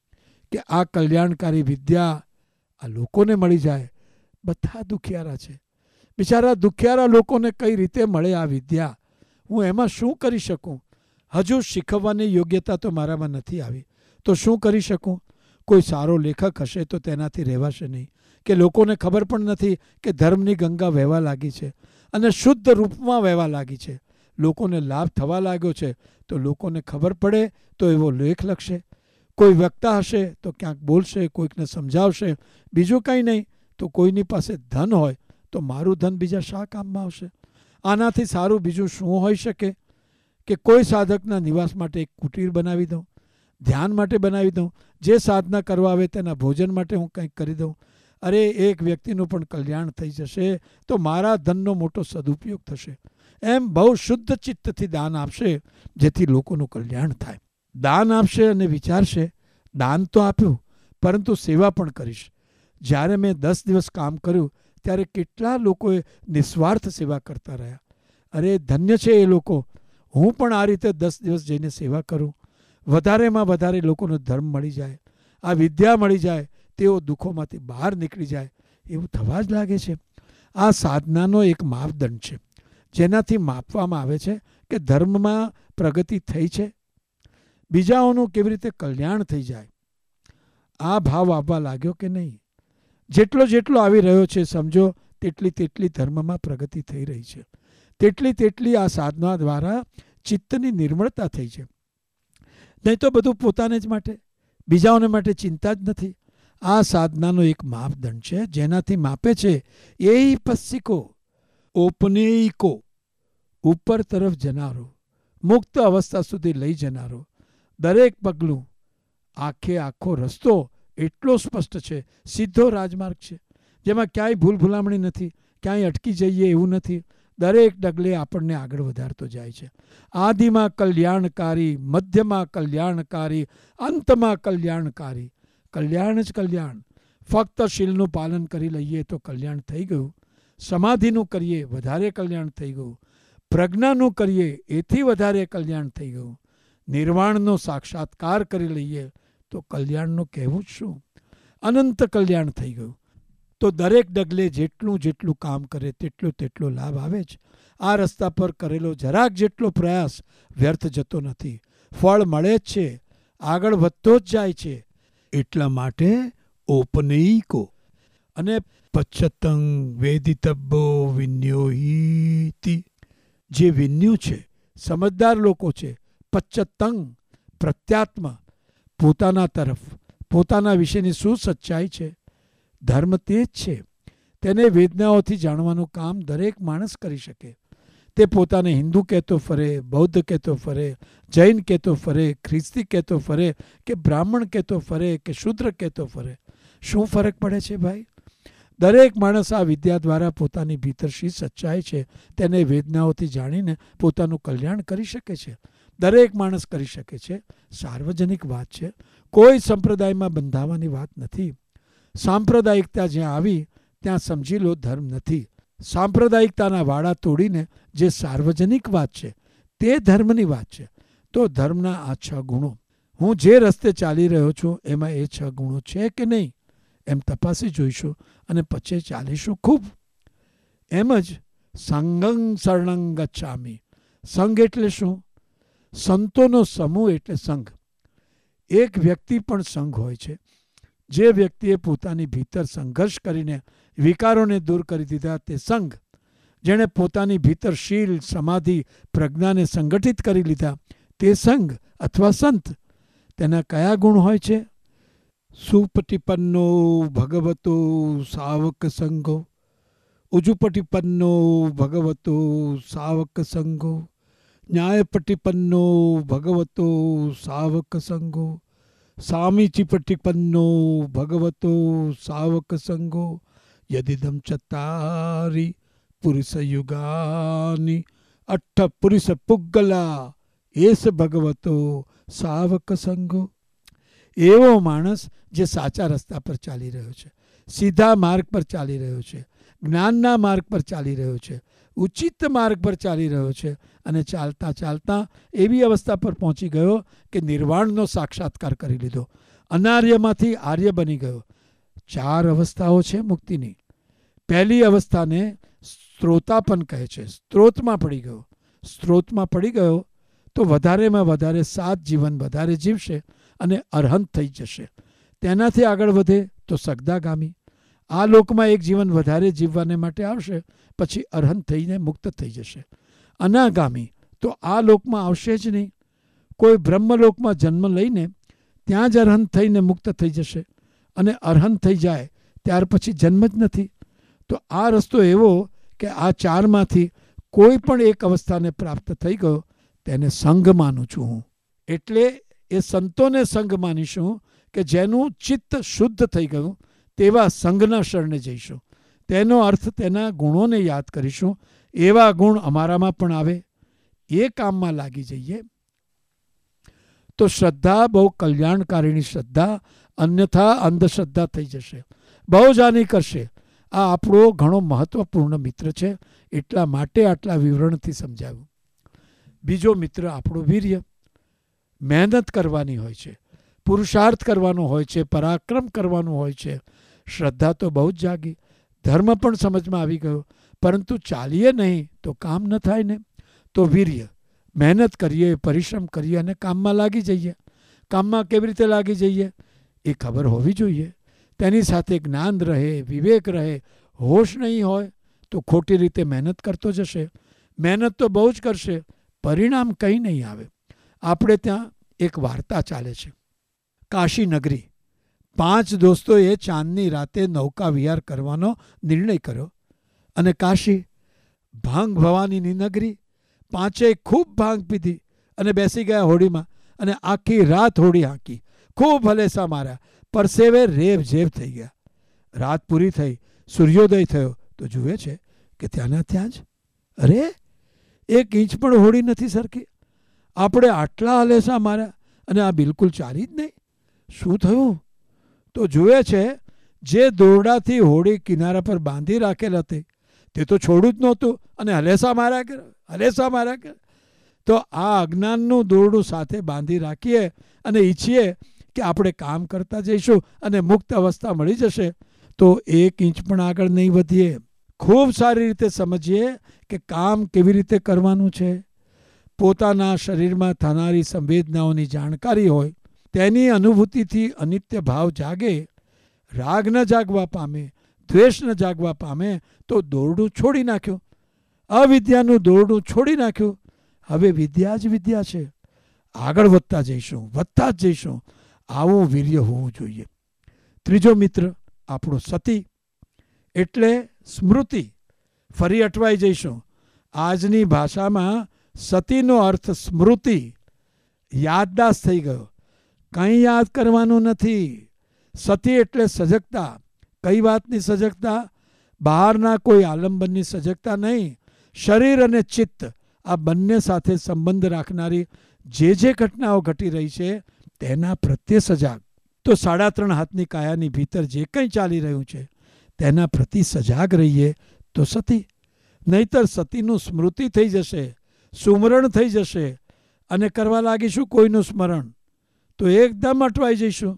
કે આ કલ્યાણકારી વિદ્યા આ લોકોને મળી જાય. બધા દુખિયારા છે, બિચારા દુખિયારા લોકોને કઈ રીતે મળે આ વિદ્યા? હું એમાં શું કરી શકું? હજુ શીખવવાની યોગ્યતા તો મારામાં નથી આવી, તો શું કરી શકું? કોઈ સારો લેખક હશે તો તેનાથી રહેવાશે નહીં. કે લોકોને ખબર પણ નથી કે ધર્મની ગંગા વહેવા લાગી છે અને શુદ્ધ રૂપમાં વહેવા લાગી છે, લોકોને લાભ થવા લાગ્યો છે, તો લોકોને ખબર પડે તો એવો લેખ લખશે. કોઈ વક્તા હશે તો ક્યાંક બોલશે, કોઈકને સમજાવશે. બીજું કંઈ નહીં તો કોઈની પાસે ધન હોય તો મારું ધન બીજા શા કામમાં આવશે? આનાથી સારું બીજું શું હોઈ શકે કે કોઈ સાધકના નિવાસ માટે એક કુટીર બનાવી દઉં, ધ્યાન માટે બનાવી દઉં, જે સાધના કરવા આવે તેના ભોજન માટે હું કંઈક કરી દઉં. અરે એક વ્યક્તિનું પણ કલ્યાણ થઈ જશે તો મારા ધનનો મોટો સદુપયોગ થશે. એમ બહુ શુદ્ધ ચિત્તથી દાન આપશે જેથી લોકોનું કલ્યાણ થાય. દાન આપશે અને વિચારશે દાન તો આપ્યું પરંતુ સેવા પણ કરીશ. જ્યારે મેં 10 દિવસ કામ કર્યું ત્યારે કેટલા લોકોએ નિસ્વાર્થ સેવા કરતા રહ્યા. અરે ધન્ય છે એ લોકો. હું પણ આ રીતે 10 દિવસ જઈને સેવા કરું. વધારેમાં વધારે લોકોનો ધર્મ મળી જાય, આ વિદ્યા મળી જાય, તેઓ દુઃખોમાંથી બહાર નીકળી જાય, એવું થવા જ લાગે છે. આ સાધનાનો એક માપદંડ છે જેનાથી માપવામાં આવે છે કે ધર્મમાં પ્રગતિ થઈ છે, બીજાઓનું કેવી રીતે કલ્યાણ થઈ જાય. આ ભાવ આવવા લાગ્યો કે નહીં? જેટલો જેટલો આવી રહ્યો છે સમજો તેટલી તેટલી ધર્મમાં પ્રગતિ થઈ રહી છે, તેટલી તેટલી આ સાધના દ્વારા ચિત્તની નિર્મળતા થઈ છે. નહીં તો બધું પોતાને જ માટે, બીજાઓને માટે ચિંતા જ નથી. આ સાધનાનો એક માપદંડ છે જેનાથી માપે છે એ પસ્સિકો, ઔપનેયિકો, ઉપર તરફ જનારો, મુક્ત અવસ્થા સુધી લઈ જનારો દરેક પગલું, આખો રસ્તો એટલો સ્પષ્ટ છે, સીધો રાજમાર્ગ છે, જેમાં ક્યાંય ભૂલ ભૂલામણી નથી, ક્યાંય અટકી જઈએ એવું નથી. દરેક ડગલે આપણને આગળ વધારતો જાય છે. આદિમાં કલ્યાણકારી, મધ્યમાં કલ્યાણકારી, અંતમાં કલ્યાણકારી. કલ્યાણ જ કલ્યાણ. ફક્ત શીલનું પાલન કરી લઈએ તો કલ્યાણ થઈ ગયું. સમાધિનું કરીએ વધારે કલ્યાણ થઈ ગયું. પ્રજ્ઞાનું કરીએ એથી વધારે કલ્યાણ થઈ ગયું. નિર્વાણનો સાક્ષાત્કાર કરી લઈએ તો કલ્યાણનું કહેવું જ શું, અનંત કલ્યાણ થઈ ગયું. તો દરેક ડગલે જેટલું કામ કરે તેટલો લાભ આવે જ. આ રસ્તા પર કરેલો જરાક જેટલો પ્રયાસ વ્યર્થ જતો નથી, ફળ મળે જ છે, આગળ વધતો જ જાય છે. એટલા માટે ઔપનયિકો અને પચ્છતંગ વેદિતબ્બો વિન્યોહિતિ, જે વિન્યુ છે, સમજદાર લોકો છે, પચ્છતંગ પ્રત્યાત્મ, પોતાના તરફ, પોતાના વિશેની શું સચ્ચાઈ છે, ધર્મ તે જ છે. તેને વેદનાઓથી જાણવાનું કામ દરેક માણસ કરી શકે. તે પોતાને હિન્દુ કહેતો ફરે, બૌદ્ધ કહેતો ફરે, જૈન કહેતો ફરે, ખ્રિસ્તી કહેતો ફરે, કે બ્રાહ્મણ કહેતો ફરે, કે શૂદ્ર કહેતો ફરે, શું ફરક પડે છે ભાઈ? દરેક માણસ આ વિદ્યા દ્વારા પોતાની ભીતર શી સચ્ચાઈ છે તેને વેદનાઓથી જાણીને પોતાનું કલ્યાણ કરી શકે છે. દરેક માણસ કરી શકે છે. સાર્વજનિક વાત છે, કોઈ સંપ્રદાયમાં બંધાવાની વાત નથી. સાંપ્રદાયિકતા જ્યાં આવી ત્યાં સમજી લો ધર્મ નથી. સાંપ્રદાયિકતાના વાડા તોડીને જે સાર્વજનિક વાત છે તે ધર્મની વાત છે. તો ધર્મના આ 6 ગુણો, હું જે રસ્તે ચાલી રહ્યો છું એમાં એ 6 ગુણો છે કે નહીં એમ તપાસી જોઈશું અને પછી ચાલીશું ખૂબ. એમ જ સંગં શરણં ગચ્છામિ. સંઘ એટલે શું? સંતોનો સમૂહ એટલે સંઘ. એક વ્યક્તિ પણ સંઘ હોય છે. જે વ્યક્તિએ પોતાની ભીતર સંઘર્ષ કરીને વિકારોને દૂર કરી દીધા તે સંઘ. જેણે પોતાની ભીતર શીલ, સમાધિ, પ્રજ્ઞાને સંગઠિત કરી લીધા તે સંઘ અથવા સંત. તેના કયા ગુણ હોય છે? સુપટિપન્નો ભગવતો સાવક સંઘો, ઉજુપટિપન્નો ભગવતો સાવક સંઘો, ન્યાયપટિપન્નો ભગવતો સાવક સંઘો, સામીચિપટિપન્નો ભગવતો સાવક સંઘો, યદિદમ ચત્તારી પુરુષયુગાની અઠ્ઠ પુરુષ પુગ્ગલા એસ ભગવતો સાવક સંઘો. એવો માણસ જે સાચા રસ્તા પર ચાલી રહ્યો છે, સીધા માર્ગ પર ચાલી રહ્યો છે, જ્ઞાનના માર્ગ પર ચાલી રહ્યો છે, ઉચિત માર્ગ પર ચાલી રહ્યો છે અને ચાલતા ચાલતા એવી અવસ્થા પર પહોંચી ગયો કે નિર્વાણનો સાક્ષાત્કાર કરી લીધો, અનાર્યમાંથી આર્ય બની ગયો. 4 અવસ્થાઓ છે મુક્તિની. પહેલી અવસ્થાને સ્ત્રોતાપન કહે છે. સ્ત્રોતમાં પડી ગયો. સ્ત્રોતમાં પડી ગયો તો વધારેમાં વધારે 7 જીવન વધારે જીવશે અને અરહંત થઈ જશે. તેનાથી આગળ વધે તો સગદાગામી. આ લોકમાં 1 જીવન વધારે જીવવાને માટે આવશે, પછી અરહંત થઈને મુક્ત થઈ જશે. અનાગામી તો આ લોકમાં આવશે જ નહીં. કોઈ બ્રહ્મલોકમાં જન્મ લઈને ત્યાં જ અરહંત થઈને મુક્ત થઈ જશે અને અરહંત થઈ જાય ત્યાર પછી જન્મ જ નથી. તો આ રસ્તો એવો કે આ 4માંથી કોઈ પણ એક અવસ્થાને પ્રાપ્ત થઈ ગયો તેને સંઘ માનું છું હું. એટલે એ સંતોને સંઘ માનીશું કે જેનું ચિત્ત શુદ્ધ થઈ ગયું તેવા સંઘના શરણે જઈશું. તેનો અર્થ તેના ગુણોને યાદ કરીશું. એવા ગુણ અમારામાં પણ આવે એ કામમાં લાગી જઈએ. તો શ્રદ્ધા બહુ કલ્યાણકારીની શ્રદ્ધા, અન્યથા અંધશ્રદ્ધા થઈ જશે, બહુ જાની કરશે. આ આપણો ઘણો મહત્વપૂર્ણ મિત્ર છે, એટલા માટે આટલા વિવરણથી સમજાવ્યું. બીજો મિત્ર આપણો વીર્ય. મહેનત કરવાની હોય છે, પુરુષાર્થ કરવાનો હોય છે, પરાક્રમ કરવાનું હોય છે. શ્રદ્ધા તો બહુ જ જાગી, ધર્મ પણ સમજમાં આવી ગયો, પરંતુ ચાલીએ નહીં તો કામ ન થાય ને. તો વીર્ય, મહેનત કરીએ, પરિશ્રમ કરીએ અને કામમાં લાગી જઈએ. કામમાં કેવી રીતે લાગી જઈએ એ ખબર હોવી જોઈએ. તેની સાથે જ્ઞાન રહે, વિવેક રહે. હોશ નહીં હોય તો ખોટી રીતે મહેનત કરતો જશે. મહેનત તો બહુ જ કરશે, પરિણામ કંઈ નહીં આવે. આપણે ત્યાં એક વાર્તા ચાલે છે. કાશી નગરી. 5 દોસ્તોએ ચાંદની રાતે નૌકા વિહાર કરવાનો નિર્ણય કર્યો અને કાશી ભાંગ ભવાનીની નગરી. 5એ ખૂબ ભાંગ પીધી, અને બેસી ગયા હોડીમાં અને આખી રાત હોડી હાંકી, ખૂબ હલેસા માર્યા, પરસેવે રેબ ઝેબ થઈ ગયા. રાત પૂરી થઈ, સૂર્યોદય થયો તો જુએ છે કે ત્યાંના ત્યાં જ, અરે 1 ઇંચ પણ હોડી નથી સરકી. આપણે આટલા હલેસા માર્યા અને આ બિલકુલ ચાલી જ નહીં. શું થયું? તો જુએ છે જે દોરડાથી હોડી કિનારા પર બાંધી રાખેલ હતી તે તો છોડું જ નહોતું અને હલેસા માર્યા કરે. તો આ અજ્ઞાનનું દોરડું સાથે બાંધી રાખીએ અને ઈચ્છીએ કે આપણે કામ કરતા જઈશું અને મુક્ત અવસ્થા મળી જશે, તો 1 ઇંચ પણ આગળ નહીં વધીએ. ખૂબ સારી રીતે સમજીએ કે કામ કેવી રીતે કરવાનું છે. પોતાના શરીરમાં થનારી સંવેદનાઓની જાણકારી હોય, તેની અનુભૂતિથી અનિત્ય ભાવ જાગે, રાગ ન જાગવા પામે, દ્વેષ ન જાગવા પામે, તો દોરડું છોડી નાખ્યું. અવિદ્યાનું દોરડું છોડી નાખ્યું. હવે વિદ્યા જ વિદ્યા છે. આગળ વધતા જઈશું, વધતા જ જઈશું. આવું વીર્ય હોવું જોઈએ. ત્રીજો મિત્ર આપણો સતી એટલે સ્મૃતિ. ફરી અટવાઈ જઈશું. આજની ભાષામાં સતીનો અર્થ સ્મૃતિ, યાદદાસ્ત થઈ ગયો. કંઈ યાદ કરવાનું નથી. સતી એટલે સજગતા. કઈ વાતની સજગતા? બહારના કોઈ આલંબનની સજગતા નહીં. શરીર અને ચિત્ત આ બંને સાથે સંબંધ રાખનારી જે ઘટનાઓ ઘટી રહી છે તેના પ્રત્યે સજાગ. તો 3.5 હાથની કાયાની ભીતર જે કંઈ ચાલી રહ્યું છે તેના પ્રતિ સજાગ રહીએ તો સતી. નહીતર સતીનું સ્મૃતિ થઈ જશે, સુમરણ થઈ જશે અને કરવા લાગીશું કોઈનું સ્મરણ, તો એકદમ અટવાઈ જઈશું.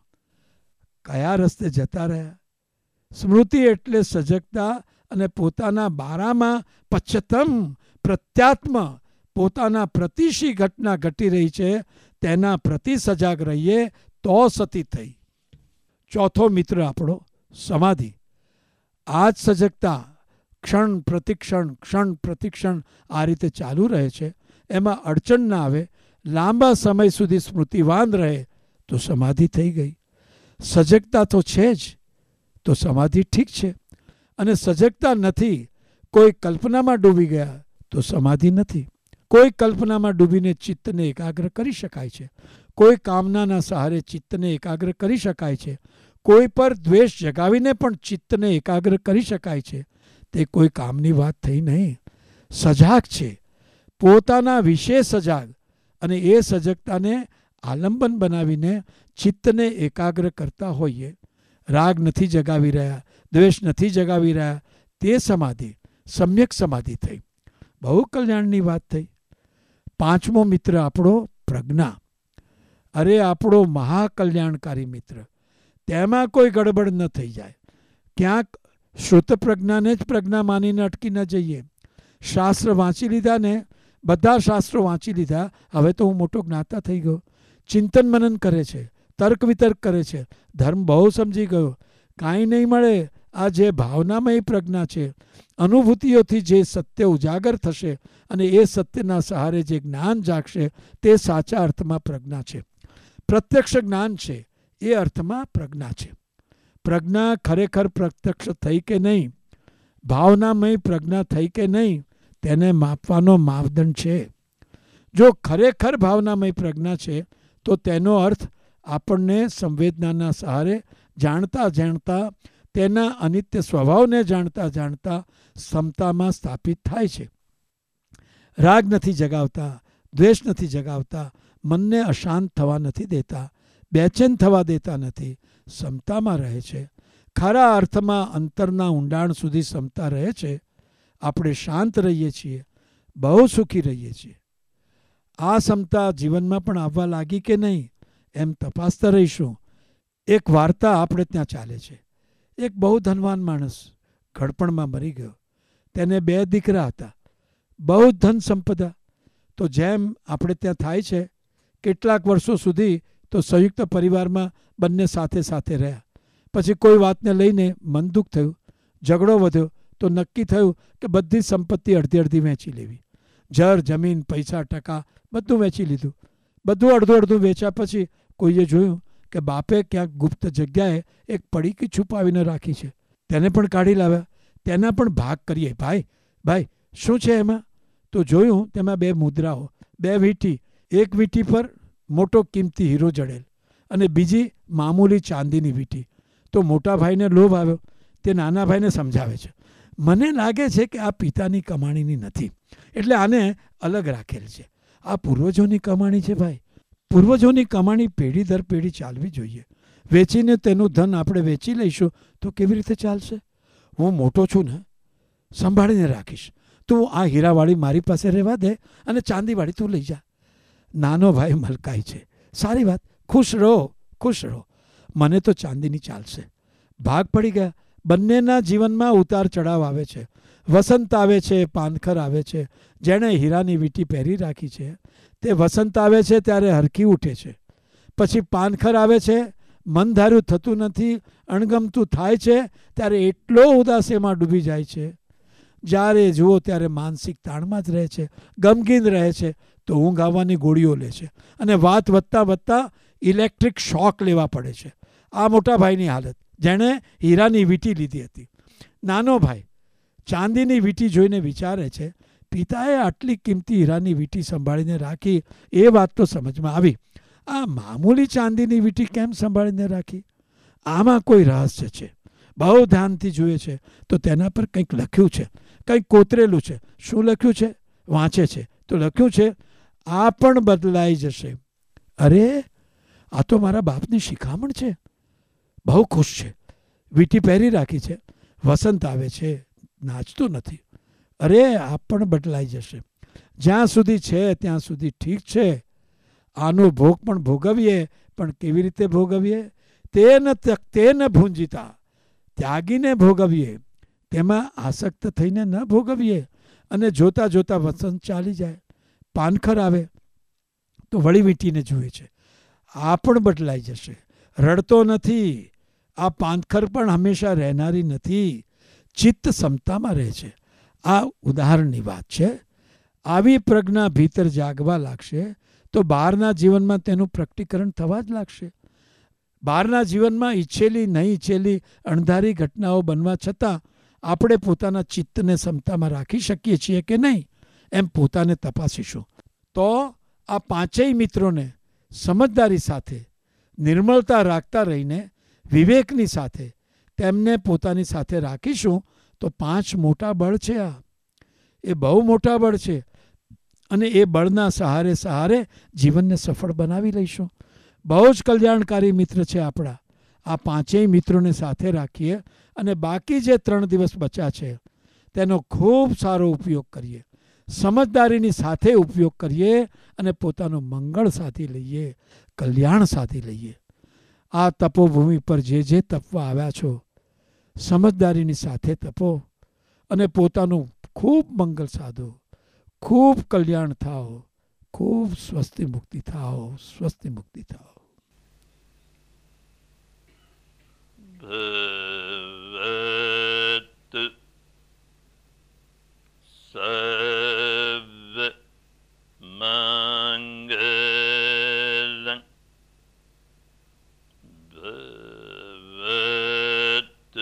કયા રસ્તે જતા રહ્યા? સ્મૃતિ એટલે સજગતા અને પોતાના બારામાં પશ્ચતમ પ્રત્યાત્મ, પોતાના પ્રતિશી ઘટના ઘટી રહી છે તેના પ્રતિ સજાગ રહીએ તો સતી થઈ. ચોથો મિત્ર આપણો સમાધિ. આ જ સજગતા ક્ષણ પ્રતિક્ષણ આ રીતે ચાલુ રહે છે. એમાં અડચણ ના આવે, લાંબા સમય સુધી સ્મૃતિવાન રહે તો સમાધિ થઈ ગઈ. સજગતા તો છે જ તો સમાધિ ઠીક છે, અને સજગતા નથી, કોઈ કલ્પનામાં ડૂબી ગયા તો સમાધિ નથી. કોઈ કલ્પનામાં ડૂબીને ચિત્તને એકાગ્ર કરી શકાય છે. કોઈ કામનાના સહારે ચિત્તને એકાગ્ર કરી શકાય છે. કોઈ પર દ્વેષ જગાવીને પણ ચિત્તને એકાગ્ર કરી શકાય છે. તે કોઈ કામની વાત થઈ નહીં. સજાગ છે, પોતાના વિશે સજાગ, અને એ સજગતાને આલંબન બનાવીને ચિત્તને એકાગ્ર કરતા હોઈએ. રાગ નથી જગાવી રહ્યા, દ્વેષ નથી જગાવી રહ્યા, તે સમાધિ સમ્યક સમાધિ થઈ. બહુ કલ્યાણની વાત થઈ. પાંચમો મિત્ર આપણો પ્રજ્ઞા. અરે આપણો મહાકલ્યાણકારી મિત્ર. તેમાં કોઈ ગડબડ ન થઈ જાય. ક્યાંક શ્રુત પ્રજ્ઞાને જ પ્રજ્ઞા માનીને અટકી ન જઈએ. શાસ્ત્ર વાંચી લીધા ને, બધા શાસ્ત્રો વાંચી લીધા, હવે તો હું મોટો જ્ઞાતા થઈ ગયો. ચિંતન મનન કરે છે, તર્ક વિતર્ક કરે છે, ધર્મ બહુ સમજી ગયો. કાંઈ નહીં મળે. આ જે ભાવનામય પ્રજ્ઞા છે, અનુભૂતિઓથી જે સત્ય ઉજાગર થશે અને એ સત્યના સહારે જે જ્ઞાન જાગશે, તે સાચા અર્થમાં પ્રજ્ઞા છે. પ્રત્યક્ષ જ્ઞાન છે એ અર્થમાં પ્રજ્ઞા છે. પ્રજ્ઞા ખરેખર પ્રત્યક્ષ થઈ કે નહીં, ભાવનામય પ્રજ્ઞા થઈ કે નહીં, તેને માપવાનો માપદંડ છે. જો ખરેખર ભાવનામય પ્રજ્ઞા છે તો તેનો અર્થ આપણને સંવેદનાના સહારે જાણતા જાણતા, તેના અનિત્ય સ્વભાવને જાણતા જાણતા સમતામાં સ્થાપિત થાય છે. રાગ નથી જગાવતા, દ્વેષ નથી જગાવતા, મનને અશાંત થવા નથી દેતા, બેચેન થવા દેતા નથી, સમતામાં રહે છે. ખરા અર્થમાં અંતરના ઊંડાણ સુધી સમતા રહે છે. આપણે શાંત રહીએ છીએ, બહુ સુખી રહીએ છીએ. આ સમતા જીવનમાં પણ આવવા લાગી કે નહીં એમ તપાસતા રહીશું. એક વાર્તા આપણે ત્યાં ચાલે છે. એક બહુ ધનવાન માણસ ઘડપણમાં મરી ગયો. તેને 2 દીકરા હતા, બહુ ધન સંપદા. તો જેમ આપણે ત્યાં થાય છે, કેટલાક વર્ષો સુધી તો સંયુક્ત પરિવારમાં બંને સાથે સાથે રહ્યા. પછી કોઈ વાતને લઈને મન દુઃખ થયું, ઝઘડો વધ્યો, તો નક્કી થયું કે બધી સંપત્તિ અડધી અડધી વહેંચી લેવી. જર જમીન પૈસા ટકા બધું વેચી લીધું. બધું અડધું અડધું વેચ્યા પછી કોઈએ જોયું કે બાપે ક્યાંક ગુપ્ત જગ્યાએ એક પડીકી છુપાવીને રાખી છે. તેને પણ કાઢી લાવ્યા. તેના પણ ભાગ કરીએ. ભાઈ શું છે એમાં? તો જોયું તેમાં 2 મુદ્રાઓ, 2 વીંટી, એક વીંટી પર મોટો કિંમતી હીરો જડેલ અને બીજી મામૂલી ચાંદીની વીંટી. તો મોટા ભાઈને લોભ આવ્યો. તે નાના ભાઈને સમજાવે છે, મને લાગે છે કે આ પિતાની કમાણીની નથી, એટલે આને અલગ રાખેલ છે. આ પૂર્વજોની કમાણી છે ભાઈ. પૂર્વજોની કમાણી પેઢી દર પેઢી ચાલવી જોઈએ. વેચીને તેનું ધન આપણે વેચી લઈશું તો કેવી રીતે ચાલશે? હું મોટો છું ને, સંભાળીને રાખીશ. તું આ હીરાવાળી મારી પાસે રહેવા દે અને ચાંદીવાળી તું લઈ જા. નાનો ભાઈ મલકાય છે, સારી વાત, ખુશ રહો, ખુશ રહો. મને તો ચાંદીની ચાલશે. ભાગ પડી ગયા. બંનેના જીવનમાં ઉતાર ચઢાવ આવે છે. વસંત આવે છે, પાનખર આવે છે. જેણે હીરાની વીંટી પહેરી રાખી છે તે વસંત આવે છે ત્યારે હરખી ઉઠે છે. પછી પાનખર આવે છે, મન ધાર્યું થતું નથી, અણગમતું થાય છે ત્યારે એટલો ઉદાસીમાં ડૂબી જાય છે. જ્યારે જુઓ ત્યારે માનસિક તાણમાં જ રહે છે, ગમગીન રહે છે. તો ઊંઘ આવવાની ગોળીઓ લે છે અને વાત વધતા વધતા ઇલેક્ટ્રિક શોક લેવા પડે છે. આ મોટા ભાઈની હાલત, જેણે હીરાની વીંટી લીધી હતી. નાનો ભાઈ ચાંદીની વીંટી જોઈને વિચારે છે, પિતાએ આટલી કિંમતી હીરાની વીંટી સંભાળીને રાખી એ વાત તો સમજમાં આવી. આ મામૂલી ચાંદીની વીંટી કેમ સંભાળીને રાખી? આમાં કોઈ રહસ્ય છે. બહુ ધ્યાનથી જોઈએ છે તો તેના પર કંઈક લખ્યું છે, કંઈક કોતરેલું છે. શું લખ્યું છે? વાંચે છે તો લખ્યું છે, આ પણ બદલાઈ જશે. અરે, આ તો મારા બાપની શિખામણ છે. બહુ ખુશ છે. વીંટી પહેરી રાખી છે. વસંત આવે છે, નાચતો નથી. અરે, આ પણ બદલાઈ જશે. જ્યાં સુધી છે ત્યાં સુધી ઠીક છે. આનો ભોગ પણ ભોગવીએ, પણ કેવી રીતે ભોગવીએ? તેન ભૂંજિતા, ત્યાગીને ભોગવીએ. તેમાં આસક્ત થઈને ન ભોગવીએ. અને જોતા જોતા વસંત ચાલી જાય, પાનખર આવે તો વળી વીંટીને જુએ છે. આ પણ બદલાઈ જશે. રડતો નથી. આ પાનખર પણ હંમેશા રહેનારી નથી. ચિત્ત સમતામાં રહે છે. આ ઉદાહરણની વાત છે. આવી પ્રજ્ઞા ભીતર જાગવા લાગશે તો બહારના જીવનમાં તેનું પ્રકટીકરણ થવા જ લાગશે. બહારના જીવનમાં ઈચ્છેલી નહીં ઈચ્છેલી અણધારી ઘટનાઓ બનવા છતાં આપણે પોતાના ચિત્તને સમતામાં રાખી શકીએ છીએ કે નહીં, એમ પોતાને તપાસીશું. તો આ પાંચેય મિત્રોને સમજદારી સાથે, નિર્મળતા રાખતા રહીને, વિવેકની સાથે તેમને પોતાની સાથે રાખીશું તો 5 મોટા બળ છે. આ એ બહુ મોટા બળ છે અને એ બળના સહારે સહારે જીવનને સફળ બનાવી લઈશું. બહુ જ કલ્યાણકારી મિત્ર છે આપણા. આ પાંચેય મિત્રોને સાથે રાખીએ અને બાકી જે 3 દિવસ બચ્યા છે તેનો ખૂબ સારો ઉપયોગ કરીએ. સમજદારીની સાથે ઉપયોગ કરીએ અને પોતાનું મંગળ સાધી લઈએ, કલ્યાણ સાધી લઈએ. આ તપોભૂમિ પર જે તપવા આવ્યા છો, સમજદારીની સાથે તપો અને પોતાનું ખૂબ મંગળ સાધો, ખૂબ કલ્યાણ થાઓ, ખૂબ સ્વસ્તિ મુક્તિ થાઓ, સ્વસ્તિ મુક્તિ થાઓ. ભવતુ સર્વ મંગલં ભવતુ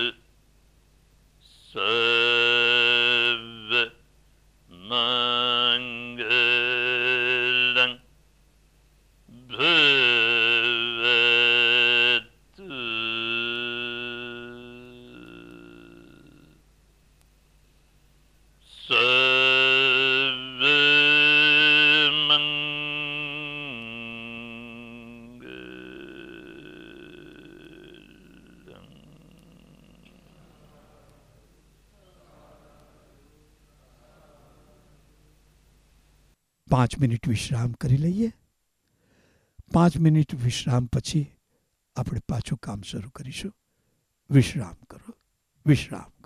સર્વ મંગલં ભવતુ સર્વ મંગલં. 5 મિનિટ વિશ્રામ કરી લઈએ. 5 મિનિટ વિશ્રામ પછી આપણે પાછું કામ શરૂ કરીશું. વિશ્રામ કરો, વિશ્રામ.